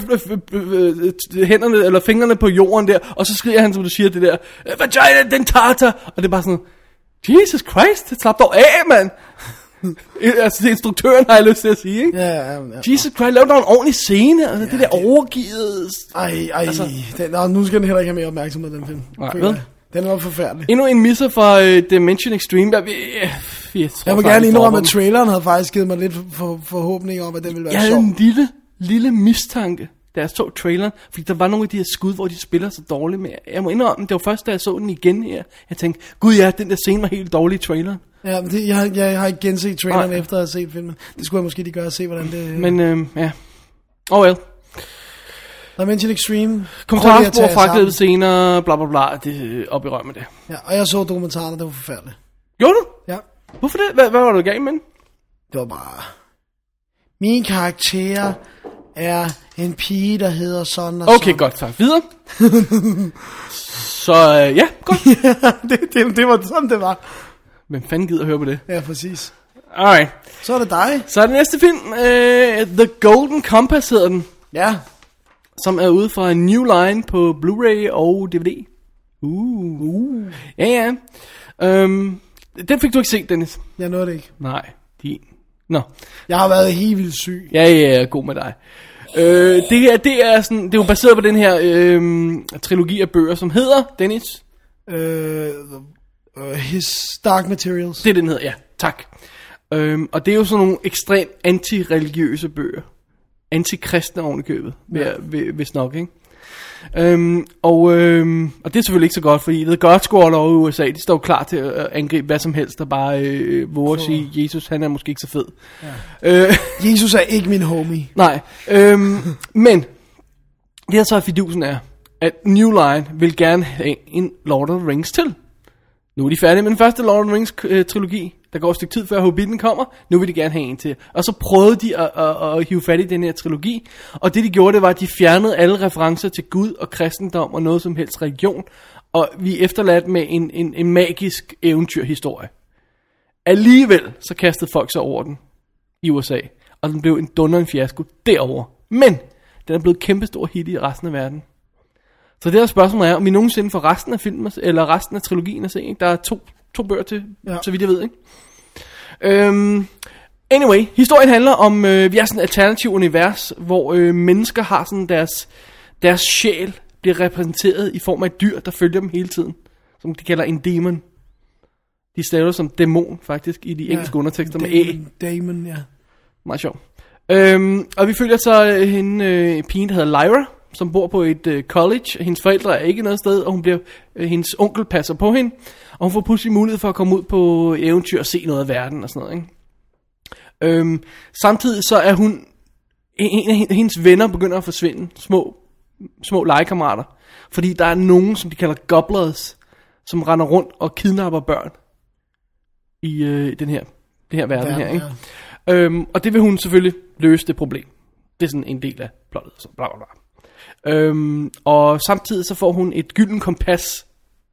hænderne, eller fingrene på jorden der, og så skriger han, som du siger, det der, vagina dentata. Og det er bare sådan, Jesus Christ, slap dog af, mand. Altså, det er instruktøren, har jeg lyst til at sige, ikke? Ja, ja, ja. Jesus Christ, lav dog en ordentlig scene. Altså, ja, det der overgivet. Ej, ej, Altså- den, nå, nu skal den heller ikke have mere opmærksomhed, den film. Nej, Føler vel? jeg. Den var forfærdelig. Endnu en misser fra uh, Dimension Extreme. Der, jeg, jeg, jeg vil gerne indrømme, at traileren havde faktisk givet mig lidt for, forhåbning om, at den ville være sjov. Jeg havde en lille, lille mistanke, da jeg så traileren, fordi der var nogle af de her skud, hvor de spiller så dårligt med. Jeg må indrømme, det var først, da jeg så den igen her. Jeg tænkte, gud ja, den der scene var helt dårlig i traileren. Ja, det, jeg, jeg, jeg har ikke genset traileren Nej. efter at have set filmen. Det skulle jeg måske lige gøre at se, hvordan det... Men øh, ja, oh well. Dimension Extreme. Kommentarspor, fragtede senere, bla bla bla, det op i røg med det. Ja, og jeg så dokumentaren, det var forfærdeligt. Gjorde du? Ja. Hvorfor det? Hvad, hvad var du i gang med? Det var bare... Min karakter er en pige, der hedder sådan og okay, sådan. Okay, godt, tak. Videre. Så øh, ja, godt. ja, det, det, det var sådan, det var. Hvem fanden gider at høre på det? Ja, præcis. Alright. Så er det dig. Så er det næste film, uh, The Golden Compass hedder den. Ja. Som er ude fra en new line på Blu-ray og D V D. Uh. uh. Ja, ja. Um, den fik du ikke set, Dennis. Jeg nåede det ikke. Nej, din. Nå. Jeg har været helt vildt syg. Ja, ja, ja, god med dig. Øh, det her, det er sådan, det er jo baseret på den her øh, trilogi af bøger, som hedder, Dennis? Øh, uh, His Dark Materials. Det er den hedder, ja, tak. Øhm, og det er jo sådan nogle ekstremt anti-religiøse bøger. Antikristne ovenikøbet, ja. Hvis nok, ikke? Øhm, og, øhm, og det er selvfølgelig ikke så godt, fordi The God Squad over i U S A, de står klar til at angribe hvad som helst, der bare øh, våger at sige, Jesus, han er måske ikke så fed. Ja. Øh, Jesus er ikke min homie. Nej, øhm, men det her så er fidusen er, at New Line vil gerne have en Lord of the Rings til. Nu er de færdige med den første Lord of the Rings øh, trilogi. Der går et stykke tid før Hobbiten kommer. Nu vil de gerne have en til. Og så prøvede de at, at, at hive fat i den her trilogi. Og det de gjorde, det var, at de fjernede alle referencer til Gud og kristendom og noget som helst religion. Og vi er efterladt med en, en, en magisk eventyrhistorie. Alligevel så kastede folk sig over den i U S A. Og den blev en dundrende fiasko derovre. Men den er blevet kæmpestor hit i resten af verden. Så det der spørgsmål er, om vi nogensinde får resten af filmen, eller resten af trilogien at se, ikke? Der er to, to bøger til, ja. Så vidt jeg ved, ikke? Um, anyway, historien handler om, øh, vi er sådan et alternativt univers, hvor øh, mennesker har sådan deres, deres sjæl bliver repræsenteret i form af et dyr, der følger dem hele tiden. Som de kalder en demon. De staver som dæmon, faktisk, i de engelske ja, undertekster med æ. Demon, ja. Meget sjovt. Um, og vi følger så øh, hende, øh, pigen, der hedder Lyra, som bor på et øh, college. Hendes forældre er ikke noget sted, og hun bliver, øh, hendes onkel passer på hende. Og hun får pludselig mulighed for at komme ud på eventyr og se noget af verden og sådan noget, ikke? Um, samtidig så er hun, en af hendes venner begynder at forsvinde, små, små legekammerater. Fordi der er nogen, som de kalder gobblers, som render rundt og kidnapper børn i øh, den her, den her verden ja, her, ikke? Ja. Um, og det vil hun selvfølgelig løse det problem. Det er sådan en del af plottet, så bla bla bla. Um, og samtidig så får hun et gylden kompas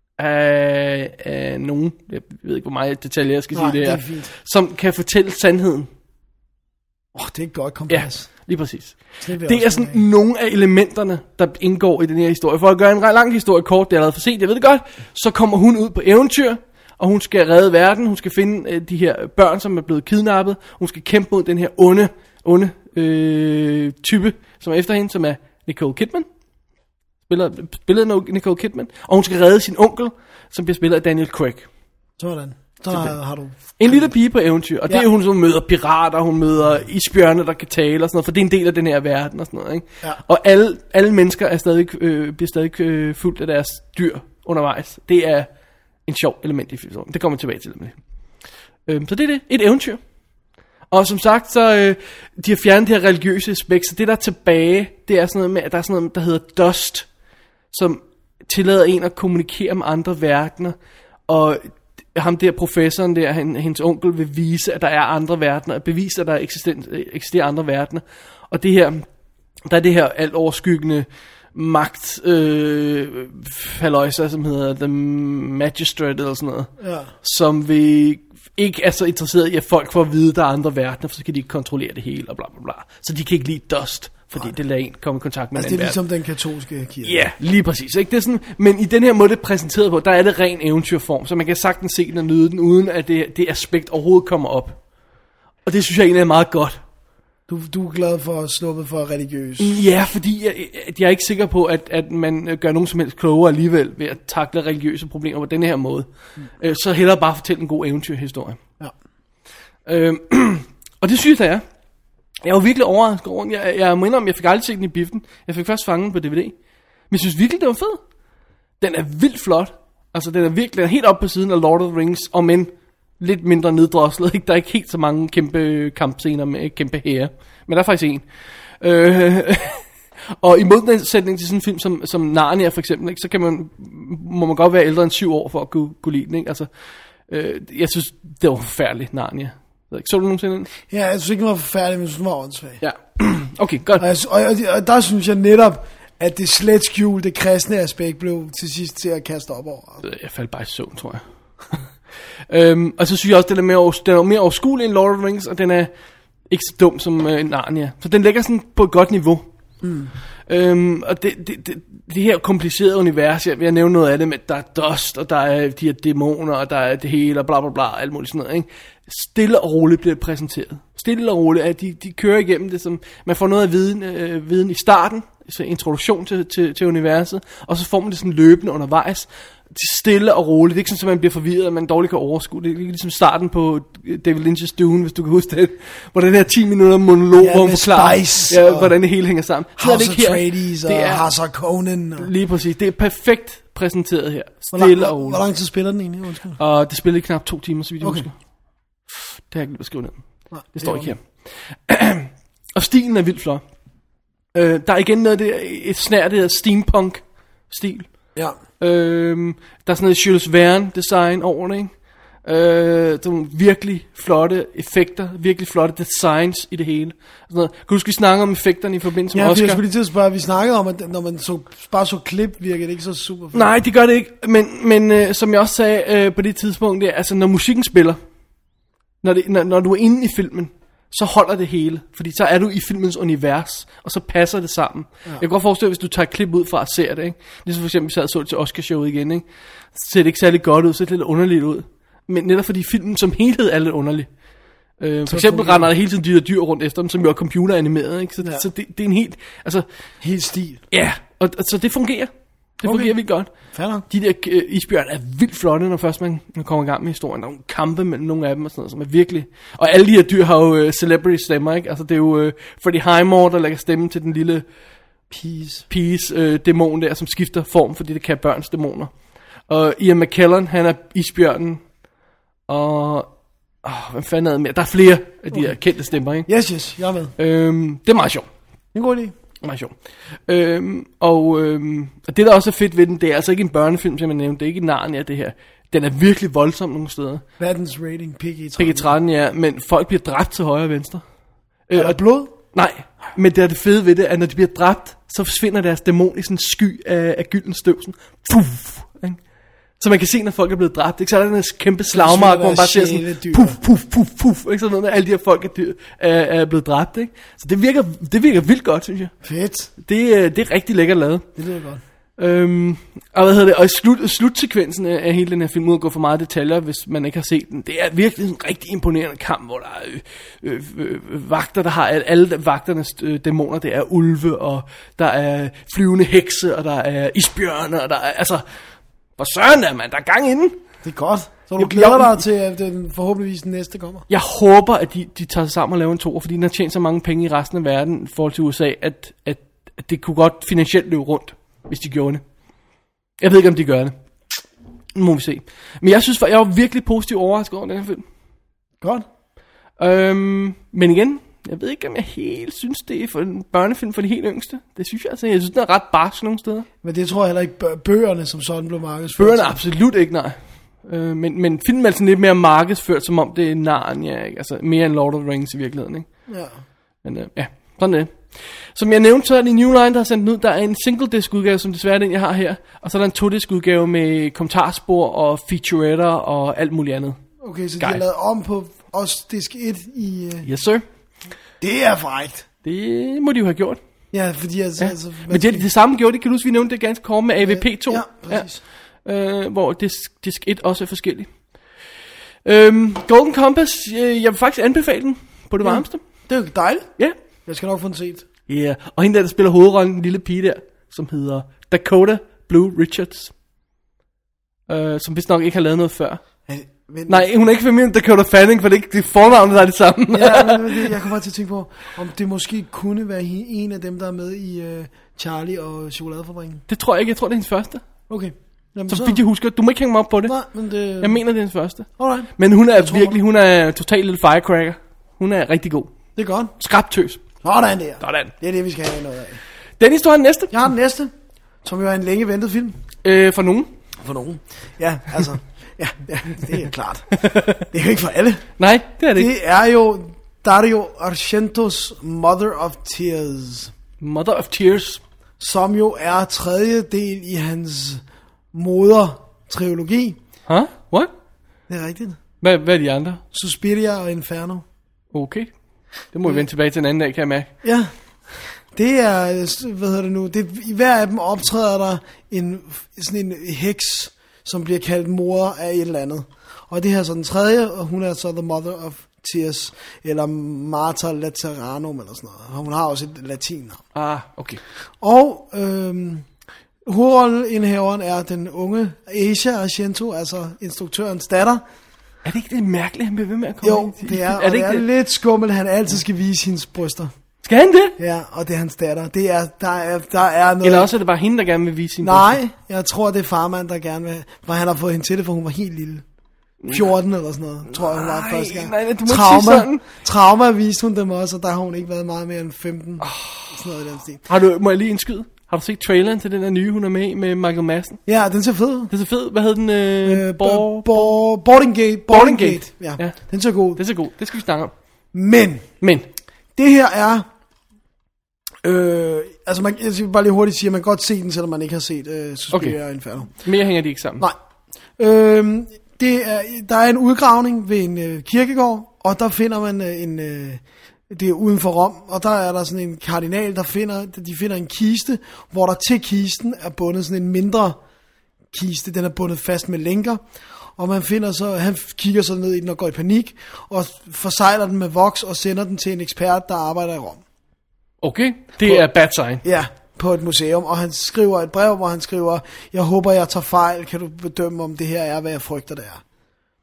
af, af nogen, jeg ved ikke hvor meget detaljer jeg skal Nej, sige det, det her, som kan fortælle sandheden. Åh, oh, det er et godt kompas. Ja, lige præcis. Det, det er sådan af. Nogle af elementerne, der indgår i den her historie. For at gøre en lang historie kort, det er allerede for sent, jeg ved det godt, så kommer hun ud på eventyr, og hun skal redde verden, hun skal finde øh, de her børn, som er blevet kidnappet, hun skal kæmpe mod den her onde, onde øh, type, som er efter hende, som er Nicole Kidman. Spiller, spiller Nicole Kidman. Og hun skal redde sin onkel, som bliver spillet af Daniel Craig. Sådan. Så har, har du... En lille pige på eventyr. Og det ja. er hun, som møder pirater, hun møder isbjørne, der kan tale og sådan noget. For det er en del af den her verden og sådan noget, ikke? Ja. Og alle, alle mennesker er stadig, øh, bliver stadig øh, fuldt af deres dyr undervejs. Det er en sjov element i filmen. Det kommer vi tilbage til. Øh, så det er det. Et eventyr. Og som sagt, så øh, de har fjernet det her religiøse aspekt. Så det der er tilbage, det er sådan noget med, at der er sådan noget, der hedder dust, som tillader en at kommunikere med andre verdener. Og ham der professoren der, hendes onkel, vil vise, at der er andre verdener, bevise, at der eksisterer andre verdener. Og det her, der er det her alt overskyggende magt, øh, halløjser, som hedder The Magistrate eller sådan noget, ja. Som vil ikke er så interesseret i, at folk får at vide, at der er andre verdener, for så kan de ikke kontrollere det hele, og bla bla bla. Så de kan ikke lide dust, fordi Nej. Det lader en komme i kontakt med altså, en anden verden. Det er ligesom den katolske kirke. Ja, lige præcis. Ikke? Det er sådan, men i den her måde, det er præsenteret på, der er det ren eventyrform, så man kan sagtens se den og nyde den, uden at det, det aspekt overhovedet kommer op. Og det synes jeg egentlig er meget godt. Du, du er glad for at sluppe for religiøs. Ja, fordi jeg, jeg er ikke sikker på, at, at man gør nogen som helst klogere alligevel ved at takle religiøse problemer på denne her måde. Mm. Øh, så hellere bare fortælle en god eventyrhistorie. Ja. Øh, og det synes jeg, er. Jeg var virkelig overrasket over den. Jeg, jeg må indrømme, jeg fik aldrig set den i biffen. Jeg fik først fanget den på D V D. Men jeg synes virkelig, det var fed. Den er vildt flot. Altså, den er virkelig den er helt oppe på siden af Lord of the Rings, og men lidt mindre neddroslet. Ikke? Der er ikke helt så mange kæmpe kampscener med kæmpe hære. Men der er faktisk en. Øh, og i modsætning til sådan en film som, som Narnia for eksempel, ikke? Så kan man, må man godt være ældre end syv år for at kunne, kunne lide den. Ikke? Altså, øh, jeg synes, det var forfærdeligt, Narnia. Så du nogensinde den? Ja, jeg synes ikke, den var forfærdelig, men jeg synes, den var åndssvag. Ja, okay, godt. Og, jeg, og, og, og der synes jeg netop, at det slet skjulte kristne aspekt blev til sidst til at kaste op over. Jeg faldt bare i søvn, tror jeg. øhm, og så synes jeg også, at den er mere, den er mere overskuelig end Lord of the Rings, og den er ikke så dum som uh, Narnia. Så den ligger sådan på et godt niveau. Mm. Øhm, og det, det, det, det her komplicerede univers, jeg vil nævne noget af det med, der er dust, og der er de her dæmoner, og der er det hele, og bla bla bla, alt muligt sådan noget, ikke? Stille og roligt bliver det præsenteret. Stille og roligt, at de, de kører igennem det, som man får noget af viden, øh, viden i starten, så introduktion til, til, til universet, og så får man det sådan løbende undervejs. Stille og roligt. Det er ikke sådan, at man bliver forvirret, at man dårligt kan overskue. Det er ligesom starten på David Lynch's Dune, hvis du kan huske det. Hvor den her ti minutter monolog, ja, hvor hun forklarer, ja, hvordan det hele hænger sammen. House of Atreides og House of Conan. Og... Lige præcis. Det er perfekt præsenteret her. Stille hvor lang, og roligt. Hvor lang tid spiller den egentlig? Undskyld. Og det spiller i knap to timer, så vidt jeg okay. husker. Det har jeg ikke skrive ned. Nej, det står det ikke her. Og stilen er vildt flot. Øh, der er igen noget, det er et snært, det hedder steampunk-stil. Ja. Øhm, der er sådan noget Jules Verne design over det, ikke? Øh, nogle virkelig flotte effekter, virkelig flotte designs i det hele. Sådan noget. Kan du huske, vi snakke om effekterne i forbindelse med ja, Oscar? Ja, jeg skulle lige til at spørge, vi snakkede om, at når man så, bare så klip, virker det ikke så super fedt. Nej, det gør det ikke, men, men øh, som jeg også sagde øh, på det tidspunkt, det er, altså når musikken spiller, når, det, når, når du er inde i filmen, så holder det hele, fordi så er du i filmens univers, og så passer det sammen. Ja. Jeg kan godt forestille, hvis du tager et klip ud fra at se det, ikke? Ligesom for eksempel, vi sad og så det til Oscarshowet igen, ikke? Så ser det ikke særlig godt ud, så ser det lidt underligt ud. Men netop fordi filmen som helhed er lidt underlig. Øh, for eksempel render der hele tiden de der dyr rundt efter dem, som jo er computeranimeret, ikke? Så, ja. så det, det er en helt, altså... Helt stil. Ja, og, og så det fungerer. Det okay. fungerer vildt godt. Færdig. De der øh, isbjørn er vildt flotte, når først man, man kommer i gang med historien. Der er nogle kampe mellem nogle af dem og sådan noget, som er virkelig... Og alle de her dyr har jo uh, celebrity stemmer, ikke? Altså det er jo uh, Freddie Highmore, der lægger stemme til den lille Peace, Peace øh, dæmon der, som skifter form, fordi det kan børns dæmoner. Og Ian McKellen, han er isbjørnen. Og... Åh, hvad fanden er det mere? Der er flere af de okay. her kendte stemmer, ikke? Yes, yes, jeg er med. Øhm, det er meget sjovt. En god idé. Meget sjovt. Øhm, og, øhm, og det der også er fedt ved den, det er altså ikke en børnefilm, som jeg nævnte. Det er ikke Narnia, det her. Den er virkelig voldsom nogle steder. Verdens rating, P G tretten. P G tretten, ja. Men folk bliver dræbt til højre og venstre. Er der øh, blod? Nej, men det er det fede ved det, at når de bliver dræbt, så forsvinder deres dæmon i sådan en sky af, af gylden støv. Sådan, puff, ikke? Så man kan se, når folk er blevet dræbt, ikke? Så er der den kæmpe slagmark, hvor man bare ser sådan, puff, puff, puff, puff, ikke? Sådan noget, når alle de her folk er, dyr, er, er blevet dræbt, ikke? Så det virker, det virker vildt godt, synes jeg. Fedt. Det, det er rigtig lækkert lavet. Det lyder godt. Øhm, og hvad hedder det? Og slut, slutsekvensen af hele den her film, uden at gå for meget detaljer, hvis man ikke har set den, det er virkelig en rigtig imponerende kamp, hvor der er øh, øh, øh, vagter, der har alle vagternes øh, dæmoner, det er ulve, og der er flyvende hekse, og der er isbjørne, og der er, altså, hvor søren er man, der er gang inden. Det er godt. Så du glæder dig til, at den forhåbentligvis den næste kommer? Jeg håber, at de, de tager sig sammen og laver en toer, fordi den har tjent så mange penge i resten af verden, i forhold til U S A, at, at, at det kunne godt finansielt løbe rundt, hvis de gjorde det. Jeg ved ikke, om de gør det. Nu må vi se. Men jeg synes, jeg var virkelig positivt overrasket over den her film. Godt. Øhm, men igen, jeg ved ikke, om jeg helt synes, det er for en børnefilm for de helt yngste. Det synes jeg altså. Jeg synes, den er ret barsk nogle steder. Men det tror jeg heller ikke, bøgerne som sådan blev markedsført. Bøgerne absolut ikke, nej. Øh, men, men filmen er sådan lidt mere markedsført, som om det er Narnia, ikke? Altså mere end Lord of the Rings i virkeligheden, ikke? Ja. Men øh, ja, sådan det. Som jeg nævnte, så er det New Line, der har sendt den ud. Der er en single disc udgave, som desværre er den, jeg har her. Og så er der en to disc udgave med kommentarspor og featuretter og alt muligt andet. Okay, så de har lavet om på os disk et i... Uh... Yes, sir. Det er frækt. Det må de jo have gjort. Ja, fordi altså... Ja. altså men det, det samme gjorde det, kan du huske, vi nævnte det ganske kort med A V P to. Ja, præcis. Ja. Øh, hvor disk, disk et også er forskellig. Øhm, Golden Compass, øh, jeg vil faktisk anbefale den på det varmeste. Det er jo dejligt. Ja. Jeg skal nok få den set. Ja, yeah. Og hende der, der spiller hovedrollen, en lille pige der, som hedder Dakota Blue Richards. Øh, som vist nok ikke har lavet noget før. Ja, men... Nej, hun er ikke familien Dakota Fanning, for det er ikke det fornavnet, der er det samme. Ja, men, men det, jeg kommer bare til at tænke på, om det måske kunne være en af dem, der er med i uh, Charlie og Chokoladefabrikken. Det tror jeg ikke, jeg tror det er hendes første. Okay. Jamen, Så så vidt jeg husker, du må ikke hænge mig op på det. Nej, men det... Jeg mener, det er hendes første. Alright. Men hun er virkelig, hun er total lille firecracker. Hun er rigtig god. Det er godt. Skrabtøs. Sådan der. Sådan. Det er det, vi skal have noget af. Dennis, du har den næste. Jeg har den næste, som jo er en længe ventet film. Øh, for nogen. For nogen. Ja, altså. Ja, ja, det er klart. Det er jo ikke for alle. Nej, det er det ikke. Det er jo Dario Argentos Mother of Tears. Mother of Tears. Som jo er tredje del i hans moder-trilogi. Huh? What? Det er rigtigt. Hvad, hvad er de andre? Suspiria og Inferno. Okay. Det må vi vende tilbage til en anden dag, kan jeg mærke. Ja. Det er, hvad hedder det nu, det, i hver af dem optræder der en, sådan en heks, som bliver kaldt mor af et eller andet. Og det her er så den tredje, og hun er så The Mother of Tears, eller Marta Lateranum, eller sådan noget. Og hun har også et latinnavn. Ah, okay. Og øhm, hovedrolleindhaveren er den unge Asia Argento, altså instruktørens datter. Er det ikke det mærkeligt, han bliver ved med at komme Jo, ind i- det er, er og det det ikke er det? lidt skummelt, han altid skal vise hendes bryster. Skal han det? Ja, og det er hans datter. Det er, der, er, der er noget... Eller også er det bare hende, der gerne vil vise sin Nej, jeg tror, det er farmand, der gerne vil... For han har fået hende til det, for hun var helt lille. fjorten eller sådan noget, tror jeg, hun var første gang. nej, nej, du må ikke Trauma, sige sådan. Trauma viste hun dem også, og der har hun ikke været meget mere end femten. Oh. Sådan noget i den stil. Har du, må jeg lige indskyde? Har du set traileren til den der nye, hun er med i, med Michael Madsen? Ja, den ser fed ud. Det er så fed. Hvad hed den? Øh, Øh, Bor- bo- bo- Boarding Gate. Boarding Gate. Ja, Ja. den ser god. Det er så god. Det skal vi snakke om. Men, Men, det her er... Øh, altså, man, jeg skal bare lige hurtigt sige, at man kan godt se den, selvom man ikke har set øh, Suspiria Okay. og Inferno. mere hænger de ikke sammen. Nej. Øhm, det er, der er en udgravning ved en øh, kirkegård, og der finder man øh, en... Øh, det er uden for Rom, og der er der sådan en kardinal, der finder, de finder en kiste, hvor der til kisten er bundet sådan en mindre kiste, den er bundet fast med lænker, og man finder så, han kigger så ned i den og går i panik, og forsejler den med voks og sender den til en ekspert, der arbejder i Rom. Okay, det er bad sign. Ja, på et museum, og han skriver et brev, hvor han skriver, jeg håber, jeg tager fejl, kan du bedømme, om det her er, hvad jeg frygter, det er.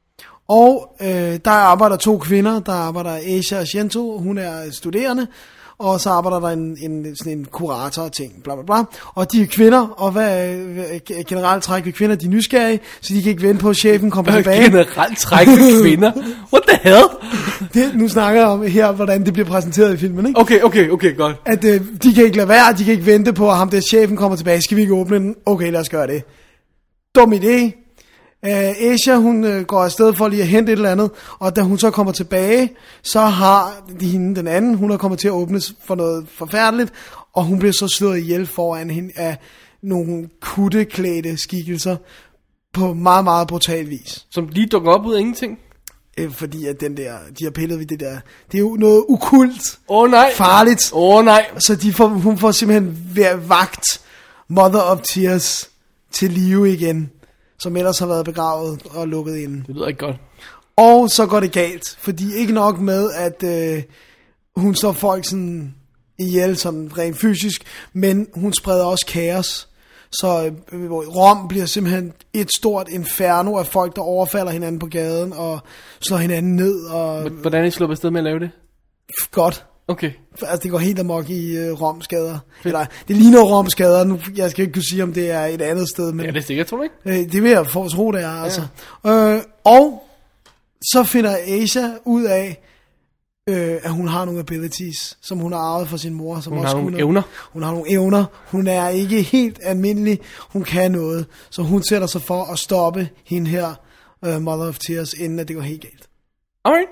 Og øh, der arbejder to kvinder, der arbejder Asia Argento, hun er studerende, og så arbejder der en, en, sådan en kurator og ting, bla bla bla. Og de er kvinder, og hvad øh, generelt træk ved kvinder, de er nysgerrige, så de kan ikke vente på, at chefen kommer tilbage. Generelt træk med kvinder. What the hell? Det, nu snakker jeg om her, hvordan det bliver præsenteret i filmen, ikke? Okay, okay, okay, godt. At øh, de kan ikke lade være, de kan ikke vente på, at ham der chefen kommer tilbage. Skal vi ikke åbne den? Okay, lad os gøre det. Dum idé. Uh, Asia, hun uh, går afsted for lige at hente et eller andet, og da hun så kommer tilbage, så har de hende den anden, hun er kommet til at åbnes for noget forfærdeligt, og hun bliver så slået ihjel foran hende af nogle kutteklædte skikkelser på meget, meget brutal vis. Som lige dukker op ud af ingenting. Uh, fordi at den der, de har pillet ved det der, det er jo noget ukult, Åh oh, nej. farligt, Åh oh, nej. så de får, hun får simpelthen ved vagt Mother of Tears til live igen, som ellers har været begravet og lukket inde. Det lyder ikke godt. Og så går det galt, fordi ikke nok med, at øh, hun slår folk sådan ihjel, sådan rent fysisk, men hun spreder også kaos. Så øh, Rom bliver simpelthen et stort inferno af folk, der overfalder hinanden på gaden og slår hinanden ned. Og Hvordan er I sluppet afsted med at lave det? godt. Okay. Altså det går helt amok i øh, Roms gader. Eller, det ligner Roms gader. Nu, jeg skal ikke kunne sige, om det er et andet sted, men Ja, det er sikkert, tror du ikke? øh, det vil jeg få tro, det er. Altså. Øh, og så finder Asia ud af, øh, at hun har nogle abilities, som hun har arvet fra sin mor. Som Hun også har nogle kunne- evner. Hun har nogle evner. Hun er ikke helt almindelig. Hun kan noget. Så hun sætter sig for at stoppe hende her, uh, Mother of Tears, inden at det går helt galt. Alright.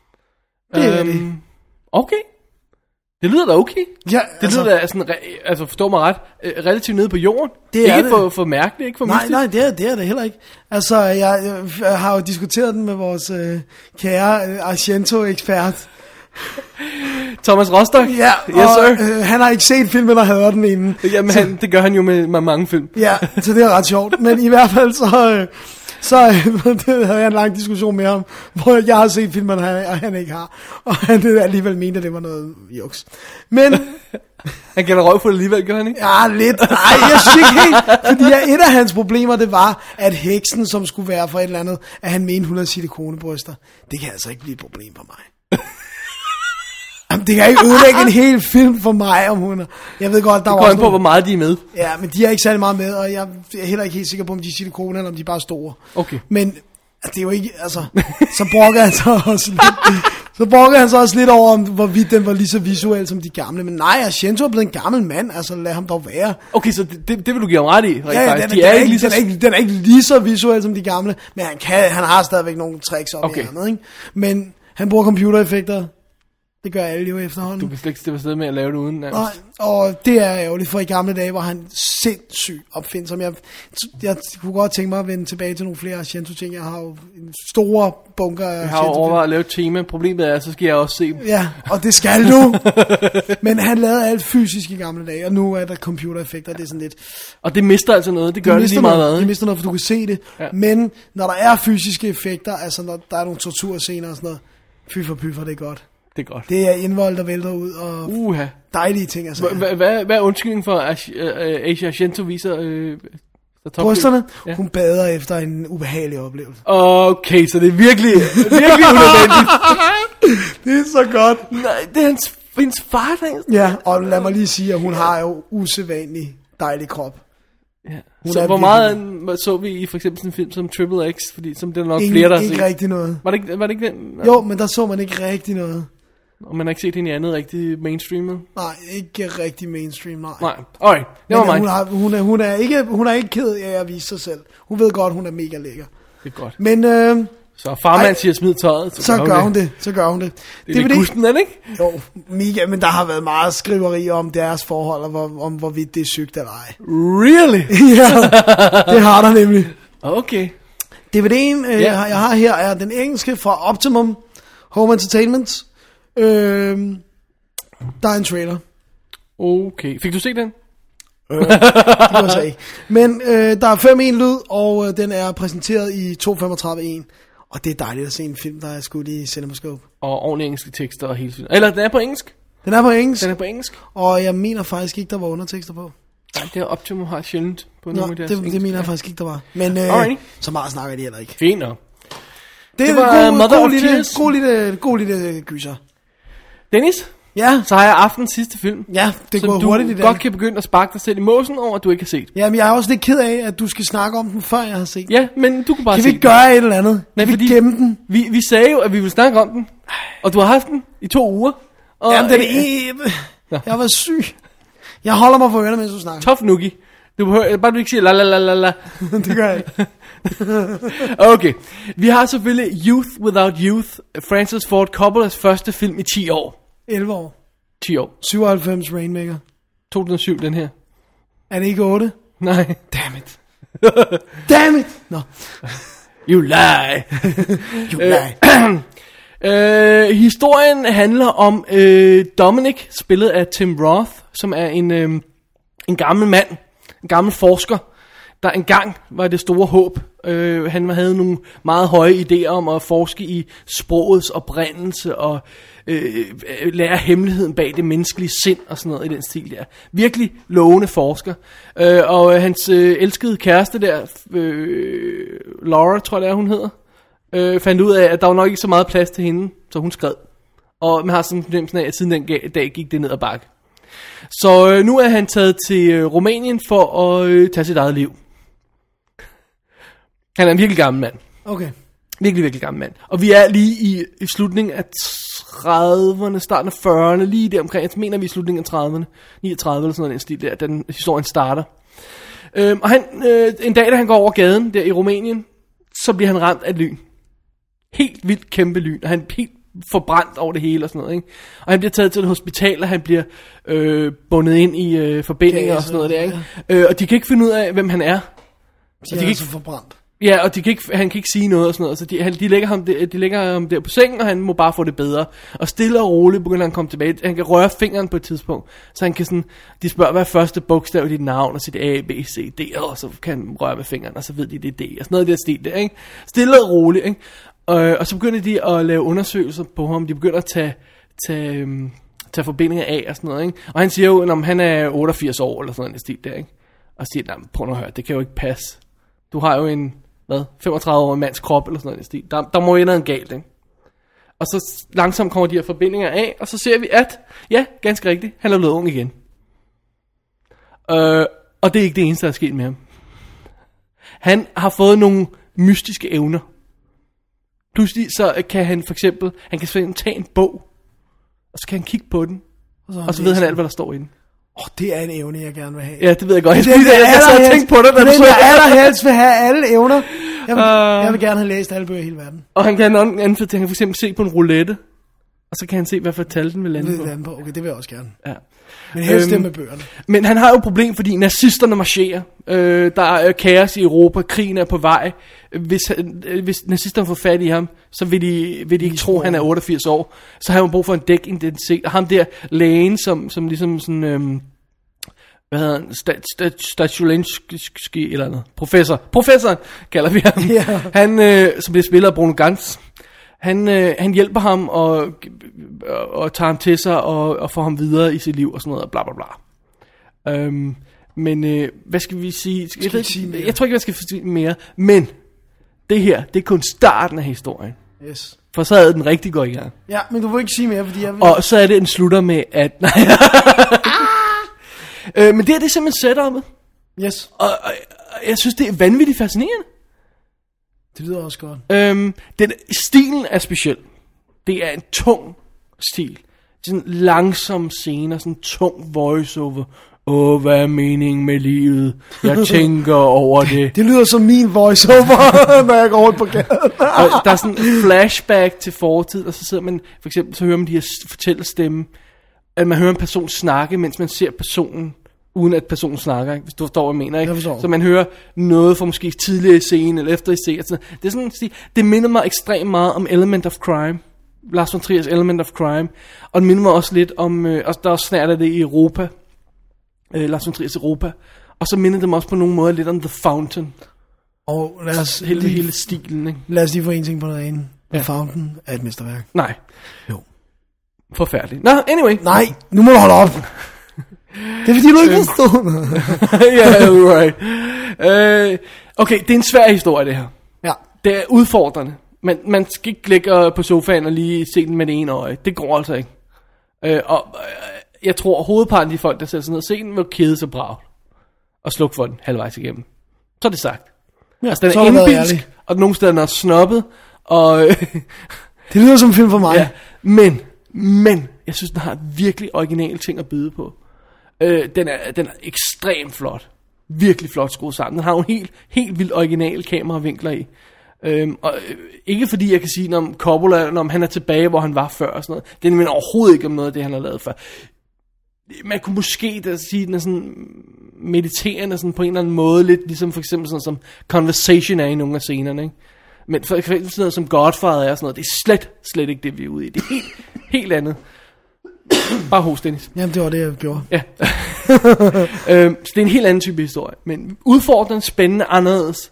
Det er Øhm, det. Okay. Det lyder da okay. Ja, Det altså, lyder da sådan, re- altså forstå mig ret, øh, relativt nede på jorden. Det er ikke det. for, for mærkeligt, ikke for Nej, mystisk. nej, det er, det er det heller ikke. Altså, jeg, jeg, jeg har jo diskuteret den med vores øh, kære øh, Argento-ekspert. Thomas Rostock. Ja, Yes, og sir. øh, han har ikke set filmen og hader den inden. Jamen, han, det gør han jo med, med mange film. Ja, så det er ret sjovt. Men i hvert fald så, øh, så det havde jeg en lang diskussion med ham, hvor jeg har set filmen, og han, og han ikke har. Og han alligevel mente, at det var noget juks. Men... Han gælder røv for det alligevel, gør han ikke? Ja, lidt. Nej, jeg synes ikke helt. Fordi ja, et af hans problemer, det var, at heksen, som skulle være for et eller andet, at han mente, hun havde silikonebryster. Det kan altså ikke blive et problem for mig. Jamen, det kan ikke ødelægge en hel film for mig, om hun er. Jeg ved godt, der det var også på, nogle... hvor meget de er med. Ja, men de er ikke særlig meget med, og jeg er heller ikke helt sikker på, om de er silikone, eller om de er bare store. Okay. Men det er jo ikke, altså, så brokker han så også lidt, så brokker han så også lidt over, om hvorvidt den var lige så visuel som de gamle. Men nej, Argento er blevet en gammel mand, altså lad ham dog være. Okay, så det, det, det vil du give ham ret i. Ja, ja, den, de den, er er ikke ikke, lige så... den, er ikke, den er ikke lige så visuel som de gamle, men han, kan, han har stadigvæk nogle tricks op okay. i hjernet, ikke? Men han bruger computereffekter. Det gør alle jo efterhånden. Du kan slet ikke slippe afsted med at lave det uden. Nej, og det er ærgerligt, for i gamle dage var han sindssygt opfindsom. Jeg, jeg kunne godt tænke mig at vende tilbage til nogle flere Argento-ting. Jeg har jo en store bunker af Jeg har jo overvejet at lave et tema. Problemet er, så skal jeg også se dem. Ja, og det skal du. Men han lavede alt fysisk i gamle dage, og nu er der computereffekter, det er sådan lidt... Og det mister altså noget, det gør det, det lige meget hvad. Det mister noget, for du kan se det. Ja. Men når der er fysiske effekter, altså når der er nogle torturscener og sådan noget, fy for py for, det er godt. Det er godt. Det er indvold, der vælter ud, og Uha. dejlige ting. Altså. Hvad er undskyldningen for, at Asia Argento viser... Øh, brysterne? Ja. Hun bader efter en ubehagelig oplevelse. Okay, så det er virkelig, virkelig unødvendigt. Det er så godt. Nej, det er hans, hendes far, der. Ja, og lad mig lige sige, at hun har jo usædvanlig dejlig krop. Ja. Så hvor meget så vi i for eksempel sådan en film som Triple X, fordi som det er nok Ingen, flere, der har ikke set. rigtig noget. Var det ikke, var det ikke den? Jo, men der så man ikke rigtig noget. Og man har ikke set hende i andet rigtig mainstreamet? Nej, ikke rigtig mainstream, nej. Nej, alright, det var mig. Hun, har, hun, er, hun, er ikke, hun er ikke ked af at vise sig selv. Hun ved godt, hun er mega lækker. Det er godt. Men øh, så farmand siger smid tøjet, så, så gør, gør hun det. det. Så gør hun det. Det er lidt gusten, er det ikke? Jo, mega, men der har været meget skriveri om deres forhold, og hvor, om hvorvidt det er sygt eller ej. Really? Ja, det har der nemlig. Okay. D V D'en, øh, yeah. jeg har her, er den engelske fra Optimum Home Entertainment. Øh, der er en trailer. Okay, fik du set den? Øh, det var så ikke. Men øh, der er fem en lyd, og øh, den er præsenteret i to femogtredive en. Og det er dejligt at se en film, der er skudt i CinemaScope. Og ordentlige engelske tekster og hele tiden. Eller den er på engelsk? Den er på engelsk. Den er på engelsk. Og jeg mener faktisk ikke, der var undertekster på. Nej, det er Optimum har sjældent på Nå, nogle af deres det, det mener jeg faktisk ikke, der var. Men øh, så meget snakker de heller ikke. Fint nok. Det, det er var god, Mother god, of lille, Tears. god lille, god lille gyser. Dennis? Ja? Så har jeg aftens sidste film. Ja, det går hurtigt i dag. Så du godt kan begynde at sparke dig selv i måsen over, at du ikke har set. Ja, men jeg er også lidt ked af, at du skal snakke om den, før jeg har set den. Ja, men du kan bare kan se vi ikke gøre et eller andet? Nej, kan fordi vi gemme den? Vi, vi sagde jo, at vi ville snakke om den. Og du har haft den i to uger. Og Jamen, den er... Jeg har været syg. Jeg holder mig for ørerne, mens du snakker. Tough noogie. Du behøver, bare du ikke siger la la la la la. Det gør jeg ikke. Okay. Vi har selvfølgelig Youth Without Youth. Francis Ford Coppolas første film i ti år. elleve år. ti år. syvoghalvfems Rainmaker. to tusind og syv, den her. Er det ikke otte? Nej. Damn it. Damn it. Nå. You lie. You lie. Øh, historien handler om øh, Dominic, spillet af Tim Roth, som er en, øh, en gammel mand, en gammel forsker, der engang var det store håb. Øh, han havde nogle meget høje idéer om at forske i sprogets oprindelse og øh, lære hemmeligheden bag det menneskelige sind og sådan noget i den stil der. Virkelig lovende forsker. Øh, og øh, hans øh, elskede kæreste der, øh, Laura tror jeg det er hun hedder, Øh, fandt ud af, at der var nok ikke så meget plads til hende, så hun skred. Og man har sådan en fornemmelse af, at siden den dag gik det ned ad bakke. Så øh, nu er han taget til øh, Rumænien for at øh, tage sit eget liv. Han er en virkelig gammel mand. Okay. Virkelig, virkelig gammel mand. Og vi er lige i, i slutningen af trediverne, starten af fyrrerne, lige der omkring. Jeg mener, vi er i slutningen af trediverne, niogtredive eller sådan noget, den stil der, den historien starter. Øh, og han, øh, en dag, da han går over gaden der i Rumænien, så bliver han ramt af lyn. Helt vildt kæmpe lyn, og han er helt forbrændt over det hele og sådan noget, ikke? Og han bliver taget til et hospital, og han bliver øh, bundet ind i øh, forbindinger okay, og sådan noget der, ikke? Ja. Øh, og de kan ikke finde ud af, hvem han er. Så de er altså ikke... forbrændt. Ja, og de kan ikke, han kan ikke sige noget og sådan noget, så de, han, de, lægger ham der, de lægger ham der på sengen, og han må bare få det bedre. Og stille og roligt begynder han at komme tilbage. Han kan røre fingeren på et tidspunkt, så han kan sådan, de spørger, hvad er første bogstav i dit navn, og sit A, B, C, D, og så kan han røre med fingeren, og så ved de, det er D, og sådan noget der stil der, ikke? Stille og roligt, ikke? Og, og så begynder de at lave undersøgelser på ham, de begynder at tage, tage, um, tage forbindinger af og sådan noget, ikke? Og han siger jo, at han er otteogfirs år, eller sådan noget stil der, ikke? Og siger, nej, prøv at høre, det kan jo ikke passe. Du har jo en, hvad, femogtredive år mands krop, eller sådan noget stil. Der, der må jo noget galt, ikke? Og så langsomt kommer de her forbindinger af, og så ser vi, at, ja, ganske rigtigt, han er blevet ung igen. Øh, og det er ikke det eneste, der er sket med ham. Han har fået nogle mystiske evner. Pludselig så kan han for eksempel, han kan simpelthen tage en bog, og så kan han kigge på den, og så, og så ved han alt, hvad der står i den. Åh, oh, det er en evne, jeg gerne vil have. Ja, det ved jeg godt. Jeg, det, det, jeg, jeg, jeg sad og tænkte på det, da du så så jeg allerhelst vil have alle evner. Jeg vil, uh, jeg vil gerne have læst alle bøger i hele verden. Og han kan anden for han kan for eksempel se på en roulette, og så kan han se, hvad for tal den vil lande på. Lande på. Okay, det vil jeg også gerne. Ja. Men helst øhm, det med bøgerne. Men han har jo et problem, fordi nazisterne marcherer. Øh, der er kaos i Europa, krigen er på vej. Hvis, øh, hvis nazisterne får fat i ham, så vil de, vil de ikke tro, at han er otteogfirs år. Så har han brug for en dækidentitet. Og ham der lægen, som, som ligesom sådan... Øhm, hvad hedder han, Statulenski eller noget, professor, professoren kalder vi ham, yeah. Han, øh, som bliver spillet af Bruno Ganz, han, øh, han hjælper ham og, og, og tager ham til sig og, og får ham videre i sit liv og sådan noget, og bla bla bla. Øhm, men øh, hvad skal vi sige? Skal jeg, ved, sige jeg tror ikke, jeg skal sige mere, men det her, det er kun starten af historien. Yes. For så er den rigtig godt i gang. Ja, men du vil ikke sige mere, fordi jeg vil... Og så er det en slutter med, at... Nej, Øh, men det er det simpelthen setup'et. Yes. Og, og, og jeg synes, det er vanvittigt fascinerende. Det lyder også godt. Øhm, den, stilen er speciel. Det er en tung stil. Sådan langsom scener, sådan tung voiceover. Åh, hvad er meningen med livet? Jeg tænker over det. Det lyder som min voiceover, når jeg går rundt på gaden. Og der er sådan en flashback til fortid, og så sidder man, for eksempel, så hører man de her fortællestemme, at man hører en person snakke, mens man ser personen, uden at personen snakker, ikke? Hvis du forstår, hvad jeg mener, ikke? Jeg så man hører noget fra måske tidligere i scenen, eller efter i scenen. Det er sådan, det minder mig ekstremt meget om Element of Crime. Lars von Triers Element of Crime. Og det minder mig også lidt om, øh, og der er også snart af det i Europa. Øh, Lars von Triers Europa. Og så minder det mig også på nogle måder lidt om The Fountain. Og lad os hele, lige, hele stilen, ikke? Lad os lige få en ting på noget andet. The ja. Fountain er et mesterværk. Nej. Jo. Forfærdeligt. Nå, anyway. Nej, nu må du holde op. Det er fordi du ikke forstår noget. Ja, you're right. Uh, okay, det er en svær historie, det her. Ja. Det er udfordrende. Man, man skal ikke ligge på sofaen og lige se den med det ene øje. Det går altså ikke. Uh, og uh, jeg tror, at hovedparten af de folk, der sætter sig ned og se den, vil kede sig brav. Og slukke for den halvvejs igennem. Så er det sagt. Ja, altså, den er indbilsk, og nogle steder den er snobbet. Og det lyder som en film for mig. Ja, men... Men jeg synes, den har virkelig originale ting at byde på. Øh, den, er, den er ekstremt flot. Virkelig flot skruet sammen. Den har jo en helt, helt vildt originale kameravinkler i. Øhm, og øh, ikke fordi jeg kan sige, når Coppola, når han er tilbage, hvor han var før og sådan noget. Det er nemlig overhovedet ikke om noget af det, han har lavet før. Man kunne måske da sige, den er sådan mediterende sådan på en eller anden måde. Lidt ligesom for eksempel sådan som Conversation er i nogle af scenerne, ikke? Men for eksempel sådan noget som Godfather er sådan noget, det er slet, slet ikke det, vi er ude i. Det er helt, helt andet. Bare hos, Dennis. Jamen, det var det, jeg gjorde. Ja. øhm, så det er en helt anden type historie. Men udfordrende, spændende, anderledes.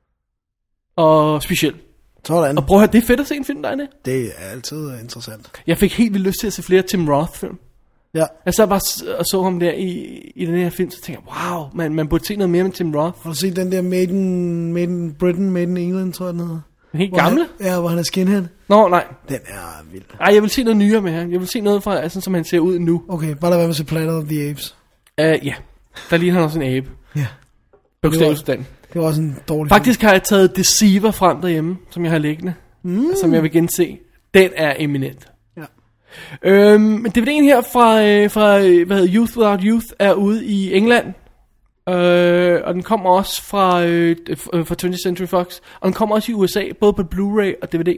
Og speciel. Sådan. Og prøv at høre, det er fedt at se en film derinde. Det er altid interessant. Jeg fik helt vildt lyst til at se flere Tim Roth-film. Ja. Jeg sad bare og så ham der i, i den her film, så tænkte jeg, wow, man, man burde se noget mere med Tim Roth. Har du set den der Made in, Made in Britain, Made in England, tror jeg den hedder? Den helt gamle? Han, ja, hvor han er skinhead. Nå, nej. Den er vild. Ej, jeg vil se noget nyere med ham. Jeg vil se noget fra, altså, som han ser ud nu. Okay, bare lad være med at se Planet of the Apes. Uh, ja, der ligner han også en abe. Ja. Bogstavsforstand. Det var også en dårlig Faktisk film. har jeg taget Deceiver frem derhjemme, som jeg har liggende. Mm. Som jeg vil gense. Den er eminent. Ja. Øhm, men D V D'en her fra, øh, fra hvad hedder Youth Without Youth er ude i England. Øh, og den kommer også fra, øh, fra twentieth Century Fox. Og den kommer også i U S A, både på Blu-ray og D V D.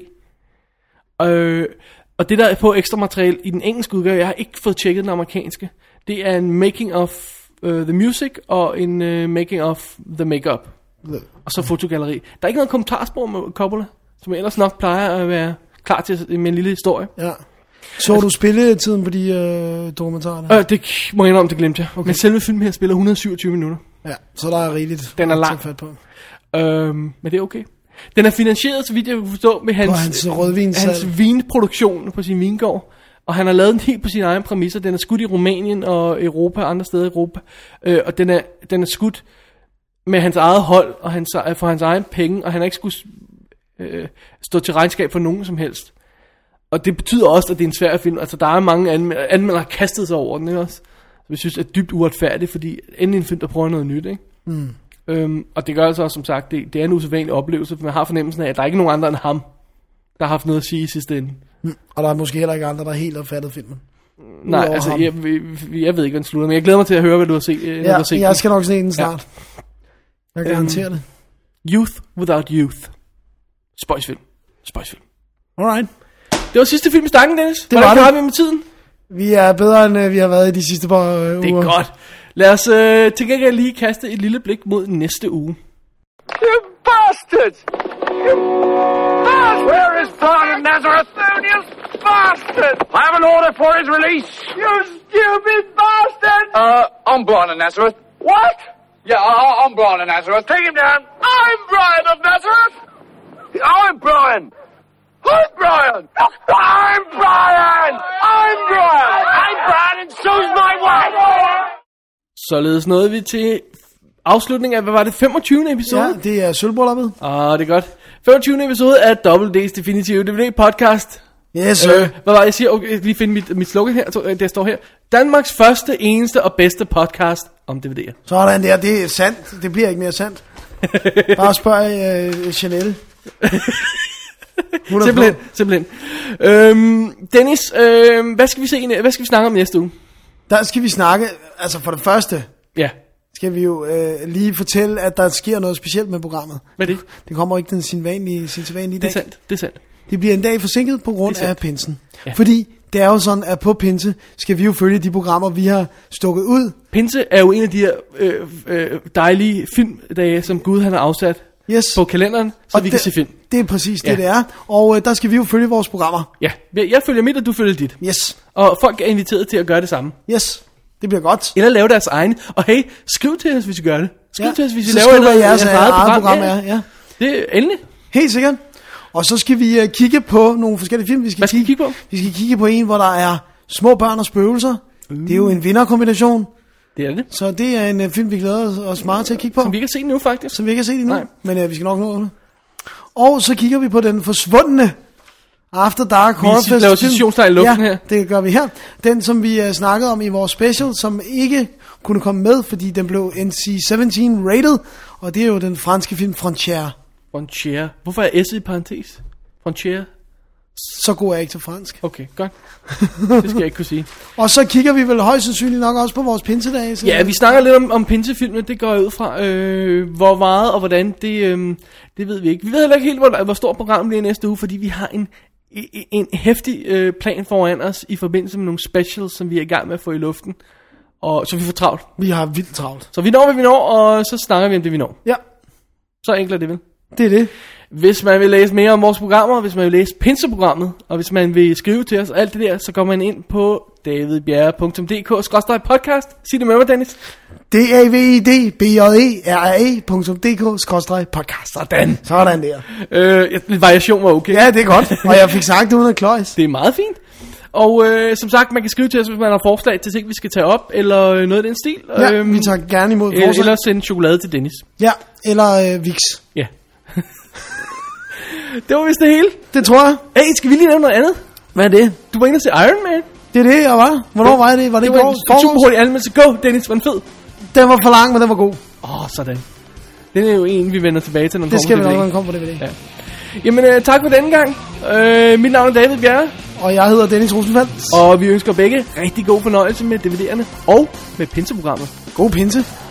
Øh, og det der er på ekstra materiale i den engelske udgave, jeg har ikke fået tjekket den amerikanske. Det er en making of uh, the music og en uh, making of the makeup. Og så fotogalleri. Der er ikke noget kommentarspor med Coppola, som ellers nok plejer at være klar til med en lille historie. Ja. Så du spilletiden på de øh, dokumentarer? Øh, det må jeg indrømme, det glemte jeg. Okay. Men selve filmen her spiller et hundrede og syvogtyve minutter. Ja, så der er rigeligt. Den er lang. På. Øhm, men det er okay. Den er finansieret, så vidt jeg kan forstå, med hans, hans rødvinssalg. Hans vinproduktion på sin vingård. Og han har lavet den helt på sine egne præmisser. Den er skudt i Rumænien og Europa og andre steder i Europa. Øh, og den er, den er skudt med hans eget hold og hans, for hans egen penge. Og han har ikke skulle øh, stå til regnskab for nogen som helst. Og det betyder også, at det er en svær film. Altså, der er mange anmeldere, anmeldere har kastet sig over den, ikke også? Så vi synes, det er dybt uretfærdigt, fordi endelig en film, der prøver noget nyt, ikke? Mm. Øhm, og det gør altså også, som sagt, det, det er en usædvanlig oplevelse, for man har fornemmelsen af, at der er ikke nogen andre end ham, der har haft noget at sige i sidste ende. Mm. Og der er måske heller ikke andre, der helt har fattet filmen. Nej, Udover altså, jeg, jeg, jeg ved ikke, hvad den slutter, men jeg glæder mig til at høre, hvad du har set. Ja, har set jeg skal nok se den snart. Ja. Jeg garanterer øhm, det. Youth Without Youth. Spøjsfilm. Spøjsfilm. Alright. Det var sidste film i stakken, Dennis. Det var Hvordan det. vi med tiden? Vi er bedre, end vi har været i de sidste par øh, uger. Det er godt. Lad os øh, til gengæld lige kaste et lille blik mod næste uge. You bastard! You bastard! Where is John of Nazareth? You bastard! I have an order for his release. You stupid bastard! Uh, I'm Brian of Nazareth. What? Yeah, I- I'm Brian of Nazareth. Take him down. I'm Brian of Nazareth. I'm Brian. I'm Brian. I'm Brian. I'm Brian. I'm Brian, and so's my wife. Således nåede vi til afslutningen af, hvad var det, femogtyvende episode? Ja, det er sølvbrølluppet. Ah, det er godt. femogtyvende episode af Double D's Definitive D V D podcast. Yes, sir. Øh, hvad var det, jeg siger? Okay, jeg skal lige finde mit, mit slogan her, der står her. Danmarks første, eneste og bedste podcast om D V D'er. Sådan der, det er sandt. Det bliver ikke mere sandt. Bare spørg uh, Chanel. Simpelthen, simpelthen. Øhm, Dennis, øhm, hvad skal vi se? Hvad skal vi snakke om næste uge? Der skal vi snakke, altså for det første, Ja. skal vi jo øh, lige fortælle, at der sker noget specielt med programmet. Hvad er det? Det kommer ikke den sin vanlige, sin vanlige Det er dag. sandt, det er sandt. Det bliver en dag forsinket på grund Det er af sandt. pinsen. Ja. Fordi det er jo sådan, at på pinse skal vi jo følge de programmer, vi har stukket ud. Pinse er jo en af de her øh, øh, dejlige filmdage, som Gud han har afsat Yes. på kalenderen, så Og vi det, kan se film. Det er præcis det, Ja. det er. Og øh, der skal vi jo følge vores programmer. Ja, jeg følger mit, og du følger dit. Yes. Og folk er inviteret til at gøre det samme. Yes. Det bliver godt. Eller lave deres egne. Og hey, skriv til os, hvis I gør det. Skriv Ja. til os, hvis I Så laver skriv, et, hvad et, jeres et eget eget program, program. er. Ja. Det er endelig. Helt sikkert. Og så skal vi uh, kigge på nogle forskellige film. Vi skal Hvad skal vi kigge på? Vi skal kigge på en, hvor der er små børn og spøgelser. Uh. Det er jo en vinderkombination. Det er det. Så det er en uh, film, vi glæder os meget til at kigge på. Som vi ikke har set nu, faktisk. Som vi ikke har set endnu. Nej. Men uh, vi skal nok nå det. Og så kigger vi på den forsvundne After Dark Horror Fest. Vi laver citationstegn i luften ja, her. det gør vi her. Den, som vi uh, snakkede om i vores special, som ikke kunne komme med, fordi den blev N C sytten rated. Og det er jo den franske film Frontière. Frontier. Hvorfor er S'et i parentes? Frontier. Så god er jeg ikke til fransk. Okay, godt. Det skal jeg ikke kunne sige. Og så kigger vi vel højst sandsynligt nok også på vores pinsedage. Så Ja, vi snakker lidt om, om pinsefilmene. Det går jeg ud fra. Øh, hvor meget og hvordan, det, øh, det ved vi ikke. Vi ved heller ikke helt, hvor, hvor stort programmet bliver næste uge, fordi vi har en, en, en hæftig øh, plan foran os i forbindelse med nogle specials, som vi er i gang med at få i luften. Og så vi får travlt. Vi har vildt travlt. Så vi når, hvad vi når, og så snakker vi om det, vi når. Ja, Så enkelt er det vel. det er det. Hvis man vil læse mere om vores programmer, hvis man vil læse pinseprogrammet, og hvis man vil skrive til os og alt det der, så går man ind på davidbjerre punktum d k skråstreg podcast. Sig det med mig, Dennis. D A V I D B J E R A E punktum D K skråstreg podcast. Sådan. Sådan der. Øh, ja, variation var okay. Ja, det er godt. Og jeg fik sagt det uden at kløjs. Det er meget fint. Og øh, som sagt, man kan skrive til os, hvis man har forslag til ting, vi skal tage op, eller øh, noget af den stil. Ja, vi tager gerne imod eller, forslag. eller sende chokolade til Dennis. Ja, eller øh, Vicks. Ja. Det var vist det hele. Det tror jeg. Hey, skal vi lige lave noget andet? Hvad er det? Du var inde og se Iron Man. Det er det, jeg var. Hvornår var det? Var det, Det i var går? en super hurtig anmeldelse. Go, Dennis, var den fed. Den var for lang, men den var god. Åh, oh, sådan. Den er jo en, vi vender tilbage til, når den Det skal vi kommer nok, på når den kommer på D V D. Ja. Jamen, øh, tak for denne gang. Øh, mit navn er David Bjerre, Og jeg hedder Dennis Rosenfeldt. og vi ønsker begge rigtig god fornøjelse med D V D'erne og med pinseprogrammet. God pinse.